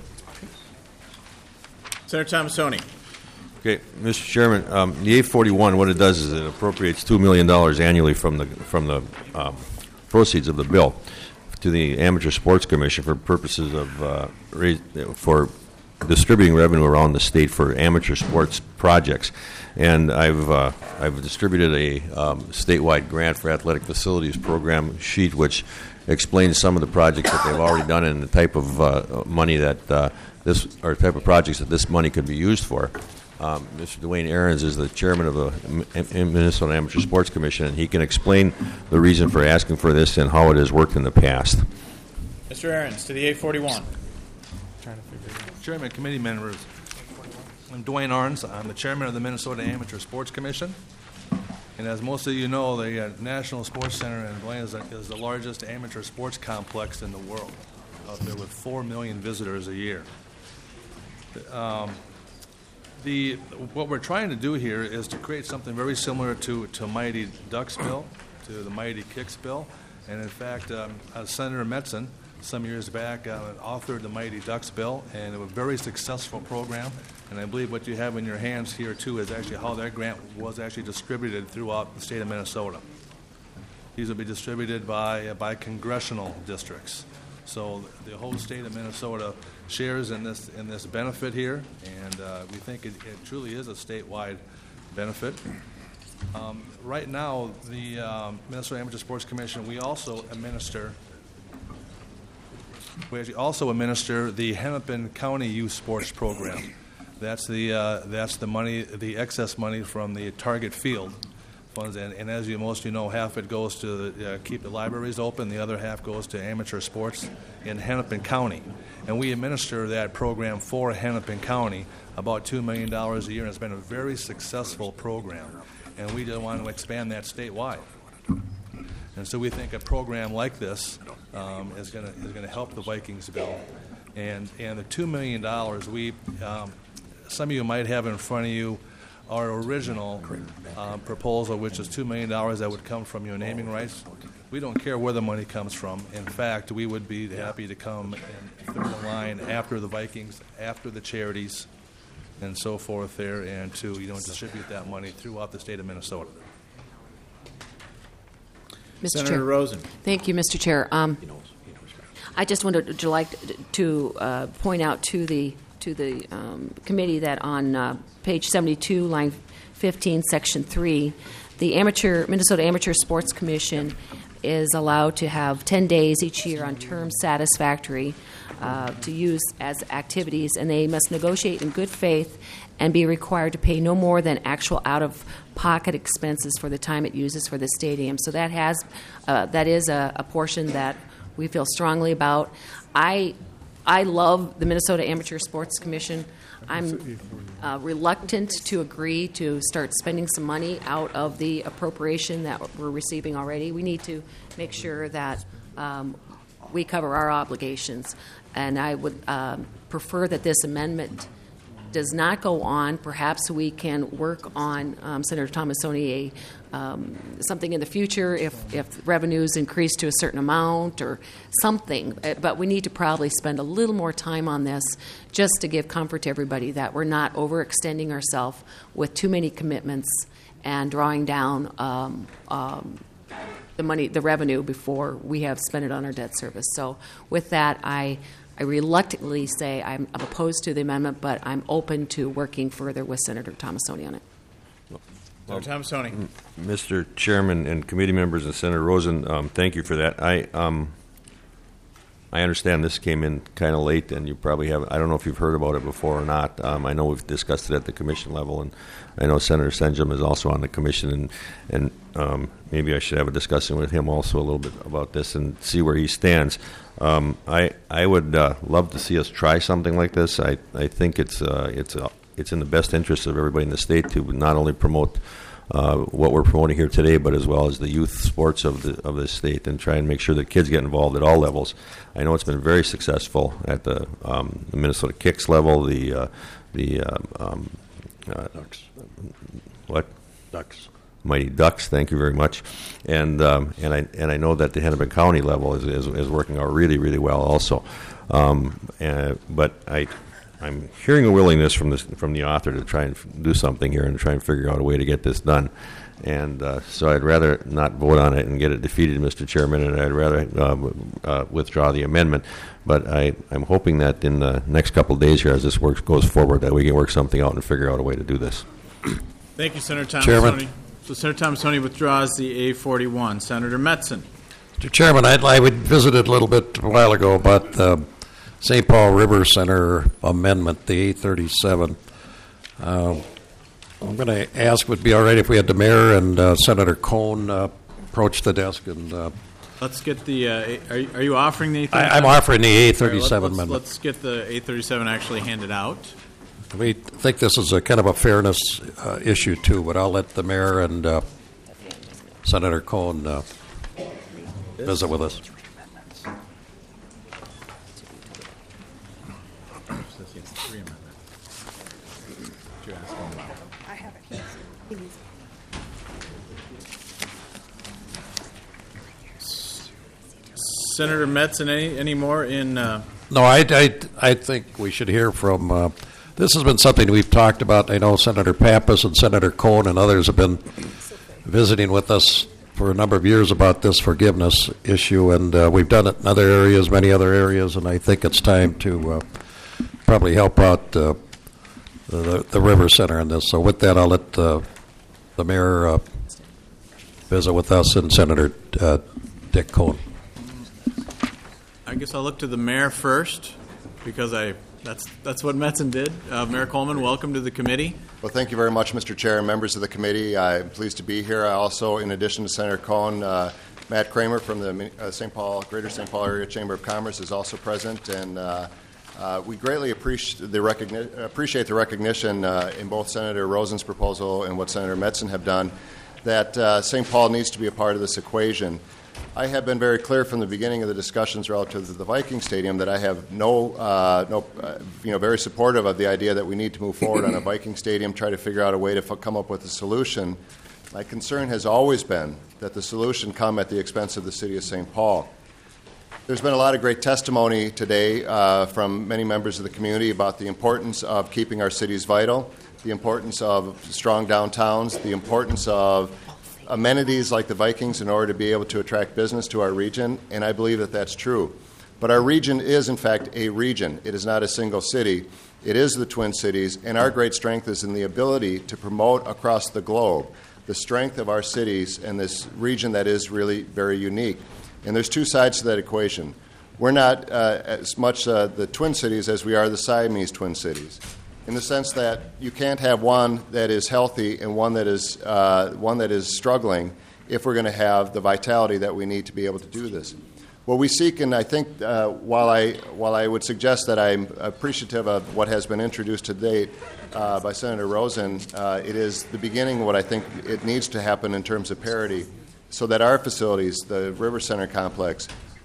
Senator Thomasoni. Okay, Mister Chairman, um, the A forty-one, what it does is it appropriates two million dollars annually from the from the um, proceeds of the bill to the Amateur Sports Commission for purposes of uh, raise, for distributing revenue around the state for amateur sports projects. And I've uh, I've distributed a um, statewide grant for athletic facilities program sheet, which explains some of the projects that they've already done and the type of uh, money that uh, this or type of projects that this money could be used for. Um, Mister Dwayne Ahrens is the chairman of the M- Minnesota Amateur Sports Commission, and he can explain the reason for asking for this and how it has worked in the past. Mister Ahrens, to the A forty-one. Chairman, committee members, I'm Dwayne Ahrens. I'm the chairman of the Minnesota Amateur Sports Commission. And as most of you know, the uh, National Sports Center in Blaine is, is the largest amateur sports complex in the world, out there with four million visitors a year. Um, the, what we're trying to do here is to create something very similar to, to Mighty Ducks bill, to the Mighty Kicks bill. And in fact, um, uh, Senator Metzen, some years back, uh, authored the Mighty Ducks bill, and it was a very successful program. And I believe what you have in your hands here, too, is actually how that grant was actually distributed throughout the state of Minnesota. These will be distributed by, uh, by congressional districts. So the whole state of Minnesota shares in this in this benefit here, and uh, we think it, it truly is a statewide benefit. Um, right now, the um, Minnesota Amateur Sports Commission, we also administer we actually also administer the Hennepin County Youth Sports Program. That's the uh, that's the money, the excess money from the Target Field funds, and, and as you most of you know, half it goes to the, uh, keep the libraries open, the other half goes to amateur sports in Hennepin County, and we administer that program for Hennepin County, about two million dollars a year, and it's been a very successful program, and we just want to expand that statewide. And so we think a program like this um, is going to is going to help the Vikings bill, and and the two million dollars we. Um, Some of you might have in front of you our original uh, proposal, which is two million dollars that would come from your naming rights. We don't care where the money comes from. In fact, we would be happy to come and third in line after the Vikings, after the charities, and so forth there, and to you know distribute that money throughout the state of Minnesota. Mister Senator Chair. Rosen. Thank you, Mister Chair. Um, I just wanted to like to uh, point out to the to the um, committee that on uh, page seventy-two, line fifteen, section three, the amateur Minnesota Amateur Sports Commission is allowed to have ten days each year on terms satisfactory uh, to use as activities, and they must negotiate in good faith and be required to pay no more than actual out-of-pocket expenses for the time it uses for the stadium. So that has uh, that is a, a portion that we feel strongly about. I I love the Minnesota Amateur Sports Commission. I'm uh, reluctant to agree to start spending some money out of the appropriation that we're receiving already. We need to make sure that um, we cover our obligations. And I would um, prefer that this amendment does not go on. Perhaps we can work on, um, Senator Tomassoni, a, um, something in the future if, if revenues increase to a certain amount or something. Uh, But we need to probably spend a little more time on this just to give comfort to everybody that we're not overextending ourselves with too many commitments and drawing down um, um, the money, the revenue before we have spent it on our debt service. So with that, I I reluctantly say I'm, I'm opposed to the amendment, but I'm open to working further with Senator Tomassoni on it. Senator Tomassoni. Mister Chairman and committee members and Senator Rosen, um, thank you for that. I um, I understand this came in kind of late, and you probably have. I don't know if you've heard about it before or not. Um, I know we've discussed it at the commission level, and I know Senator Senjum is also on the commission, and and um, maybe I should have a discussion with him also a little bit about this and see where he stands. Um, I I would uh, love to see us try something like this. I I think it's uh, it's uh, it's in the best interest of everybody in the state to not only promote uh, what we're promoting here today, but as well as the youth sports of the of the state, and try and make sure that kids get involved at all levels. I know it's been very successful at the, um, the Minnesota Kicks level, the uh, the um, um, uh, Ducks. What Ducks. Mighty Ducks, thank you very much, and um, and I and I know that the Hennepin County level is is, is working out really really well also, um, uh, but I I'm hearing a willingness from this from the author to try and f- do something here and try and figure out a way to get this done, and uh, so I'd rather not vote on it and get it defeated, Mister Chairman, and I'd rather uh, uh, withdraw the amendment. But I I'm hoping that in the next couple of days here, as this works goes forward, that we can work something out and figure out a way to do this. Thank you, Senator Tomassoni. Chairman. So Senator Tomassoni withdraws the A forty-one. Senator Metzen. Mister Chairman, I'd, I would visited a little bit a while ago about the Saint Paul River Center amendment, the A thirty-seven. Uh, I'm going to ask, would it be all right if we had the mayor and uh, Senator Cohn uh, approach the desk and. Uh, Let's get the. Uh, are, you- are you offering the A thirty-seven? I, I'm offering the A All right, thirty-seven let's, amendment. Let's get the A thirty-seven actually handed out. We think this is a kind of a fairness uh, issue too, but I'll let the mayor and uh, Senator Cohn uh, visit with us. I have it. He needs Senator Metzen, any any more in? Uh, No, I, I, I think we should hear from, uh, this has been something we've talked about. I know Senator Pappas and Senator Cohn and others have been visiting with us for a number of years about this forgiveness issue, and uh, we've done it in other areas, many other areas, and I think it's time to uh, probably help out uh, the, the River Center in this. So with that, I'll let uh, the mayor uh, visit with us and Senator uh, Dick Cohn. I guess I'll look to the mayor first, because I that's that's what Metzen did. Uh, Mayor Coleman, welcome to the committee. Well, thank you very much, Mister Chair and members of the committee. I'm pleased to be here. I also, in addition to Senator Cohn, uh, Matt Kramer from the uh, Saint Paul Greater Saint Paul Area Chamber of Commerce is also present, and uh, uh, we greatly appreciate the, recogni- appreciate the recognition uh, in both Senator Rosen's proposal and what Senator Metzen have done that uh, Saint Paul needs to be a part of this equation. I have been very clear from the beginning of the discussions relative to the Viking Stadium that I have no, uh, no, uh, you know, very supportive of the idea that we need to move forward on a Viking Stadium, try to figure out a way to f- come up with a solution. My concern has always been that the solution come at the expense of the city of Saint Paul. There's been a lot of great testimony today uh, from many members of the community about the importance of keeping our cities vital, the importance of strong downtowns, the importance of amenities like the Vikings in order to be able to attract business to our region, and I believe that that's true. But our region is, in fact, a region. It is not a single city. It is the Twin Cities, and our great strength is in the ability to promote across the globe the strength of our cities and this region that is really very unique. And there's two sides to that equation. We're not uh, as much uh, the Twin Cities as we are the Siamese Twin Cities, in the sense that you can't have one that is healthy and one that is uh, one that is struggling if we're going to have the vitality that we need to be able to do this. What we seek, and I think uh, while I while I would suggest that I'm appreciative of what has been introduced to date uh, by Senator Rosen, uh, it is the beginning of what I think it needs to happen in terms of parity, so that our facilities, the River Center complex,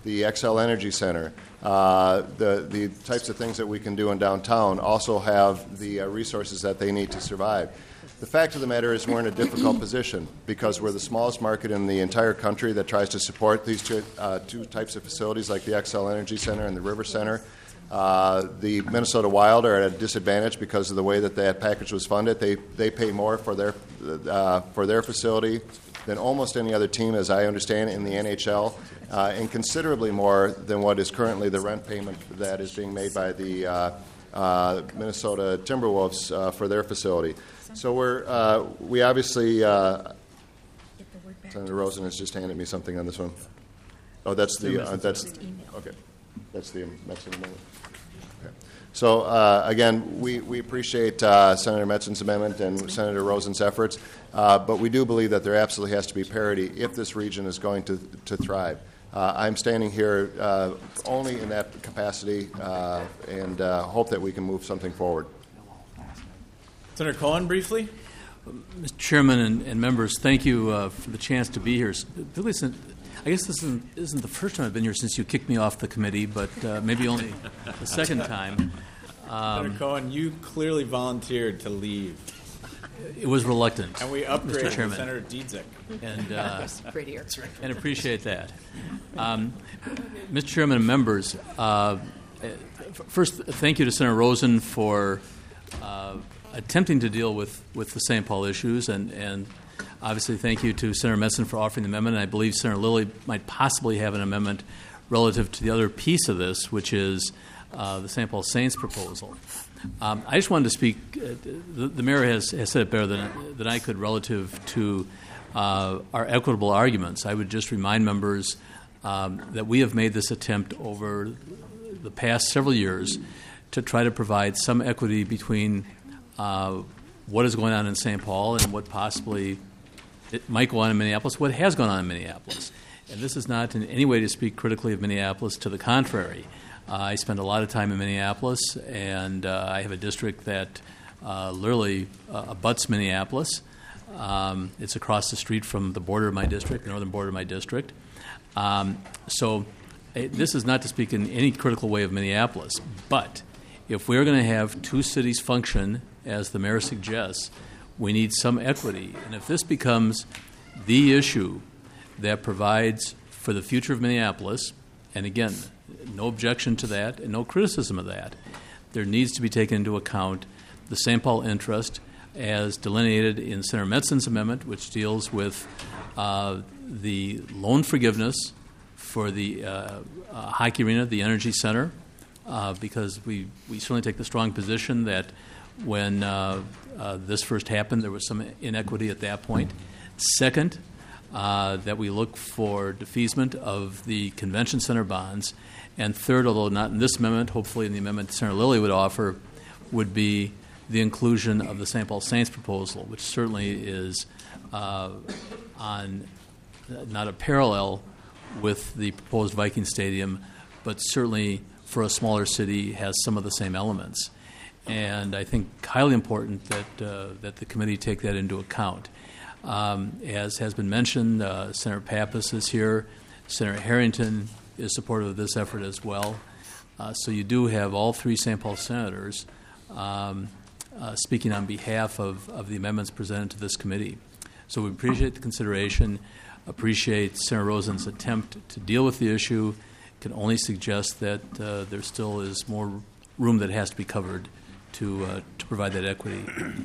the Xcel Energy Center, uh, the, the types of things that we can do in downtown also have the uh, resources that they need to survive. The fact of the matter is we're in a difficult position because we're the smallest market in the entire country that tries to support these two, uh, two types of facilities like the Xcel Energy Center and the River Center. Uh, the Minnesota Wild are at a disadvantage because of the way that that package was funded. They they pay more for their uh, for their facility than almost any other team, as I understand, in the N H L, uh, and considerably more than what is currently the rent payment that is being made by the uh, uh, Minnesota Timberwolves uh, for their facility. So we're uh, we obviously uh, Senator Rosen has just handed me something on this one. Oh, that's the uh, that's okay. That's the that's the amendment. Okay. So uh, again, we we appreciate uh, Senator Metzen's amendment and Senator Rosen's efforts, uh, but we do believe that there absolutely has to be parity if this region is going to to thrive. Uh, I'm standing here uh, only in that capacity, uh, and uh, hope that we can move something forward. Senator Cohen, briefly. Mister Chairman and, and members, thank you uh, for the chance to be here. Really, since, I guess this isn't, isn't the first time I've been here since you kicked me off the committee, but uh, maybe only the second time. Um, Senator Cohen, you clearly volunteered to leave. It was reluctant, and we upgraded Mister Chairman. Senator Dietzick. And, uh, prettier. and appreciate that. Um, Mister Chairman and members, uh, first, thank you to Senator Rosen for uh, attempting to deal with, with the Saint Paul issues, and, and obviously thank you to Senator Metzen for offering the amendment. And I believe Senator Lilly might possibly have an amendment relative to the other piece of this, which is uh, the Saint Paul Saints proposal. Um, I just wanted to speak. Uh, the, the mayor has, has said it better than, than I could relative to uh, our equitable arguments. I would just remind members um, that we have made this attempt over the past several years to try to provide some equity between uh, what is going on in Saint Paul and what possibly it might go on in Minneapolis, what has gone on in Minneapolis. And this is not in any way to speak critically of Minneapolis. To the contrary. Uh, I spend a lot of time in Minneapolis, and uh, I have a district that uh, literally uh, abuts Minneapolis. Um, it's across the street from the border of my district, the northern border of my district. Um, so it, this is not to speak in any critical way of Minneapolis. But if we're going to have two cities function, as the mayor suggests, we need some equity. And if this becomes the issue that provides for the future of Minneapolis, and again, no objection to that and no criticism of that, there needs to be taken into account the Saint Paul interest as delineated in Senator Metzen's amendment, which deals with uh, the loan forgiveness for the uh, uh, hockey arena, the Energy Center, uh, because we, we certainly take the strong position that when uh, uh, this first happened, there was some inequity at that point. Second, uh, that we look for defeasance of the convention center bonds. And third, although not in this amendment, hopefully in the amendment Senator Lilly would offer, would be the inclusion of the Saint Paul Saints proposal, which certainly is uh, on not a parallel with the proposed Viking Stadium, but certainly for a smaller city has some of the same elements. And I think highly important that uh, that the committee take that into account. Um, as has been mentioned, uh, Senator Pappas is here. Senator Harrington is supportive of this effort as well. Uh, so you do have all three Saint Paul senators um, uh, speaking on behalf of, of the amendments presented to this committee. So we appreciate the consideration, appreciate Senator Rosen's attempt to deal with the issue, can only suggest that uh, there still is more room that has to be covered to uh, to provide that equity.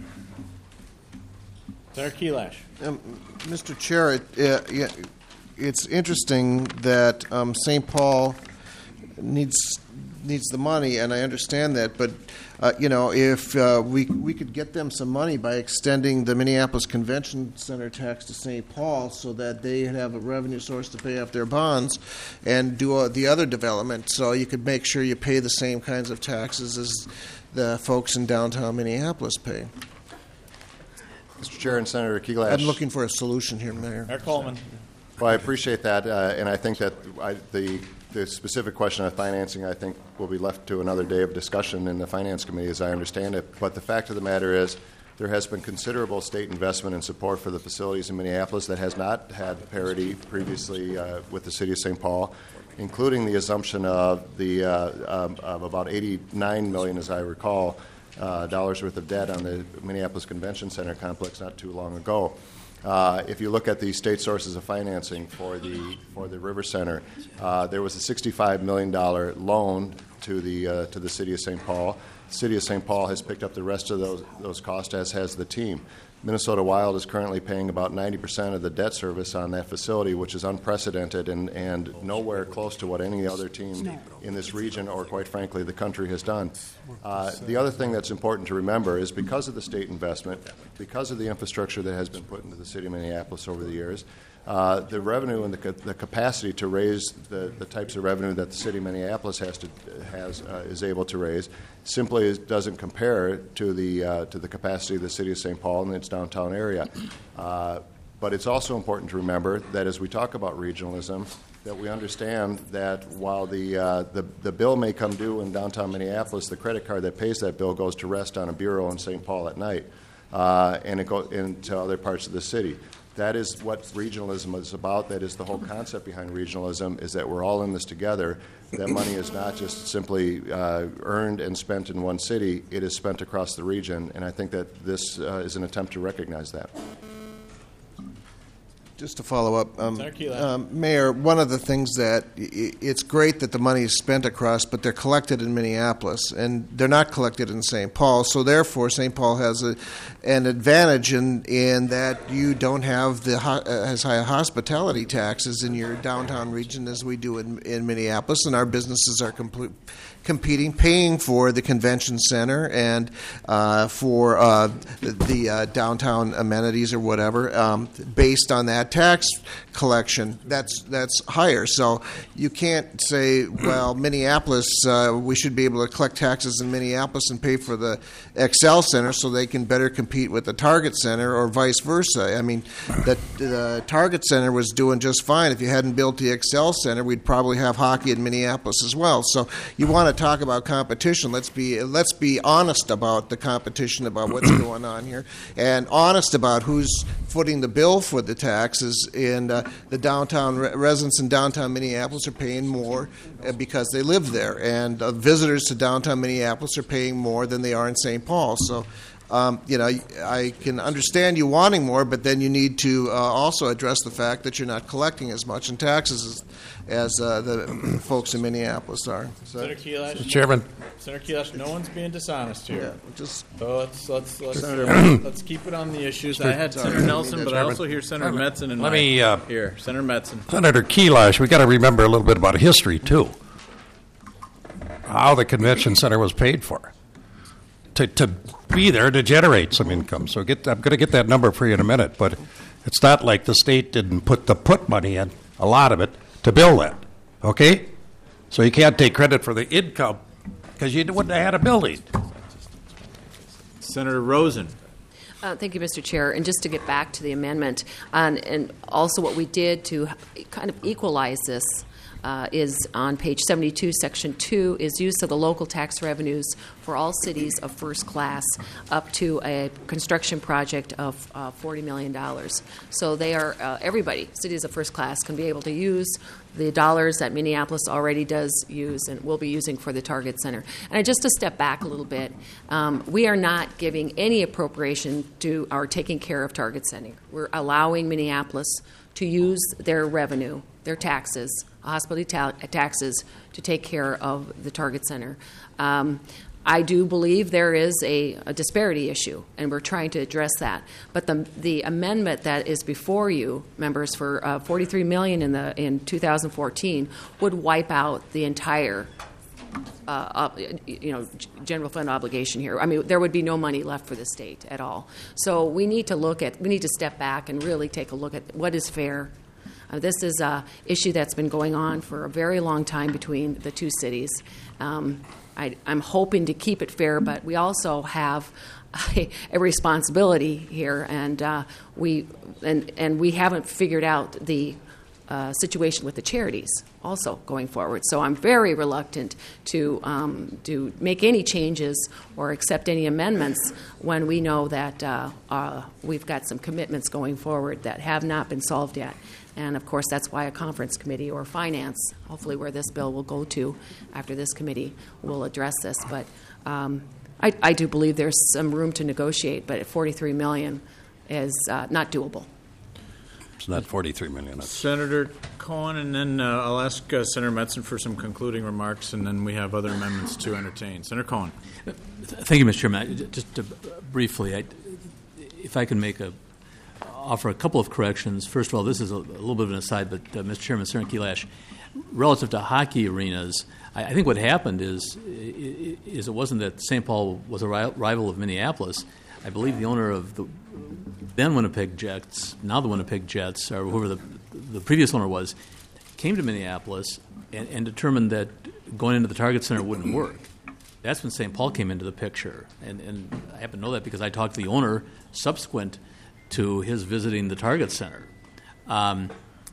Senator Kelash. Um, Mister Chair, it, uh, yeah, it's interesting that um, Saint Paul needs needs the money, and I understand that. But uh, you know, if uh, we we could get them some money by extending the Minneapolis Convention Center tax to Saint Paul, so that they have a revenue source to pay off their bonds, and do uh, the other development, so you could make sure you pay the same kinds of taxes as the folks in downtown Minneapolis pay. Mister Chair and Senator Kelash. I'm looking for a solution here, Mayor. Mayor Coleman. Well, I appreciate that, uh, and I think that I, the the specific question of financing, I think, will be left to another day of discussion in the Finance Committee, as I understand it. But the fact of the matter is, there has been considerable state investment and support for the facilities in Minneapolis that has not had parity previously uh, with the city of Saint Paul. including the assumption of the uh, um, of about eighty-nine million, as I recall, uh, dollars worth of debt on the Minneapolis Convention Center complex not too long ago. Uh, if you look at the state sources of financing for the for the River Center, uh, there was a sixty-five million dollars loan to the uh, to the city of Saint Paul. The city of Saint Paul has picked up the rest of those those costs, as has the team. Minnesota Wild is currently paying about ninety percent of the debt service on that facility, which is unprecedented and, and nowhere close to what any other team in this region or, quite frankly, the country has done. Uh, the other thing that's important to remember is because of the state investment, because of the infrastructure that has been put into the city of Minneapolis over the years, uh, the revenue and the, ca- the capacity to raise the, the types of revenue that the city of Minneapolis has to has uh, is able to raise simply is, doesn't compare to the uh, to the capacity of the city of Saint Paul and its downtown area. Uh, but it's also important to remember that as we talk about regionalism, that we understand that while the uh, the, the bill may come due in downtown Minneapolis, the credit card that pays that bill goes to rest on a bureau in Saint Paul at night, uh, and it goes into other parts of the city. That is what regionalism is about. That is the whole concept behind regionalism, is that we're all in this together. That money is not just simply uh, earned and spent in one city. It is spent across the region, and I think that this uh, is an attempt to recognize that. Just to follow up, um, Senator Keeler. um, Mayor, one of the things that i- it's great that the money is spent across, but they're collected in Minneapolis, and they're not collected in Saint Paul. So therefore, Saint Paul has a, an advantage in in that you don't have the ho- uh, as high hospitality taxes in your downtown region as we do in, in Minneapolis, and our businesses are complete. competing, paying for the convention center and uh, for uh, the uh, downtown amenities or whatever, um, based on that tax collection. That's that's higher. So you can't say, well, Minneapolis, uh, we should be able to collect taxes in Minneapolis and pay for the Excel Center so they can better compete with the Target Center, or vice versa. I mean, the, the Target Center was doing just fine. If you hadn't built the Excel Center, we'd probably have hockey in Minneapolis as well. So you want to talk about competition. Let's be let's be honest about the competition, about what's going on here, and honest about who's footing the bill for the taxes. And uh, the downtown re- residents in downtown Minneapolis are paying more uh, because they live there, and uh, visitors to downtown Minneapolis are paying more than they are in Saint Paul. So. Um, you know, I can understand you wanting more, but then you need to uh, also address the fact that you're not collecting as much in taxes as, as uh, the folks in Minneapolis are. So, Senator Keelash, Mister Chairman. Senator Keelash, no one's being dishonest here. Yeah, just so let's let's let's, Senator- let's keep it on the issues. Mister I had Senator Nelson, but I also hear Senator Metzen in Let my me, uh, here. Senator Metzen. Senator Keelash, we got to remember a little bit about history too. How the convention center was paid for. To, to be there to generate some income. So get, I'm going to get that number for you in a minute, but it's not like the state didn't put the put money in, a lot of it, to build that. Okay? So you can't take credit for the income because you wouldn't have had a building. Senator Rosen. Uh, thank you, Mister Chair. And just to get back to the amendment, um, and also what we did to kind of equalize this uh, is on page seventy-two, section two, is use of the local tax revenues for all cities of first class up to a construction project of uh, forty million dollars. So they are, uh, everybody, cities of first class, can be able to use the dollars that Minneapolis already does use and will be using for the Target Center. And just to step back a little bit, um, we are not giving any appropriation to our taking care of Target Center. We're allowing Minneapolis to use their revenue, their taxes, hospitality ta- taxes, to take care of the Target Center. Um, I do believe there is a, a disparity issue, and we're trying to address that. But the the amendment that is before you, members, for uh, forty-three million dollars in the in two thousand fourteen would wipe out the entire, uh, ob- you know, g- general fund obligation here. I mean, there would be no money left for the state at all. So we need to look at we need to step back and really take a look at what is fair. Uh, this is an issue that's been going on for a very long time between the two cities. Um, I, I'm hoping to keep it fair, but we also have a, a responsibility here, and uh, we and and we haven't figured out the uh, situation with the charities also going forward. So I'm very reluctant to um, to make any changes or accept any amendments when we know that uh, uh, we've got some commitments going forward that have not been solved yet. And of course, that's why a conference committee or finance, hopefully where this bill will go to after this committee, will address this. But um, I, I do believe there's some room to negotiate, but at forty-three million dollars is uh, not doable. It's not forty-three million dollars. Senator Cohen, and then uh, I'll ask uh, Senator Metzen for some concluding remarks, and then we have other amendments to entertain. Senator Cohen. Thank you, Mister Chairman. Just to, briefly, I, if I can make a offer a couple of corrections. First of all, this is a, a little bit of an aside, but uh, Mister Chairman, Senator Kelash, relative to hockey arenas, I, I think what happened is is it wasn't that Saint Paul was a ri- rival of Minneapolis. I believe the owner of the then Winnipeg Jets, now the Winnipeg Jets, or whoever the, the previous owner was, came to Minneapolis and, and determined that going into the Target Center wouldn't work. That's when Saint Paul came into the picture. And, and I happen to know that because I talked to the owner subsequent to his visiting the Target Center. Um,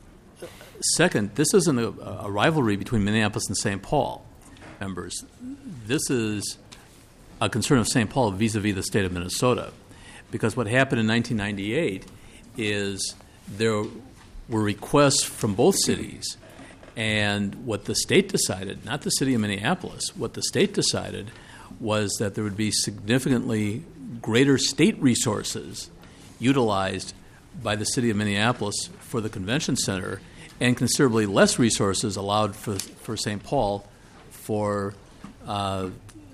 second, this isn't a, a rivalry between Minneapolis and Saint Paul members. This is a concern of Saint Paul vis-a-vis the state of Minnesota. Because what happened in nineteen ninety-eight is there were requests from both cities, and what the state decided, not the city of Minneapolis, what the state decided was that there would be significantly greater state resources utilized by the city of Minneapolis for the convention center, and considerably less resources allowed for for Saint Paul for uh,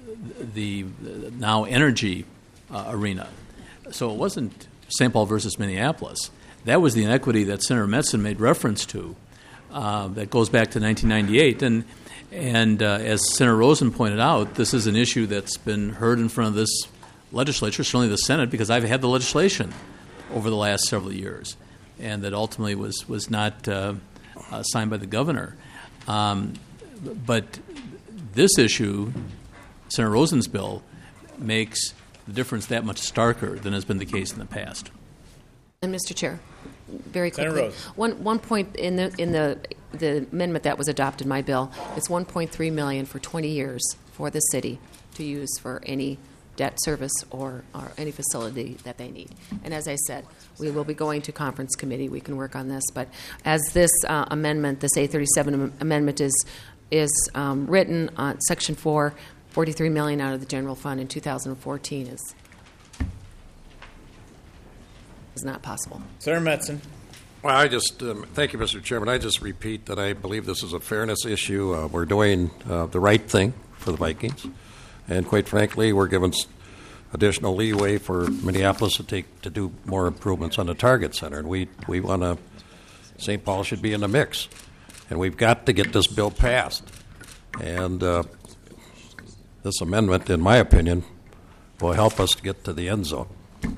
the now energy uh, arena. So it wasn't Saint Paul versus Minneapolis. That was the inequity that Senator Metzen made reference to. Uh, that goes back to nineteen ninety-eight, and and uh, as Senator Rosen pointed out, this is an issue that's been heard in front of this legislature, certainly the Senate, because I've had the legislation over the last several years, and that ultimately was was not uh, uh, signed by the governor. Um, but this issue, Senator Rosen's bill, makes the difference that much starker than has been the case in the past. And Mister Chair, very Senator quickly, Rose. one one point in the in the the amendment that was adopted in my bill, it's one point three million for twenty years for the city to use for any debt service or, or any facility that they need. And as I said, we will be going to conference committee. We can work on this, but as this uh, amendment, this A thirty-seven am- amendment is is um, written on Section Four. forty-three million dollars out of the general fund in two thousand fourteen is is not possible. Senator Metzen. Well, I just um, thank you, Mister Chairman. I just repeat that I believe this is a fairness issue. Uh, we're doing uh, the right thing for the Vikings, and quite frankly, we're giving additional leeway for Minneapolis to take to do more improvements on the Target Center, and we we want to. Saint Paul should be in the mix, and we've got to get this bill passed. And uh, this amendment, in my opinion, will help us to get to the end zone.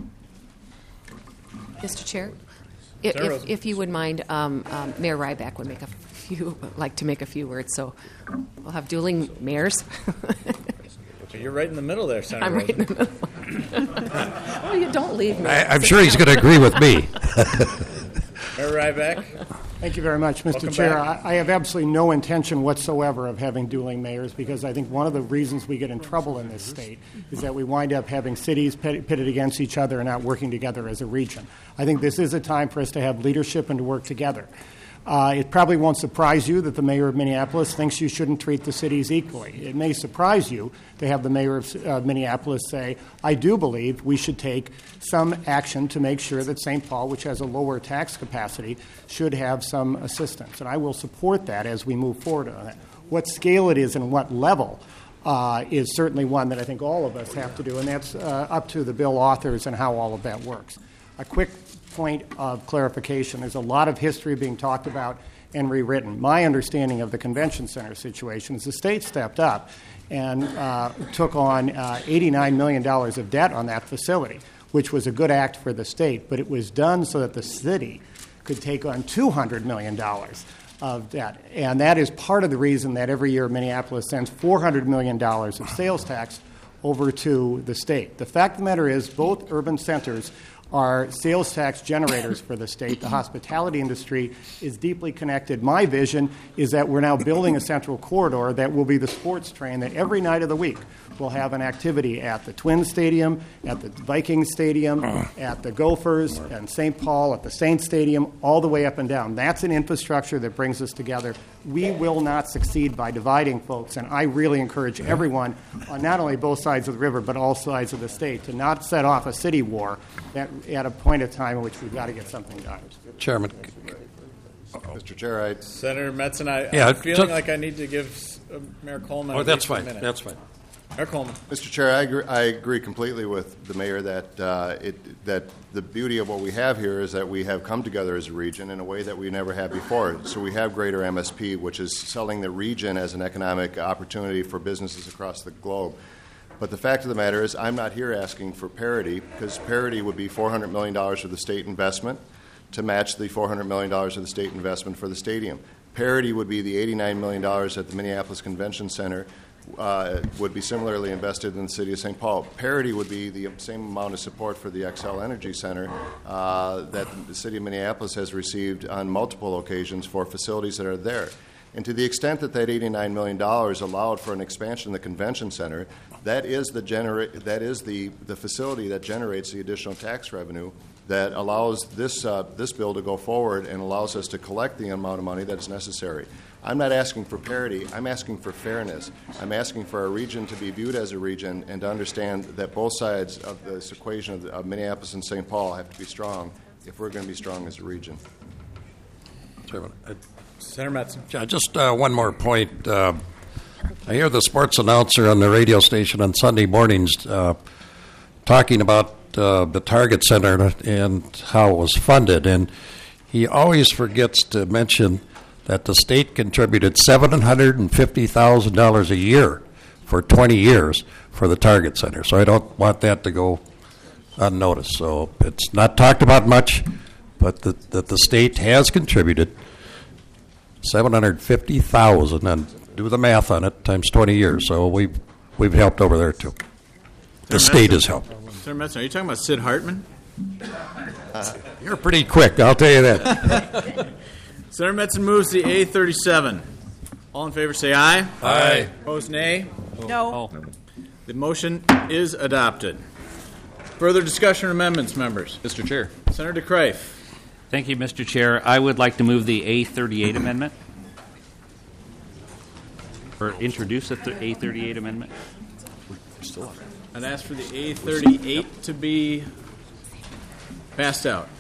Mister Chair, if, if, if you would mind, um, um, Mayor Ryback would make a few like to make a few words. So we'll have dueling mayors. You're right in the middle there, Senator I'm right in Rosen. the middle. Oh, you don't leave me. I, I'm sure he's going to agree with me. Mayor Ryback. Thank you very much, Mister Welcome Chair. back. I, I have absolutely no intention whatsoever of having dueling mayors, because I think one of the reasons we get in trouble in this state is that we wind up having cities pit, pitted against each other and not working together as a region. I think this is a time for us to have leadership and to work together. Uh, it probably won't surprise you that the mayor of Minneapolis thinks you shouldn't treat the cities equally. It may surprise you to have the mayor of uh, Minneapolis say, I do believe we should take some action to make sure that Saint Paul, which has a lower tax capacity, should have some assistance. And I will support that as we move forward on that. What scale it is and what level uh, is certainly one that I think all of us have to do, and that's uh, up to the bill authors and how all of that works. A quick point of clarification. There's a lot of history being talked about and rewritten. My understanding of the convention center situation is the state stepped up and uh, took on uh, eighty-nine million dollars of debt on that facility, which was a good act for the state, but it was done so that the city could take on two hundred million dollars of debt. And that is part of the reason that every year Minneapolis sends four hundred million dollars of sales tax over to the state. The fact of the matter is both urban centers are sales tax generators for the state. The hospitality industry is deeply connected. My vision is that we're now building a central corridor that will be the sports train that every night of the week will have an activity at the Twins Stadium, at the Vikings Stadium, at the Gophers, and Saint Paul, at the Saints Stadium, all the way up and down. That's an infrastructure that brings us together. We will not succeed by dividing folks, and I really encourage everyone on not only both sides of the river but all sides of the state to not set off a city war at, at a point of time in which we've got to get something done. Chairman. Mister Chair, I... Senator Metzen, I, Yeah, I'm feeling just- like I need to give uh, Mayor Coleman Oh, at that's least a fine. minute. That's fine. Mayor Coleman. Mister Chair, I agree, I agree completely with the mayor that uh, it, that the beauty of what we have here is that we have come together as a region in a way that we never have before. So we have greater M S P, which is selling the region as an economic opportunity for businesses across the globe. But the fact of the matter is I'm not here asking for parity, because parity would be four hundred million dollars for the state investment to match the four hundred million dollars of the state investment for the stadium. Parity would be the eighty-nine million dollars at the Minneapolis Convention Center uh, would be similarly invested in the city of Saint Paul. Parity would be the same amount of support for the Xcel Energy Center uh, that the city of Minneapolis has received on multiple occasions for facilities that are there. And to the extent that that eighty-nine million dollars allowed for an expansion of the convention center, that is the genera- that is the, the facility that generates the additional tax revenue that allows this uh, this bill to go forward and allows us to collect the amount of money that is necessary. I'm not asking for parity. I'm asking for fairness. I'm asking for our region to be viewed as a region and to understand that both sides of this equation of, the, of Minneapolis and Saint Paul have to be strong if we're going to be strong as a region. Chairman, I- Senator Metzen. Yeah, just uh, one more point. Uh, I hear the sports announcer on the radio station on Sunday mornings uh, talking about uh, the Target Center and how it was funded, and he always forgets to mention that the state contributed seven hundred fifty thousand dollars a year for twenty years for the Target Center. So I don't want that to go unnoticed. So it's not talked about much, but the, that the state has contributed seven hundred fifty thousand, and do the math on it, times twenty years. So we've we've helped over there too. The Senator state Metzen. has helped. Senator Metzen, are you talking about Sid Hartman? Uh, You're pretty quick, I'll tell you that. Senator Metzen moves the A thirty-seven. All in favor say aye. Aye. Opposed nay. No. The motion is adopted. Further discussion or amendments, members? Mister Chair. Senator DeCreif. Thank you, Mister Chair. I would like to move the A thirty-eight amendment, or introduce the th- A thirty-eight amendment. I'd ask for the A thirty-eight to be passed out.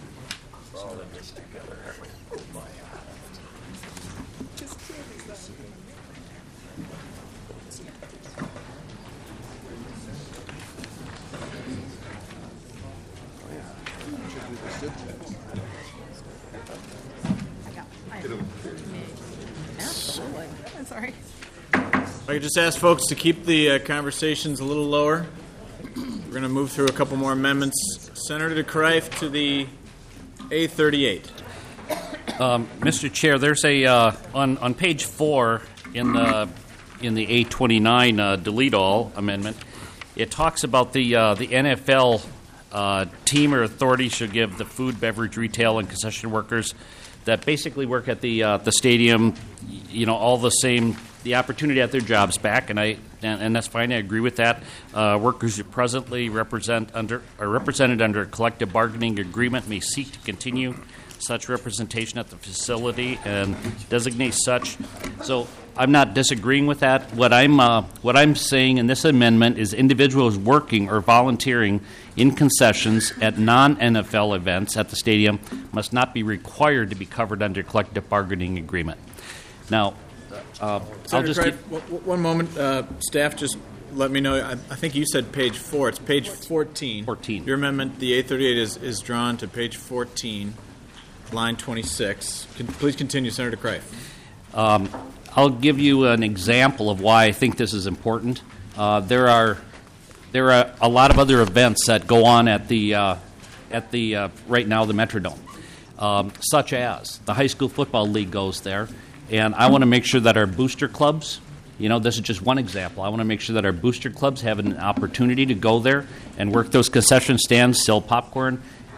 Sorry. If I could just ask folks to keep the uh, conversations a little lower. We're going to move through a couple more amendments. Senator DeCreif to the A thirty-eight. Um, Mister Chair, there's a uh, on on page four in the in the A twenty-nine uh, delete all amendment. It talks about the uh, the N F L uh, team or authority should give the food, beverage, retail, and concession workers that basically work at the uh, the stadium, you know, all the same, the opportunity to have their jobs back, and I and, and that's fine. I agree with that. Uh, workers who presently represent under are represented under a collective bargaining agreement may seek to continue such representation at the facility and designate such. So I'm not disagreeing with that. What I'm uh, what I'm saying in this amendment is individuals working or volunteering in concessions at non-N F L events at the stadium must not be required to be covered under collective bargaining agreement. Now, uh, I'll Senator just DeCreif, get, w- w- one moment. Uh, staff, just let me know. I, I think you said page four. It's page fourteen. fourteen. Your amendment, the A thirty-eight, is, is drawn to page fourteen, line twenty-six. Can, please continue, Senator DeCreif. Um, I'll give you an example of why I think this is important. Uh, there are there are a lot of other events that go on at the uh, at the uh, right now the Metrodome, um, such as the high school football league goes there, and I want to make sure that our booster clubs, you know, this is just one example. I want to make sure that our booster clubs have an opportunity to go there and work those concession stands, sell popcorn,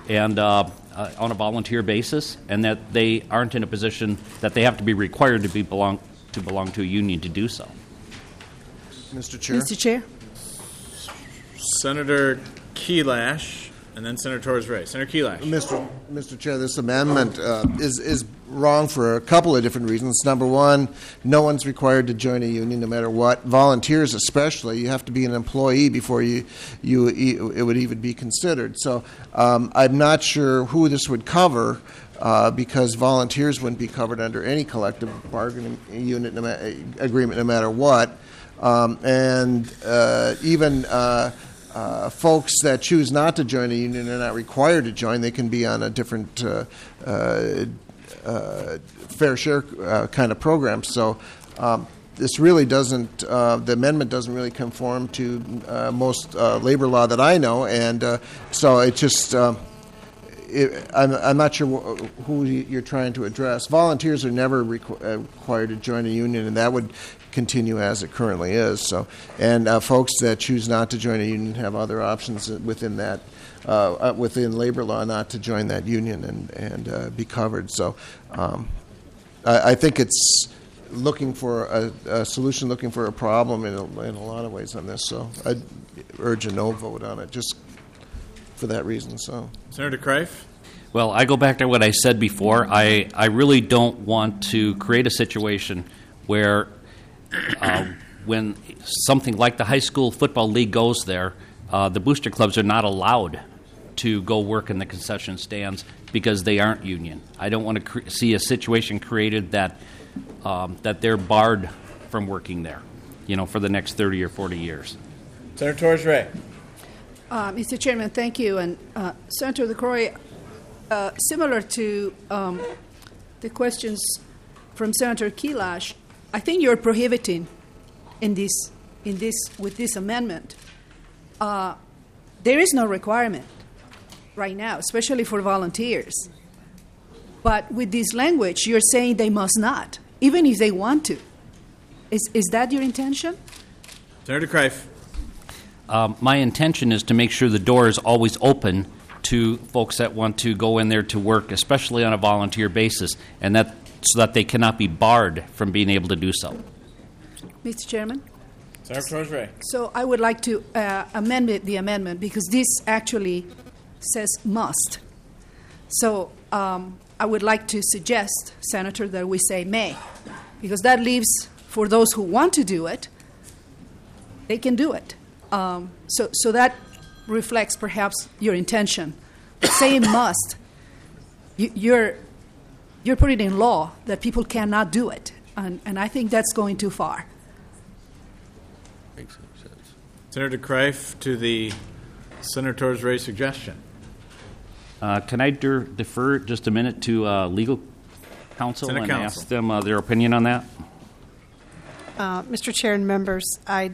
and uh, uh, on a volunteer basis, and that they aren't in a position that they have to be required to be belong to belong to a union to do so. Mister Chair. Mister Chair. Senator Kelash, and then Senator Torres Ray. Senator Kelash. Mister Mister Chair, this amendment uh, is is wrong for a couple of different reasons. Number one, no one's required to join a union, no matter what. Volunteers, especially, you have to be an employee before you you it would even be considered. So um, I'm not sure who this would cover. Uh, because volunteers wouldn't be covered under any collective bargaining unit no ma- agreement, no matter what. Um, and uh, even uh, uh, folks that choose not to join a union are not required to join. They can be on a different uh, uh, uh, fair share uh, kind of program. So um, this really doesn't, uh, the amendment doesn't really conform to uh, most uh, labor law that I know. And uh, so it just... Uh, It, I'm, I'm not sure wh- who you're trying to address. Volunteers are never requ- uh, required to join a union, and that would continue as it currently is. So, and uh, folks that choose not to join a union have other options within that, uh, uh, within labor law, not to join that union and and uh, be covered. So, um, I, I think it's looking for a, a solution, looking for a problem in a, in a lot of ways on this. So, I'd urge a no vote on it. Just. For that reason, so Senator Kreif. Well, I go back to what I said before. I, I really don't want to create a situation where uh, when something like the high school football league goes there, uh, the booster clubs are not allowed to go work in the concession stands because they aren't union. I don't want to cre- see a situation created that um, that they're barred from working there, you know, for the next thirty or forty years. Senator Torres Ray. Uh, Mister Chairman, thank you. And uh, Senator LaCroix, uh, similar to um, the questions from Senator Kelash, I think you're prohibiting in this, in this, with this amendment. Uh, there is no requirement right now, especially for volunteers. But with this language, you're saying they must not, even if they want to. Is is that your intention? Senator Kreif. Um, my intention is to make sure the door is always open to folks that want to go in there to work, especially on a volunteer basis, and that so that they cannot be barred from being able to do so. Mister Chairman? Senator Torres Ray. So I would like to uh, amend it, the amendment because this actually says must. So um, I would like to suggest, Senator, that we say may, because that leaves for those who want to do it, they can do it. Um, so, so that reflects perhaps your intention. Saying must, you, you're you're putting in law that people cannot do it, and, and I think that's going too far. Makes sense. Senator Kreif to the Senator Torres Ray suggestion. Uh, can I der- defer just a minute to uh, legal counsel Senate and counsel. ask them uh, their opinion on that? Uh, Mister Chair and members, I.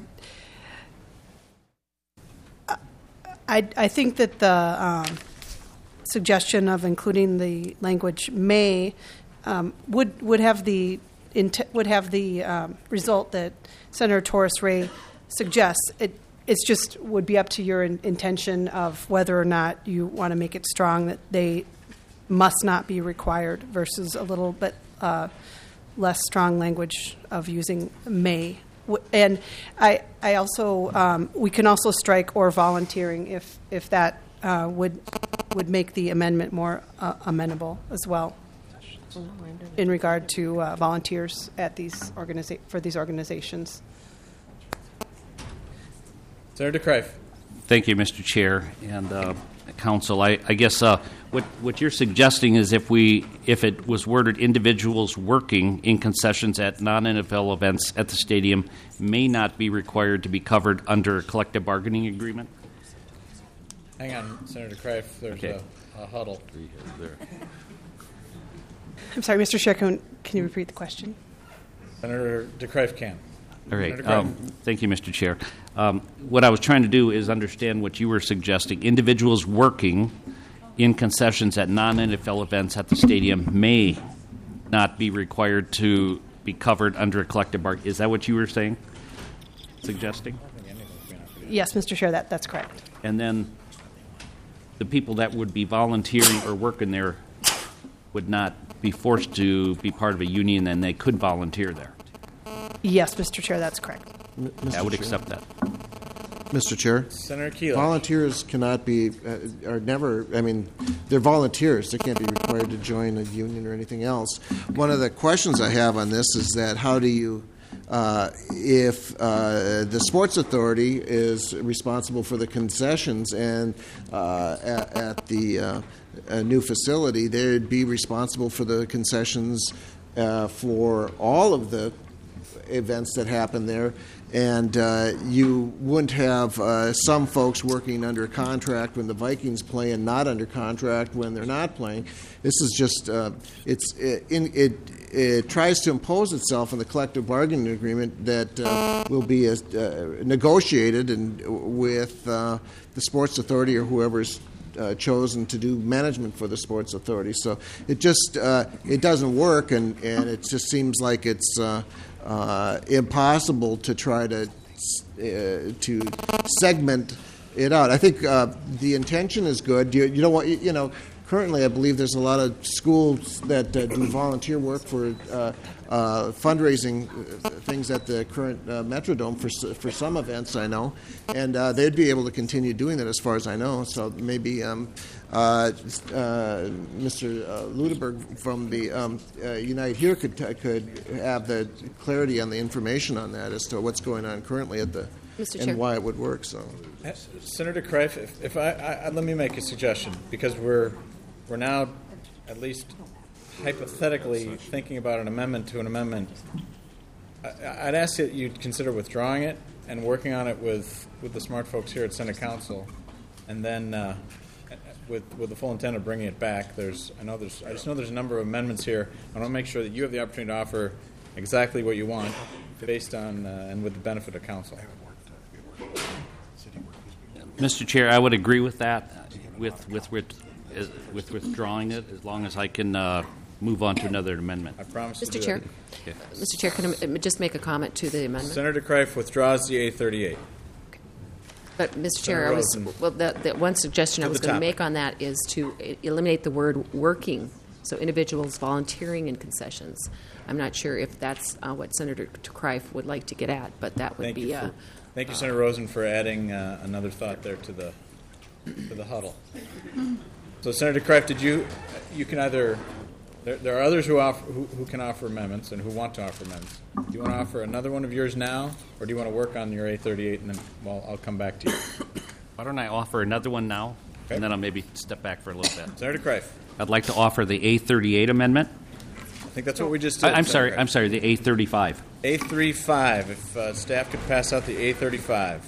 I, I think that the um, suggestion of including the language "may" um, would would have the int- would have the um, result that Senator Torres Ray suggests. It it's just would be up to your in- intention of whether or not you want to make it strong that they must not be required versus a little bit uh, less strong language of using "may." And I, I also, um, we can also strike or volunteering if, if that uh, would would make the amendment more uh, amenable as well, in regard to uh, volunteers at these organiza- for these organizations. Senator Kreif. Thank you, Mister Chair and uh, Council. I, I guess uh, what what you're suggesting is if we if it was worded individuals working in concessions at non-N F L events at the stadium may not be required to be covered under a collective bargaining agreement. Hang on, Senator Kreif. There's Okay. a, a huddle. I'm sorry, Mister Chair, can, can you repeat the question? Senator DeKreif can. All right. Senator Kreif. Um, thank you, Mister Chair. Um, what I was trying to do is understand what you were suggesting. Individuals working in concessions at non-N F L events at the stadium may not be required to be covered under a collective bargaining. Is that what you were saying, suggesting? Yes, Mister Chair, that, that's correct. And then the people that would be volunteering or working there would not be forced to be part of a union, and they could volunteer there. Yes, Mister Chair, that's correct. I would accept that. Mister Chair? Senator Keeler. Volunteers cannot be, uh, are never, I mean, they're volunteers. They can't be required to join a union or anything else. One of the questions I have on this is that how do you, uh, if uh, the Sports Authority is responsible for the concessions and uh, at, at the uh, uh, new facility, they'd be responsible for the concessions uh, for all of the events that happen there, and uh, you wouldn't have uh, some folks working under contract when the Vikings play and not under contract when they're not playing. This is just uh, it's it, in, it it tries to impose itself on the collective bargaining agreement that uh, will be uh, negotiated and with uh, the Sports Authority or whoever's Uh, chosen to do management for the Sports Authority. So it just uh, it doesn't work, and, and it just seems like it's uh, uh, impossible to try to uh, to segment it out. I think uh, the intention is good. You, you know what? You, you know, currently I believe there's a lot of schools that uh, do volunteer work for uh, uh, fundraising things at the current uh, Metrodome for for some events, I know, and uh, they'd be able to continue doing that as far as I know. So maybe um, uh, uh, Mister Uh, Ludeberg from the um, uh, Unite Here could could have the clarity on the information on that as to what's going on currently at the Mister and Chair. why it would work. So, Senator Kreif, if, if I, I let me make a suggestion, because we're we're now at least hypothetically thinking about an amendment to an amendment. I, I'd ask that you consider withdrawing it and working on it with, with the smart folks here at Senate Council, and then uh, with with the full intent of bringing it back. There's I know there's I just know there's a number of amendments here. I want to make sure that you have the opportunity to offer exactly what you want, based on uh, and with the benefit of council. Mister Chair, I would agree with that, with with with, with withdrawing it, as long as I can uh, move on to another amendment. I promise. Mister to do Chair, that. Okay. Mister Chair, can I just make a comment to the amendment? Senator Kreif withdraws the A thirty-eight. But, Mister Chair, Senator I was, Rosen. well, the, the one suggestion To I was the going to topic. make on that is to e- eliminate the word working, so individuals volunteering in concessions. I'm not sure if that's uh, what Senator Kreif would like to get at, but that would Thank be you, uh, for, thank you, Senator Rosen, for adding uh, another thought there to the to the huddle. So, Senator Kreif, did you you can either there, there are others who offer who, who can offer amendments and who want to offer amendments. Do you want to offer another one of yours now, or do you want to work on your A thirty-eight and then well I'll come back to you. Why don't I offer another one now, and then I'll maybe step back for a little bit. Senator Kreif. I'd like to offer the A thirty-eight amendment. I think that's what we just did. I, I'm Senator sorry. Kreif. I'm sorry. The A thirty-five. A thirty-five. If uh, staff could pass out the A thirty-five.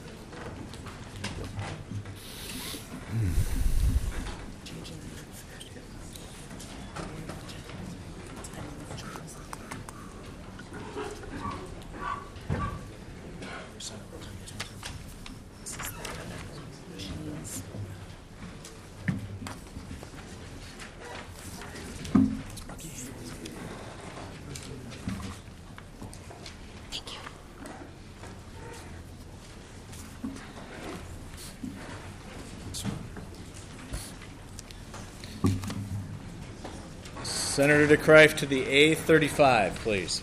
Senator DeKreif to the A thirty-five, please.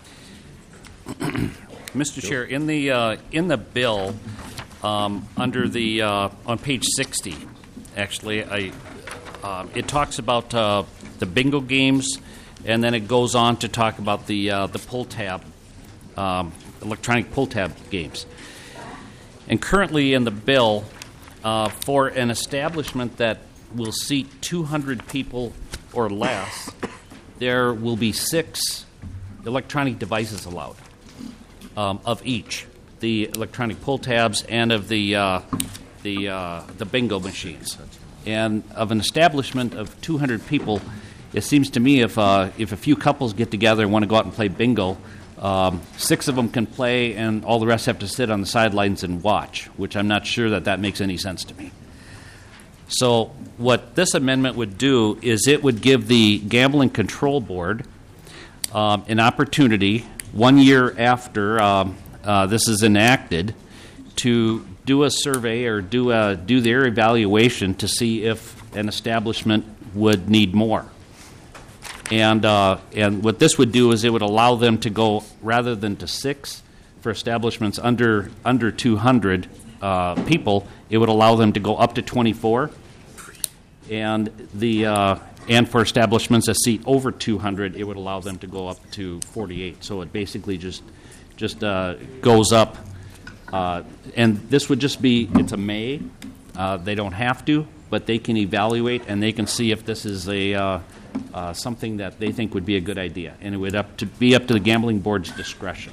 Mister Chair, in the uh, in the bill, um, under the uh, on page sixty, actually, I uh, it talks about uh, the bingo games, and then it goes on to talk about the uh, the pull tab, um, electronic pull tab games. And currently in the bill, uh, for an establishment that will seat two hundred people or less, there will be six electronic devices allowed. Um, of each, the electronic pull tabs and of the uh, the uh, the bingo machines, and of an establishment of two hundred people, it seems to me if uh, if a few couples get together and want to go out and play bingo, um, six of them can play, and all the rest have to sit on the sidelines and watch, which I'm not sure that that makes any sense to me. So what this amendment would do is it would give the Gambling Control Board um, an opportunity one year after um, uh, this is enacted to do a survey or do a, do their evaluation to see if an establishment would need more. And uh, and what this would do is it would allow them to go, rather than to six for establishments under under two hundred uh, people, it would allow them to go up to twenty-four. And the uh, and for establishments that seat over two hundred, it would allow them to go up to forty-eight. So it basically just just uh, goes up. Uh, and this would just be, it's a may. Uh, they don't have to, but they can evaluate and they can see if this is a uh, uh, something that they think would be a good idea. And it would up to be up to the gambling board's discretion.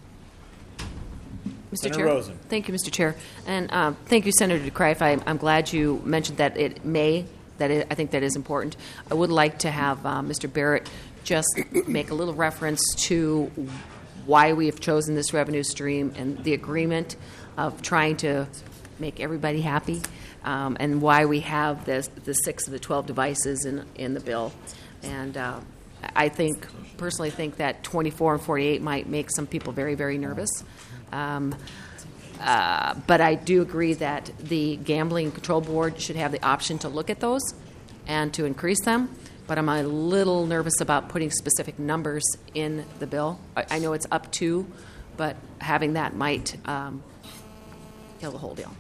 Mister Senator Chair. Rosen. Thank you, Mister Chair. And uh, thank you, Senator DeCreif. I, I'm glad you mentioned that it may, that it, I think that is important. I would like to have uh, Mister Barrett just make a little reference to why we have chosen this revenue stream and the agreement of trying to make everybody happy, um, and why we have this, the six of the twelve devices in, in the bill. And uh, I think, personally think that twenty-four and forty-eight might make some people very, very nervous. Um, uh, but I do agree that the Gambling Control Board should have the option to look at those and to increase them. But I'm a little nervous about putting specific numbers in the bill. I, I know it's up to, but having that might um, kill the whole deal.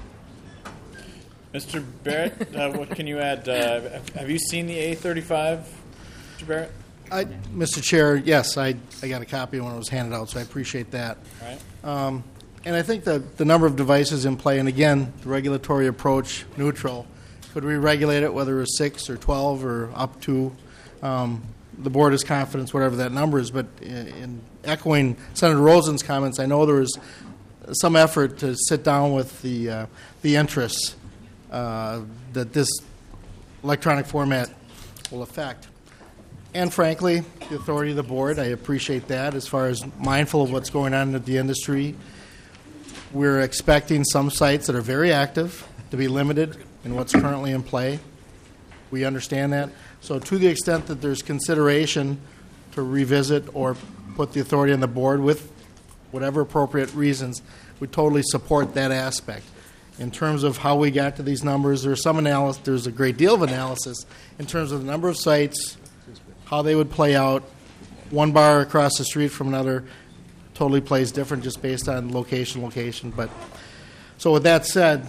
Mister Barrett, uh, what can you add? Uh, have you seen the A thirty-five, Mister Barrett? I, Mister Chair, yes, I, I got a copy when it was handed out, so I appreciate that. Right. Um, and I think that the number of devices in play, and again, the regulatory approach, neutral. Could we regulate it, whether it's six or twelve or up to? Um, the board is confident, whatever that number is. But in, in echoing Senator Rosen's comments, I know there was some effort to sit down with the uh, the interests uh, that this electronic format will affect. And frankly, the authority of the board, I appreciate that as far as mindful of what's going on in the industry. We're expecting some sites that are very active to be limited in what's currently in play. We understand that. So to the extent that there's consideration to revisit or put the authority on the board with whatever appropriate reasons, we totally support that aspect. In terms of how we got to these numbers, there's some analysis, there's a great deal of analysis in terms of the number of sites, how they would play out. One bar across the street from another totally plays different just based on location, location. But so with that said,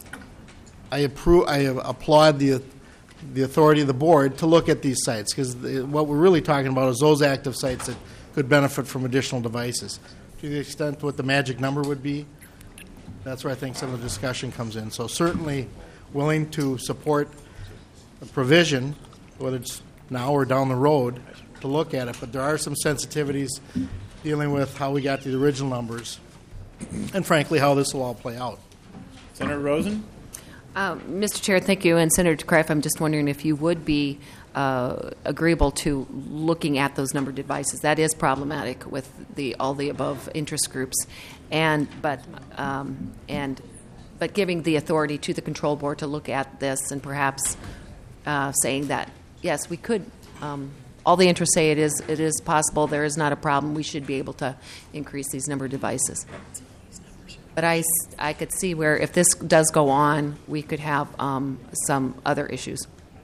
I approve. I applaud the the authority of the board to look at these sites, because what we're really talking about is those active sites that could benefit from additional devices. To the extent what the magic number would be, that's where I think some of the discussion comes in. So certainly willing to support a provision, whether it's now or down the road, to look at it. But there are some sensitivities dealing with how we got to the original numbers, and frankly how this will all play out. Senator Rosen? Um, Mister Chair, thank you. And Senator DeCreif, I'm just wondering if you would be uh, agreeable to looking at those number of devices. That is problematic with the all the above interest groups, and but um, and but giving the authority to the control board to look at this and perhaps uh, saying that yes, we could. Um, all the interests say it is it is possible. There is not a problem. We should be able to increase these number of devices. But I, I could see where if this does go on, we could have um, some other issues.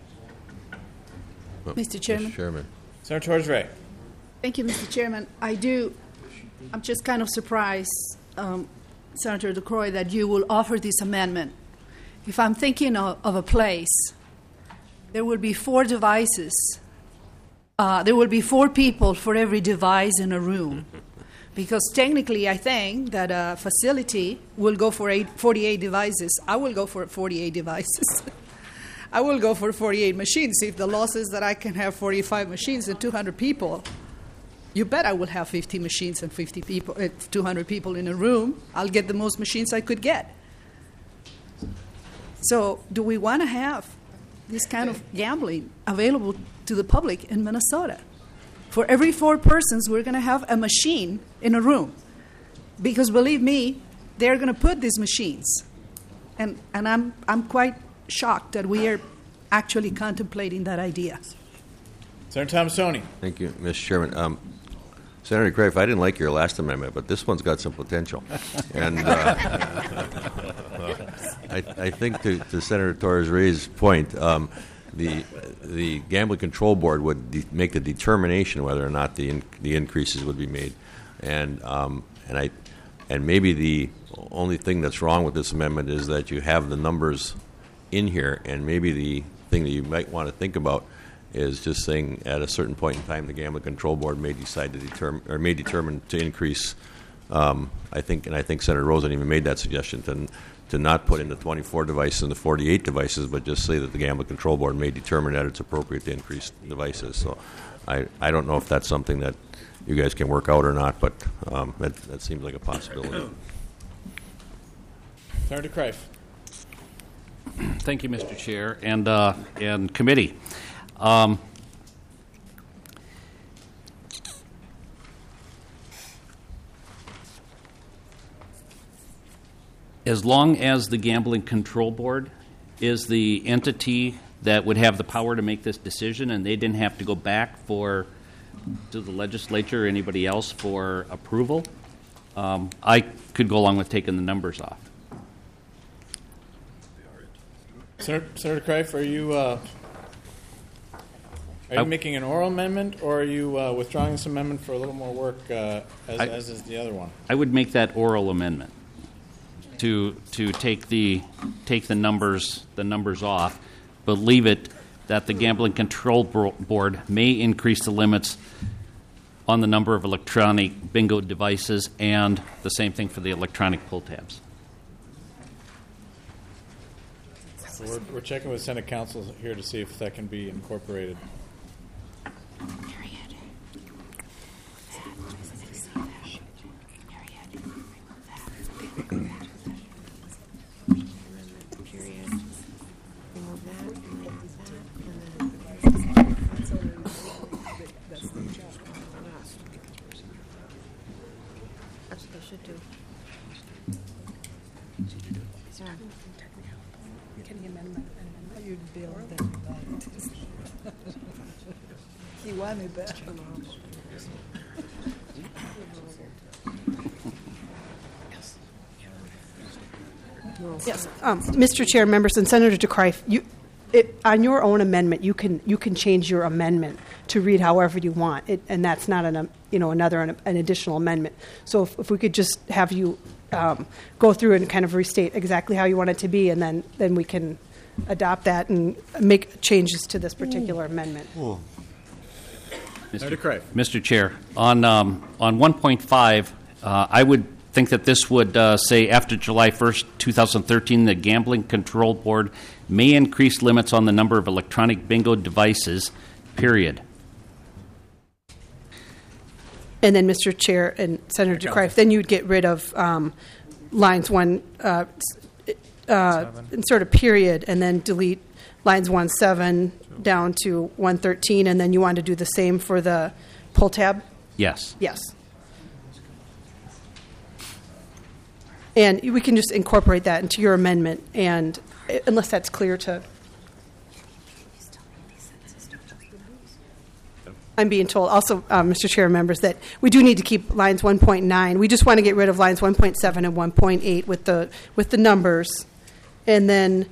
Mister Chairman. Mister Chairman. Senator Torres-Ray. Thank you, Mister Chairman. I do, I'm just kind of surprised, um, Senator DeCroy, that you will offer this amendment. If I'm thinking of, of a place, there will be four devices. Uh, there will be four people for every device in a room. Because technically, I think that a facility will go for eight, forty-eight devices. I will go for forty-eight devices. I will go for forty-eight machines. If the law says that I can have forty-five machines and two hundred people, you bet I will have fifty machines and fifty people, uh, two hundred people in a room. I'll get the most machines I could get. So do we want to have this kind of gambling available to the public in Minnesota? For every four persons, we're going to have a machine in a room. Because believe me, they're going to put these machines. And and I'm I'm quite shocked that we are actually contemplating that idea. Senator Thomasoni. Thank you, Mister Chairman. Um, Senator Craif, I didn't like your last amendment, but this one's got some potential. And uh, I, I think to, to Senator Torres-Rey's point, um, the the Gambling Control Board would de- make the determination whether or not the in, the increases would be made, and um, and I and maybe the only thing that's wrong with this amendment is that you have the numbers in here, and maybe the thing that you might want to think about is just saying at a certain point in time the Gambling Control Board may decide to determine or may determine to increase. Um, I think, and I think Senator Rosen even made that suggestion to to not put in the twenty-four devices and the forty-eight devices, but just say that the Gambling Control Board may determine that it's appropriate to increase devices. So, I I don't know if that's something that you guys can work out or not, but um, that that seems like a possibility. Senator Kreif. Thank you, Mister Chair, and uh, and committee. Um, as long as the Gambling Control Board is the entity that would have the power to make this decision, and they didn't have to go back for to the legislature or anybody else for approval, um, I could go along with taking the numbers off. Senator, Senator Kreif, are you uh, are you I, making an oral amendment, or are you uh, withdrawing this amendment for a little more work, uh, as, I, as is the other one? I would make that oral amendment to to take the take the numbers the numbers off, but leave it that the Gambling Control Board may increase the limits on the number of electronic bingo devices, and the same thing for the electronic pull tabs. So we're, we're checking with Senate Counsel here to see if that can be incorporated. That's what they should do. You'd build that. He wanted that. Yes, um, Mister Chair, members, and Senator DeCreif, you, it, on your own amendment, you can you can change your amendment to read however you want, it, and that's not an um, you know another an, an additional amendment. So if, if we could just have you um, go through and kind of restate exactly how you want it to be, and then then we can adopt that and make changes to this particular mm. amendment. Ooh. Mister Mister Chair, on um, on one point five, uh, I would think that this would uh, say after July first, two thousand thirteen, the Gambling Control Board may increase limits on the number of electronic bingo devices, period. And then, Mister Chair and Senator DeCreif, then you'd get rid of um, lines one, uh, uh, insert a period, and then delete lines one seven down to one thirteen, and then you want to do the same for the pull tab? Yes. Yes. And we can just incorporate that into your amendment, and uh, unless that's clear to... I'm being told also, uh, Mister Chair, members, that we do need to keep lines one point nine. We just want to get rid of lines one point seven and one point eight with the with the numbers. And then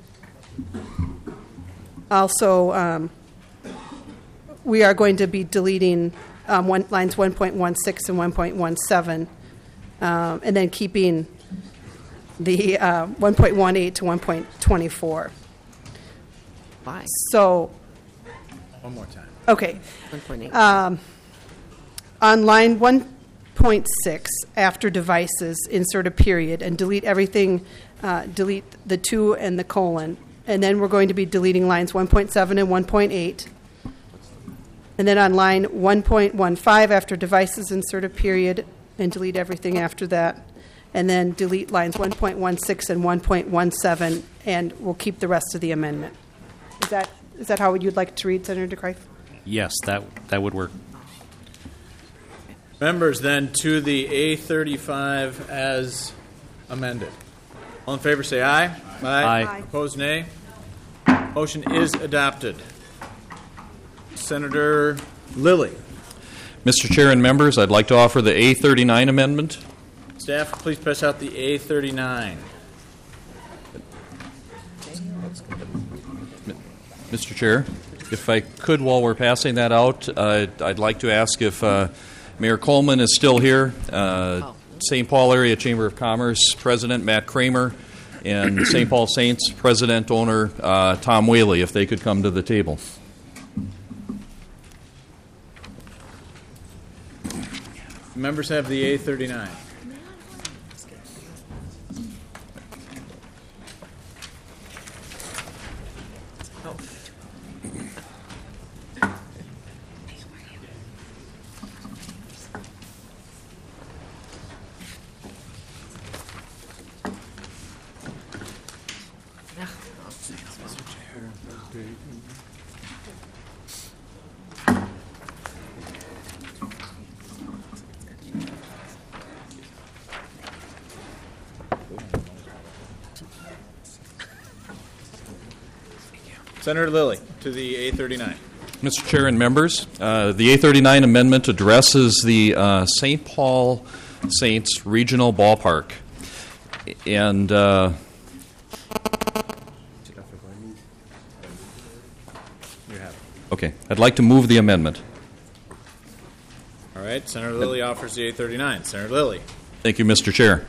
also um, we are going to be deleting um, one, lines one point one six and one point one seven, um, and then keeping the uh, one point one eight to one point two four. Why? So... One more time. Okay. one point eight. Um, on line one point six, after devices, insert a period and delete everything, uh, delete the two and the colon. And then we're going to be deleting lines one point seven and one point eight. And then on line one point one five, after devices, insert a period and delete everything after that. And then delete lines one point one six and one point one seven, and we'll keep the rest of the amendment. Is that is that how you'd like to read, Senator DeCreif? Yes, that that would work. Members, then, to the A thirty-five as amended. All in favor, say aye. Aye. Aye. Aye. Opposed, nay. Motion is adopted. Senator Lilly. Mister Chair and members, I'd like to offer the A thirty-nine amendment. Staff, please pass out the A thirty-nine. Mister Chair, if I could, while we're passing that out, uh, I'd like to ask if uh, Mayor Coleman is still here, uh, Saint Paul Area Chamber of Commerce President Matt Kramer, and Saint Paul Saints President Owner uh, Tom Whaley, if they could come to the table. Members have the A thirty-nine. Senator Lilly to the A thirty-nine. Mister Chair and members, uh, the A thirty-nine amendment addresses the uh, Saint Paul Saints Regional Ballpark. And uh, okay, I'd like to move the amendment. All right, Senator Lilly offers the A thirty-nine. Senator Lilly. Thank you, Mister Chair.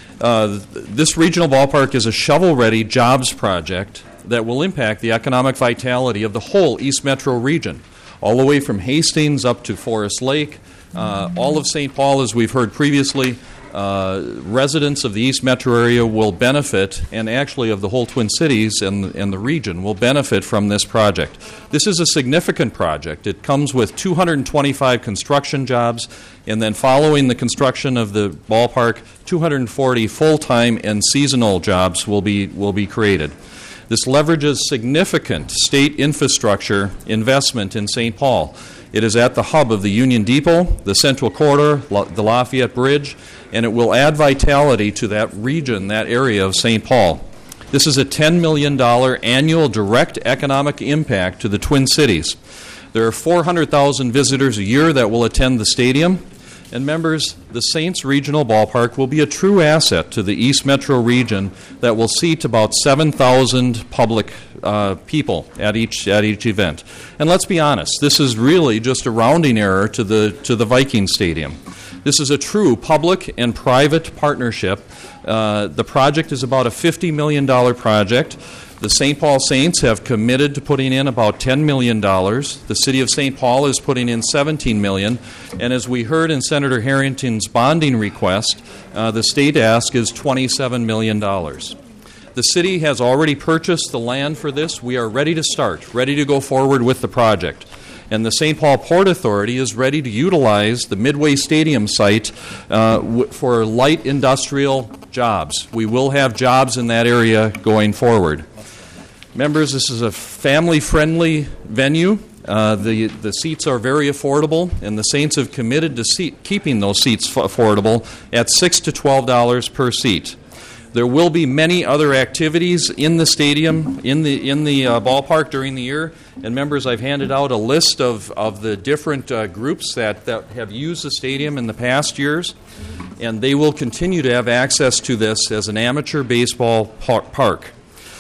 Uh, this regional ballpark is a shovel-ready jobs project that will impact the economic vitality of the whole East Metro region, all the way from Hastings up to Forest Lake, uh, all of Saint Paul, as we've heard previously. Uh, residents of the East Metro area will benefit, and actually of the whole Twin Cities and, and the region will benefit from this project. This is a significant project. It comes with two hundred twenty-five construction jobs, and then following the construction of the ballpark, two hundred forty full-time and seasonal jobs will be will be created. This leverages significant state infrastructure investment in Saint Paul. It is at the hub of the Union Depot, the Central Corridor, La- the Lafayette Bridge, and it will add vitality to that region, that area of Saint Paul. This is a ten million dollars annual direct economic impact to the Twin Cities. There are four hundred thousand visitors a year that will attend the stadium. And members, the Saints Regional Ballpark will be a true asset to the East Metro region that will seat about seven thousand public uh, people at each at each event. And let's be honest, this is really just a rounding error to the to the Viking Stadium. This is a true public and private partnership. Uh, the project is about a fifty million dollars project. The Saint Paul Saints have committed to putting in about ten million dollars. The City of Saint Paul is putting in seventeen million dollars. And as we heard in Senator Harrington's bonding request, uh, the state ask is twenty-seven million dollars. The city has already purchased the land for this. We are ready to start, ready to go forward with the project. And the Saint Paul Port Authority is ready to utilize the Midway Stadium site uh, w- for light industrial jobs. We will have jobs in that area going forward. Members, this is a family-friendly venue. Uh, the, the seats are very affordable, and the Saints have committed to seat, keeping those seats f- affordable at six to twelve dollars per seat. There will be many other activities in the stadium, in the in the uh, ballpark during the year. And members, I've handed out a list of, of the different uh, groups that, that have used the stadium in the past years, and they will continue to have access to this as an amateur baseball par- park.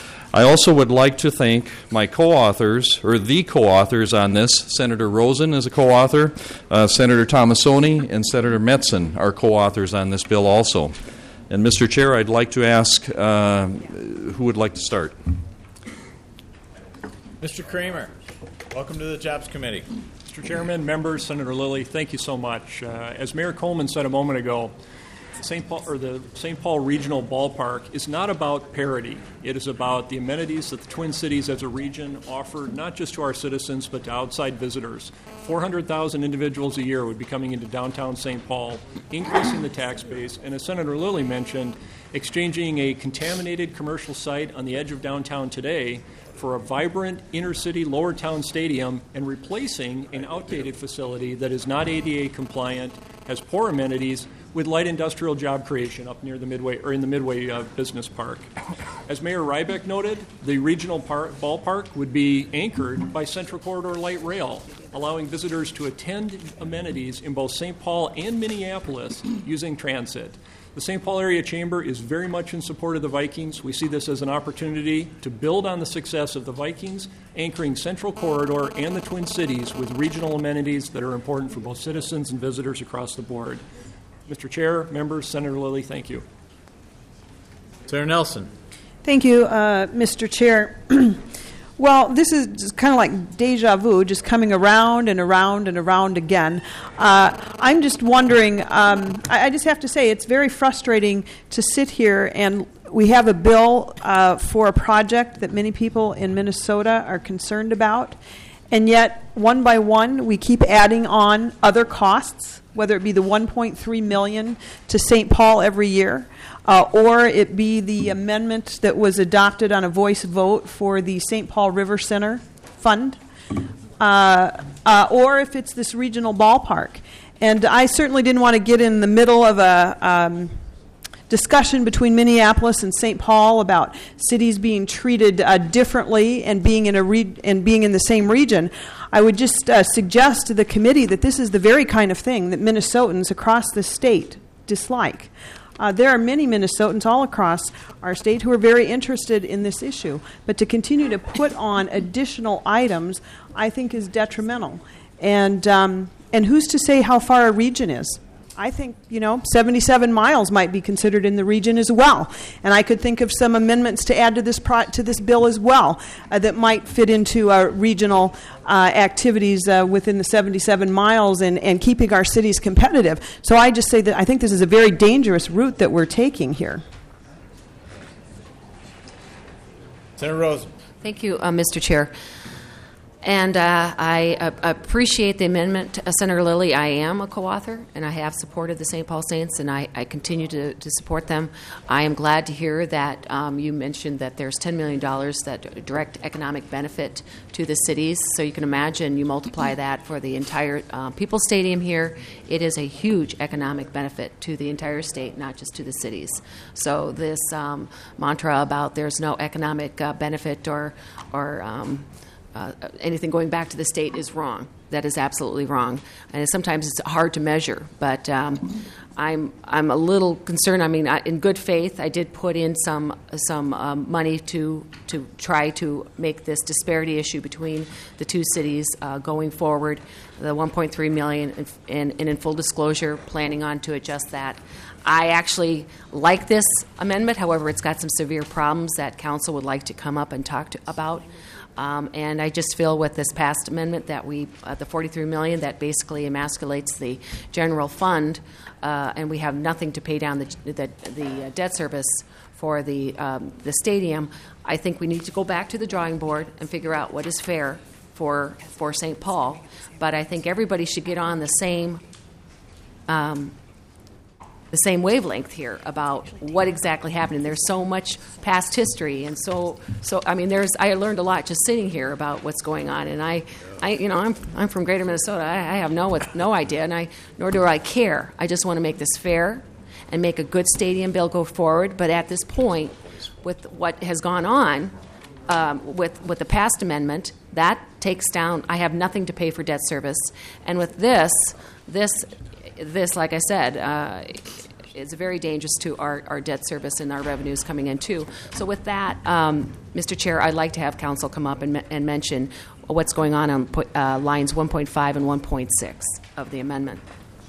I also would like to thank my co-authors, or the co-authors on this. Senator Rosen is a co-author, uh, Senator Tomassoni, and Senator Metzen are co-authors on this bill also. And Mister Chair, I'd like to ask uh, who would like to start. Mister Kramer, welcome to the Jobs Committee. Mister Chairman, members, Senator Lilly, thank you so much. Uh, as Mayor Coleman said a moment ago, Saint Paul or the Saint Paul Regional Ballpark is not about parity. It is about the amenities that the Twin Cities as a region offer not just to our citizens but to outside visitors. four hundred thousand individuals a year would be coming into downtown Saint Paul, increasing the tax base, and as Senator Lilly mentioned, exchanging a contaminated commercial site on the edge of downtown today for a vibrant inner-city lower town stadium and replacing an outdated facility that is not A D A compliant, has poor amenities, with light industrial job creation up near the Midway or in the Midway uh, Business Park. As Mayor Rybeck noted, the regional park, ballpark would be anchored by Central Corridor Light Rail, allowing visitors to attend amenities in both Saint Paul and Minneapolis using transit. The Saint Paul Area Chamber is very much in support of the Vikings. We see this as an opportunity to build on the success of the Vikings, anchoring Central Corridor and the Twin Cities with regional amenities that are important for both citizens and visitors across the board. Mister Chair, members, Senator Lilly, thank you. Senator Nelson. Thank you, uh, Mister Chair. Well, this is kind of like deja vu, just coming around and around and around again. Uh, I'm just wondering, um, I, I just have to say, it's very frustrating to sit here and we have a bill uh, for a project that many people in Minnesota are concerned about, and yet, one by one, we keep adding on other costs, whether it be the one point three million dollars to Saint Paul every year, Uh, or it be the amendment that was adopted on a voice vote for the Saint Paul River Center Fund, uh, uh, or if it's this regional ballpark. And I certainly didn't want to get in the middle of a um, discussion between Minneapolis and Saint Paul about cities being treated uh, differently and being in a re- and being in the same region. I would just uh, suggest to the committee that this is the very kind of thing that Minnesotans across the state dislike. Uh, there are many Minnesotans all across our state who are very interested in this issue, but to continue to put on additional items, I think, is detrimental. And um, and who's to say how far a region is? I think, you know, seventy-seven miles might be considered in the region as well. And I could think of some amendments to add to this pro- to this bill as well uh, that might fit into uh, regional uh, activities uh, within the seventy-seven miles and, and keeping our cities competitive. So I just say that I think this is a very dangerous route that we're taking here. Senator Rosen. Thank you, uh, Mister Chair. And uh, I uh, appreciate the amendment, uh, Senator Lilly. I am a co-author, and I have supported the Saint Paul Saints, and I, I continue to, to support them. I am glad to hear that um, you mentioned that there's ten million dollars that direct economic benefit to the cities. So you can imagine, you multiply that for the entire uh, People's Stadium here. It is a huge economic benefit to the entire state, not just to the cities. So this um, mantra about there's no economic uh, benefit or or um, Uh, anything going back to the state is wrong. That is absolutely wrong, and sometimes it's hard to measure. But um, I'm I'm a little concerned. I mean, I, in good faith, I did put in some some um, money to to try to make this disparity issue between the two cities uh, going forward. The one point three million, dollars, and, and in full disclosure, planning on to adjust that. I actually like this amendment. However, it's got some severe problems that council would like to come up and talk to, about. Um, and I just feel with this past amendment that we, uh, the forty-three million dollars, that basically emasculates the general fund, uh, and we have nothing to pay down the the, the debt service for the um, the stadium. I think we need to go back to the drawing board and figure out what is fair for for Saint Paul. But I think everybody should get on the same. Um, the same wavelength here about what exactly happened. There's so much past history, and so so I mean, there's I learned a lot just sitting here about what's going on. And I, I you know, I'm I'm from Greater Minnesota. I, I have no no idea, and I nor do I care. I just want to make this fair and make a good stadium bill go forward. But at this point, with what has gone on um, with with the past amendment, that takes down. I have nothing to pay for debt service, and with this this. This, like I said, uh, is very dangerous to our, our debt service and our revenues coming in, too. So with that, um, Mister Chair, I'd like to have council come up and, me- and mention what's going on on uh, lines one point five and one point six of the amendment.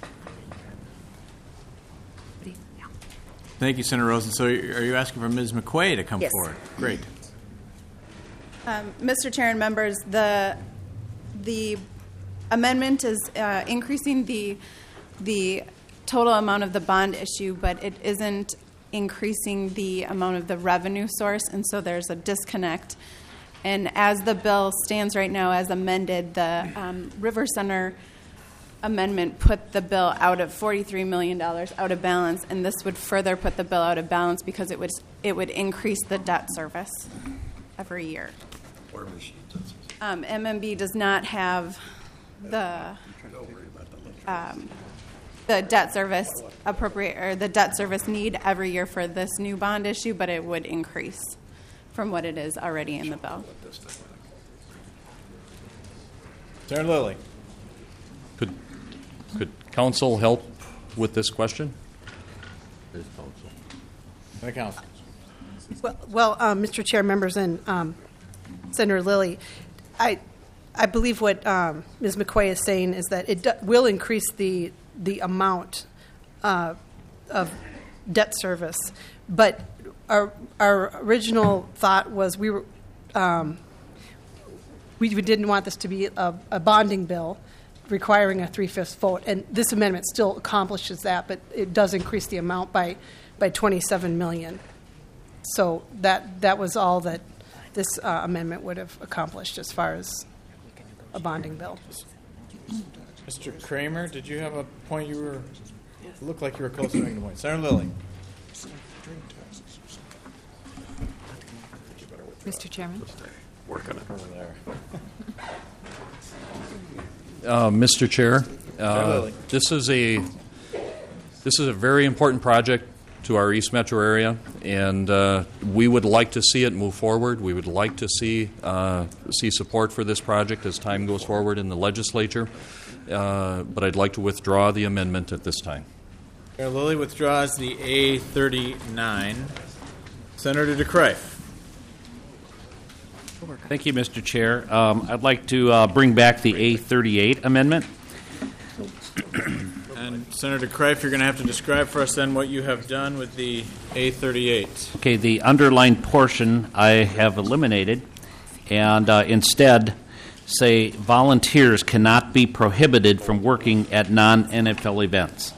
Thank you, Senator Rosen. So are you asking for Miz McQuay to come Yes. forward? Great. Um, Mister Chair and members, the the amendment is uh, increasing the the total amount of the bond issue, but it isn't increasing the amount of the revenue source, and so there's a disconnect. And as the bill stands right now, as amended, the um, River Center amendment put the bill out of forty-three million dollars out of balance, and this would further put the bill out of balance because it would it would increase the debt service every year. Um, M M B does not have the um, the debt service appropriate or the debt service need every year for this new bond issue, but it would increase from what it is already in the bill. Senator Lilly. Could could council help with this question? Senator Council. Well, well um, Mister Chair, members, and um, Senator Lilly, I I believe what um, Miz McQuay is saying is that it do- will increase the the amount uh, of debt service, but our our original thought was we were um, we, we didn't want this to be a, a bonding bill requiring a three-fifths vote, and this amendment still accomplishes that, but it does increase the amount by by twenty-seven million. So that that was all that this uh, amendment would have accomplished as far as a bonding bill. Mister Kramer, did you have a point you were, it looked like you were close to making a point. Senator Lilly. Mister Chairman. Working it over there. Uh, Mister Chair, Senator uh, Lilly. this is a this is a very important project to our East Metro area, and uh, we would like to see it move forward. We would like to see uh, see support for this project as time goes forward in the legislature, uh, but I'd like to withdraw the amendment at this time. Senator Lilly withdraws the A thirty-nine. Senator DeCruyff. Thank you, Mister Chair. Um, I'd like to uh, bring back the A thirty-eight amendment. And Senator DeCruyff, you're going to have to describe for us then what you have done with the A thirty-eight. Okay, the underlined portion I have eliminated, and uh, instead say volunteers cannot be prohibited from working at non-N F L events.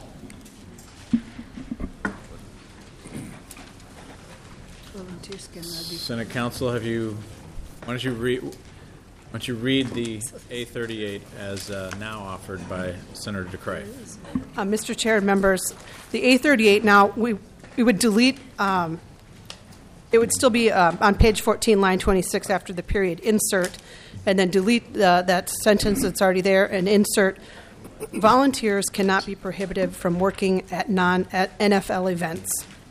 Senate Council, have you? Why don't you read? Why don't you read the A thirty-eight as uh, now offered by Senator DeCruyff? Uh, Mister Chair and members, the A thirty-eight now, we we would delete, um, it would still be uh, on page fourteen, line twenty-six after the period, insert, and then delete uh, that sentence that's already there and insert, volunteers cannot be prohibited from working at non-N F L events.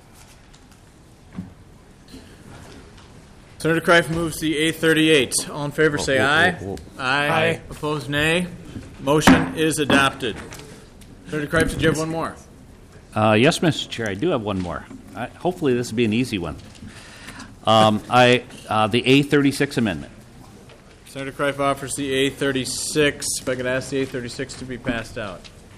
Senator DeCruyff moves the A thirty-eight. All in favor say Oh, oh, aye. oh, oh. Aye. Aye. Opposed, nay. Motion is adopted. Senator DeCruyff, did you have one more? Uh, yes, Mister Chair, I do have one more. I, hopefully this will be an easy one. Um, I uh, the A thirty-six amendment. Senator DeCruyff offers the A thirty-six. If I could ask the A thirty-six to be passed out.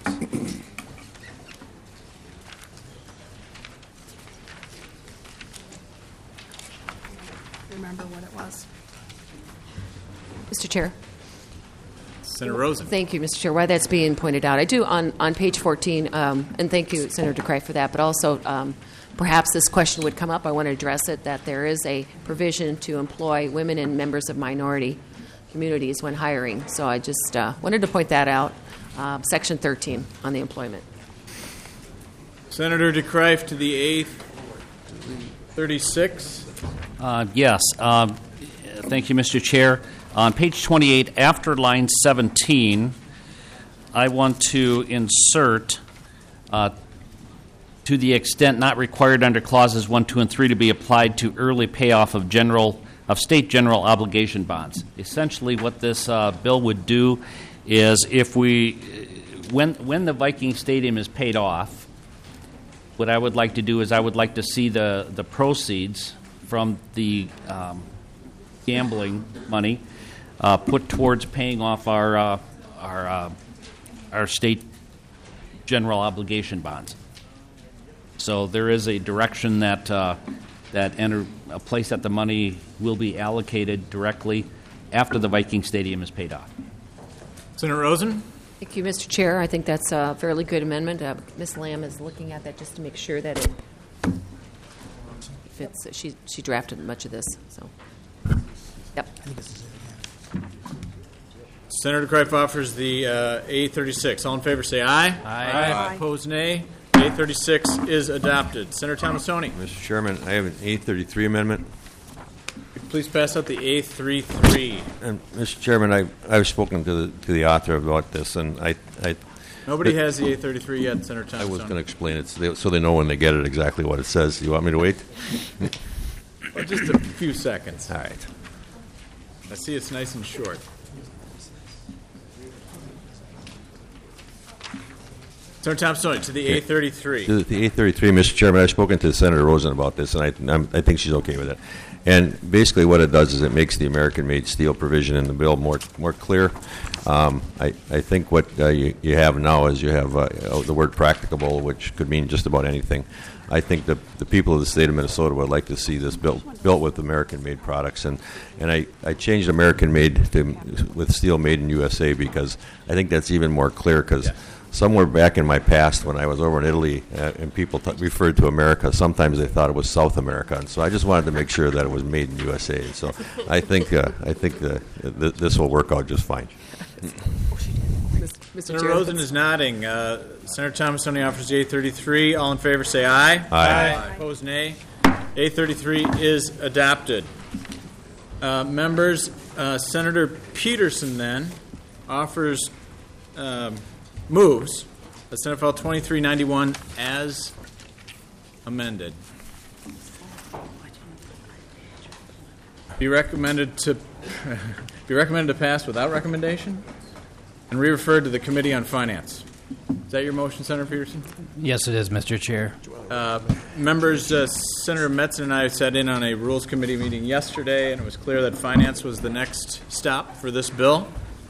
Remember what it was. Mister Chair. Senator Rosen. Thank you, Mister Chair. While that's being pointed out, I do on, on page fourteen, um, and thank you, Senator DeCruyff, for that, but also um, perhaps this question would come up. I want to address it, that there is a provision to employ women and members of minority communities when hiring. So I just uh, wanted to point that out, uh, section thirteen on the employment. Senator DeCruyff to the A thirty-six. Uh, yes. Um, thank you, Mister Chair. On page twenty-eight, after line seventeen, I want to insert, uh, to the extent not required under clauses one, two, and three to be applied to early payoff of general of state general obligation bonds. Essentially, what this uh, bill would do is, if we, when when the Viking Stadium is paid off, what I would like to do is I would like to see the the proceeds from the um, gambling money uh, put towards paying off our uh, our uh, our state general obligation bonds. So there is a direction that uh, that enter a place that the money will be allocated directly after the Viking Stadium is paid off. Senator Rosen. Thank you, Mister Chair. I think that's a fairly good amendment. Uh, Miz Lamb is looking at that just to make sure that it fits. She she drafted much of this, so yep. Senator DeCruyff offers the uh, A thirty-six. All in favor say aye. Aye. Aye. Opposed, nay. A thirty-six is adopted. Senator Thomas-Tony. Mister Chairman, I have an A thirty-three amendment. Please pass out the A thirty-three. And Mister Chairman, I I've spoken to the to the author about this, and I I Nobody It- has the A thirty-three yet, Senator Thompson. I was going to explain it so they, so they know when they get it exactly what it says. You want me to wait? Well, just a few seconds. All right. I see it's nice and short. Senator Thompson, to the A thirty-three. The, the A thirty-three, Mister Chairman, I've spoken to Senator Rosen about this, and I, I'm, I think she's okay with it. And basically what it does is it makes the American-made steel provision in the bill more more clear. Um, I, I think what uh, you, you have now is you have uh, the word practicable, which could mean just about anything. I think the, the people of the state of Minnesota would like to see this built built with American-made products. And, and I, I changed American-made to with steel made in U S A because I think that's even more clear because somewhere back in my past when I was over in Italy uh, and people t- referred to America, sometimes they thought it was South America. And so I just wanted to make sure that it was made in U S A. So I think, uh, I think the, th- this will work out just fine. Mister Senator Rosen is nodding. Uh, Senator Thompson offers the A thirty-three. All in favor say aye. Aye. Aye. Opposed, nay. A thirty-three is adopted. Uh, members, uh, Senator Peterson then offers, um, moves the Senate File twenty-three ninety-one as amended. Be recommended to be recommended to pass without recommendation and re-referred to the Committee on Finance. Is that your motion, Senator Peterson? Yes, it is, Mister Chair. Uh, members, uh, Senator Metzen and I sat in on a Rules Committee meeting yesterday, and it was clear that Finance was the next stop for this bill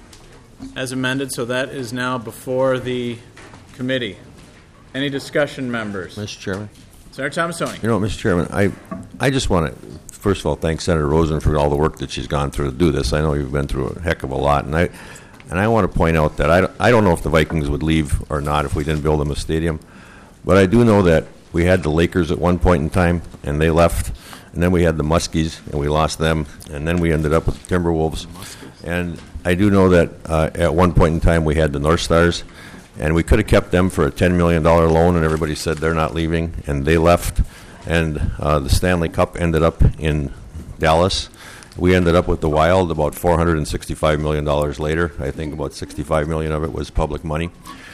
as amended, so that is now before the committee. Any discussion, members? Mister Chairman? Senator Thomasoni. You know, Mister Chairman, I, I just want to, first of all, thank Senator Rosen for all the work that she's gone through to do this. I know you've been through a heck of a lot, and I and I want to point out that I, don't- I don't know if the Vikings would leave or not if we didn't build them a stadium, but I do know that we had the Lakers at one point in time, and they left, and then we had the Muskies, and we lost them, and then we ended up with the Timberwolves, and I do know that uh, at one point in time we had the North Stars, and we could have kept them for a ten million dollars loan, and everybody said they're not leaving, and they left, and uh, the Stanley Cup ended up in Dallas. We ended up with the Wild about four hundred sixty-five million dollars later. I think about sixty-five million dollars of it was public money.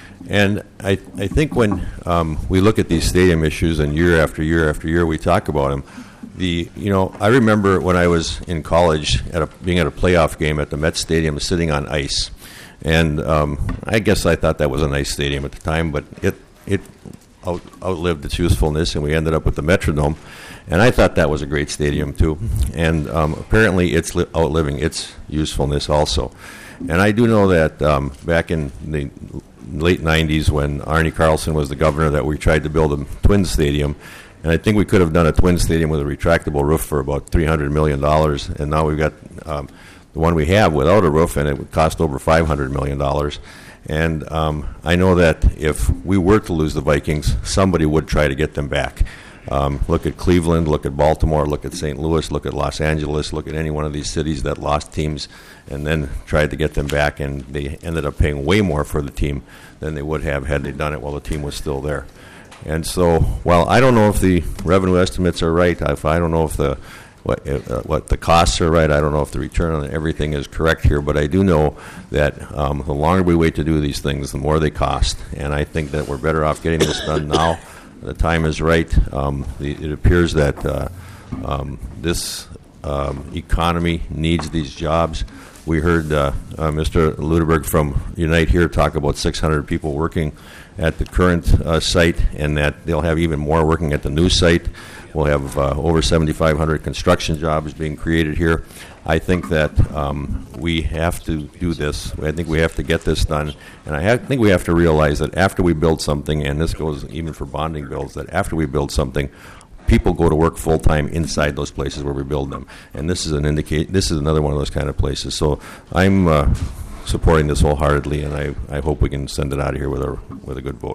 And I, I think when um, we look at these stadium issues and year after year after year we talk about them, the you know I remember when I was in college at a, being at a playoff game at the Met Stadium sitting on ice. And um, I guess I thought that was a nice stadium at the time, but it it out, outlived its usefulness, and we ended up with the Metrodome. And I thought that was a great stadium, too. And um, apparently it's li- outliving its usefulness also. And I do know that um, back in the late nineties when Arnie Carlson was the governor that we tried to build a Twins stadium. And I think we could have done a Twins stadium with a retractable roof for about three hundred million dollars. And now we've got um, the one we have without a roof, and it would cost over five hundred million dollars. And um, I know that if we were to lose the Vikings, somebody would try to get them back. Um, look at Cleveland, look at Baltimore, look at Saint Louis, look at Los Angeles, look at any one of these cities that lost teams and then tried to get them back, and they ended up paying way more for the team than they would have had they done it while the team was still there. And so, while I don't know if the revenue estimates are right, if I don't know if the what, uh, what the costs are right, I don't know if the return on everything is correct here, but I do know that um, the longer we wait to do these things, the more they cost. And I think that we're better off getting this done now. The time is right. Um, the, it appears that uh, um, this um, economy needs these jobs. We heard uh, uh, Mister Ludeberg from Unite here talk about six hundred people working at the current uh, site, and that they'll have even more working at the new site. We'll have uh, over seventy-five hundred construction jobs being created here. I think that um, we have to do this. I think we have to get this done. And I have, think we have to realize that after we build something, and this goes even for bonding bills, that after we build something, people go to work full-time inside those places where we build them. And this is an indicate. This is another one of those kind of places. So I'm uh, supporting this wholeheartedly, and I, I hope we can send it out of here with a, with a good vote.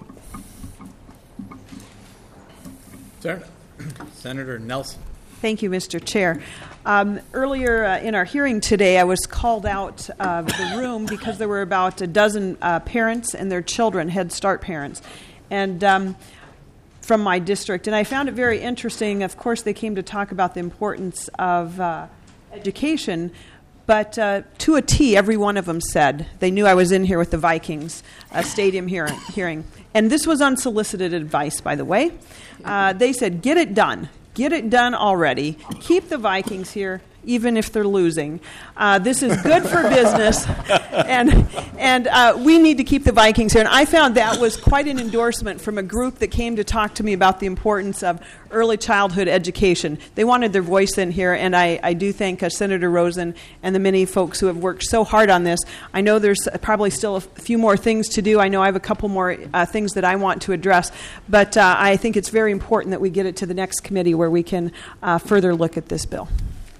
Sir? Senator Nelson. Thank you, Mister Chair. Um, earlier uh, in our hearing today, I was called out of the room because there were about a dozen uh, parents and their children, Head Start parents, and um, from my district. And I found it very interesting. Of course, they came to talk about the importance of uh, education, but uh, to a T, every one of them said they knew I was in here with the Vikings uh, stadium hearing, hearing. And this was unsolicited advice, by the way. Uh, they said, get it done. Get it done already. Keep the Vikings here, even if they're losing. Uh, this is good for business, and and uh, we need to keep the Vikings here. And I found that was quite an endorsement from a group that came to talk to me about the importance of early childhood education. They wanted their voice in here, and I, I do thank uh, Senator Rosen and the many folks who have worked so hard on this. I know there's probably still a few more things to do. I know I have a couple more uh, things that I want to address, but uh, I think it's very important that we get it to the next committee where we can uh, further look at this bill.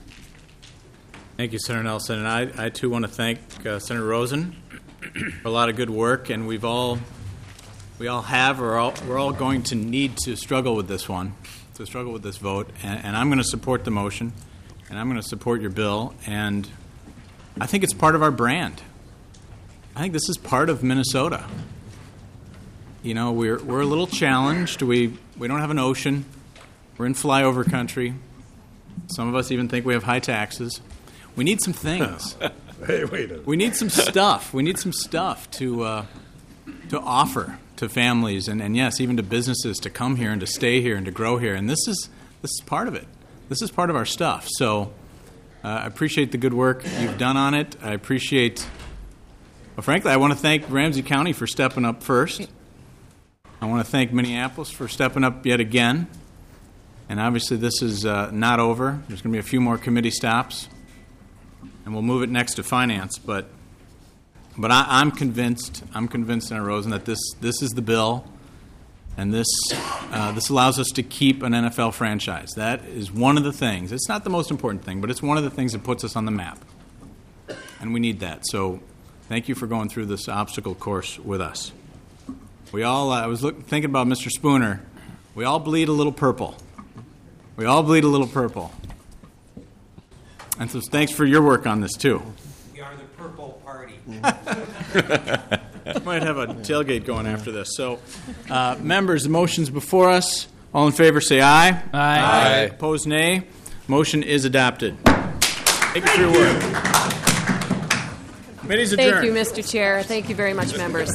Thank you, Senator Nelson. And I, I too want to thank uh, Senator Rosen for a lot of good work. And we've all, we all have, or all, we're all going to need to struggle with this one, to struggle with this vote. And, and I'm going to support the motion, and I'm going to support your bill. And I think it's part of our brand. I think this is part of Minnesota. You know, we're we're a little challenged. We we don't have an ocean. We're in flyover country. Some of us even think we have high taxes. We need some things. Hey, wait a minute. We need some stuff. We need some stuff to uh, to offer to families and, and yes, even to businesses to come here and to stay here and to grow here. And this is this is part of it. This is part of our stuff. So uh, I appreciate the good work you've done on it. I appreciate. Well, frankly, I want to thank Ramsey County for stepping up first. I want to thank Minneapolis for stepping up yet again. And obviously, this is uh, not over. There's going to be a few more committee stops. And we'll move it next to finance, but but I, I'm convinced. I'm convinced, Senator Rosen, that this this is the bill, and this uh, this allows us to keep an N F L franchise. That is one of the things. It's not the most important thing, but it's one of the things that puts us on the map, and we need that. So, thank you for going through this obstacle course with us. We all. Uh, I was look, thinking about Mister Spooner. We all bleed a little purple. We all bleed a little purple. And so thanks for your work on this, too. We are the purple party. Might have a tailgate going after this. So, uh, members, the motion's before us. All in favor, say aye. Aye. Aye. Opposed, nay. Motion is adopted. Thank you for your work. Committee's adjourned. Thank you, Mister Chair. Thank you very much, members.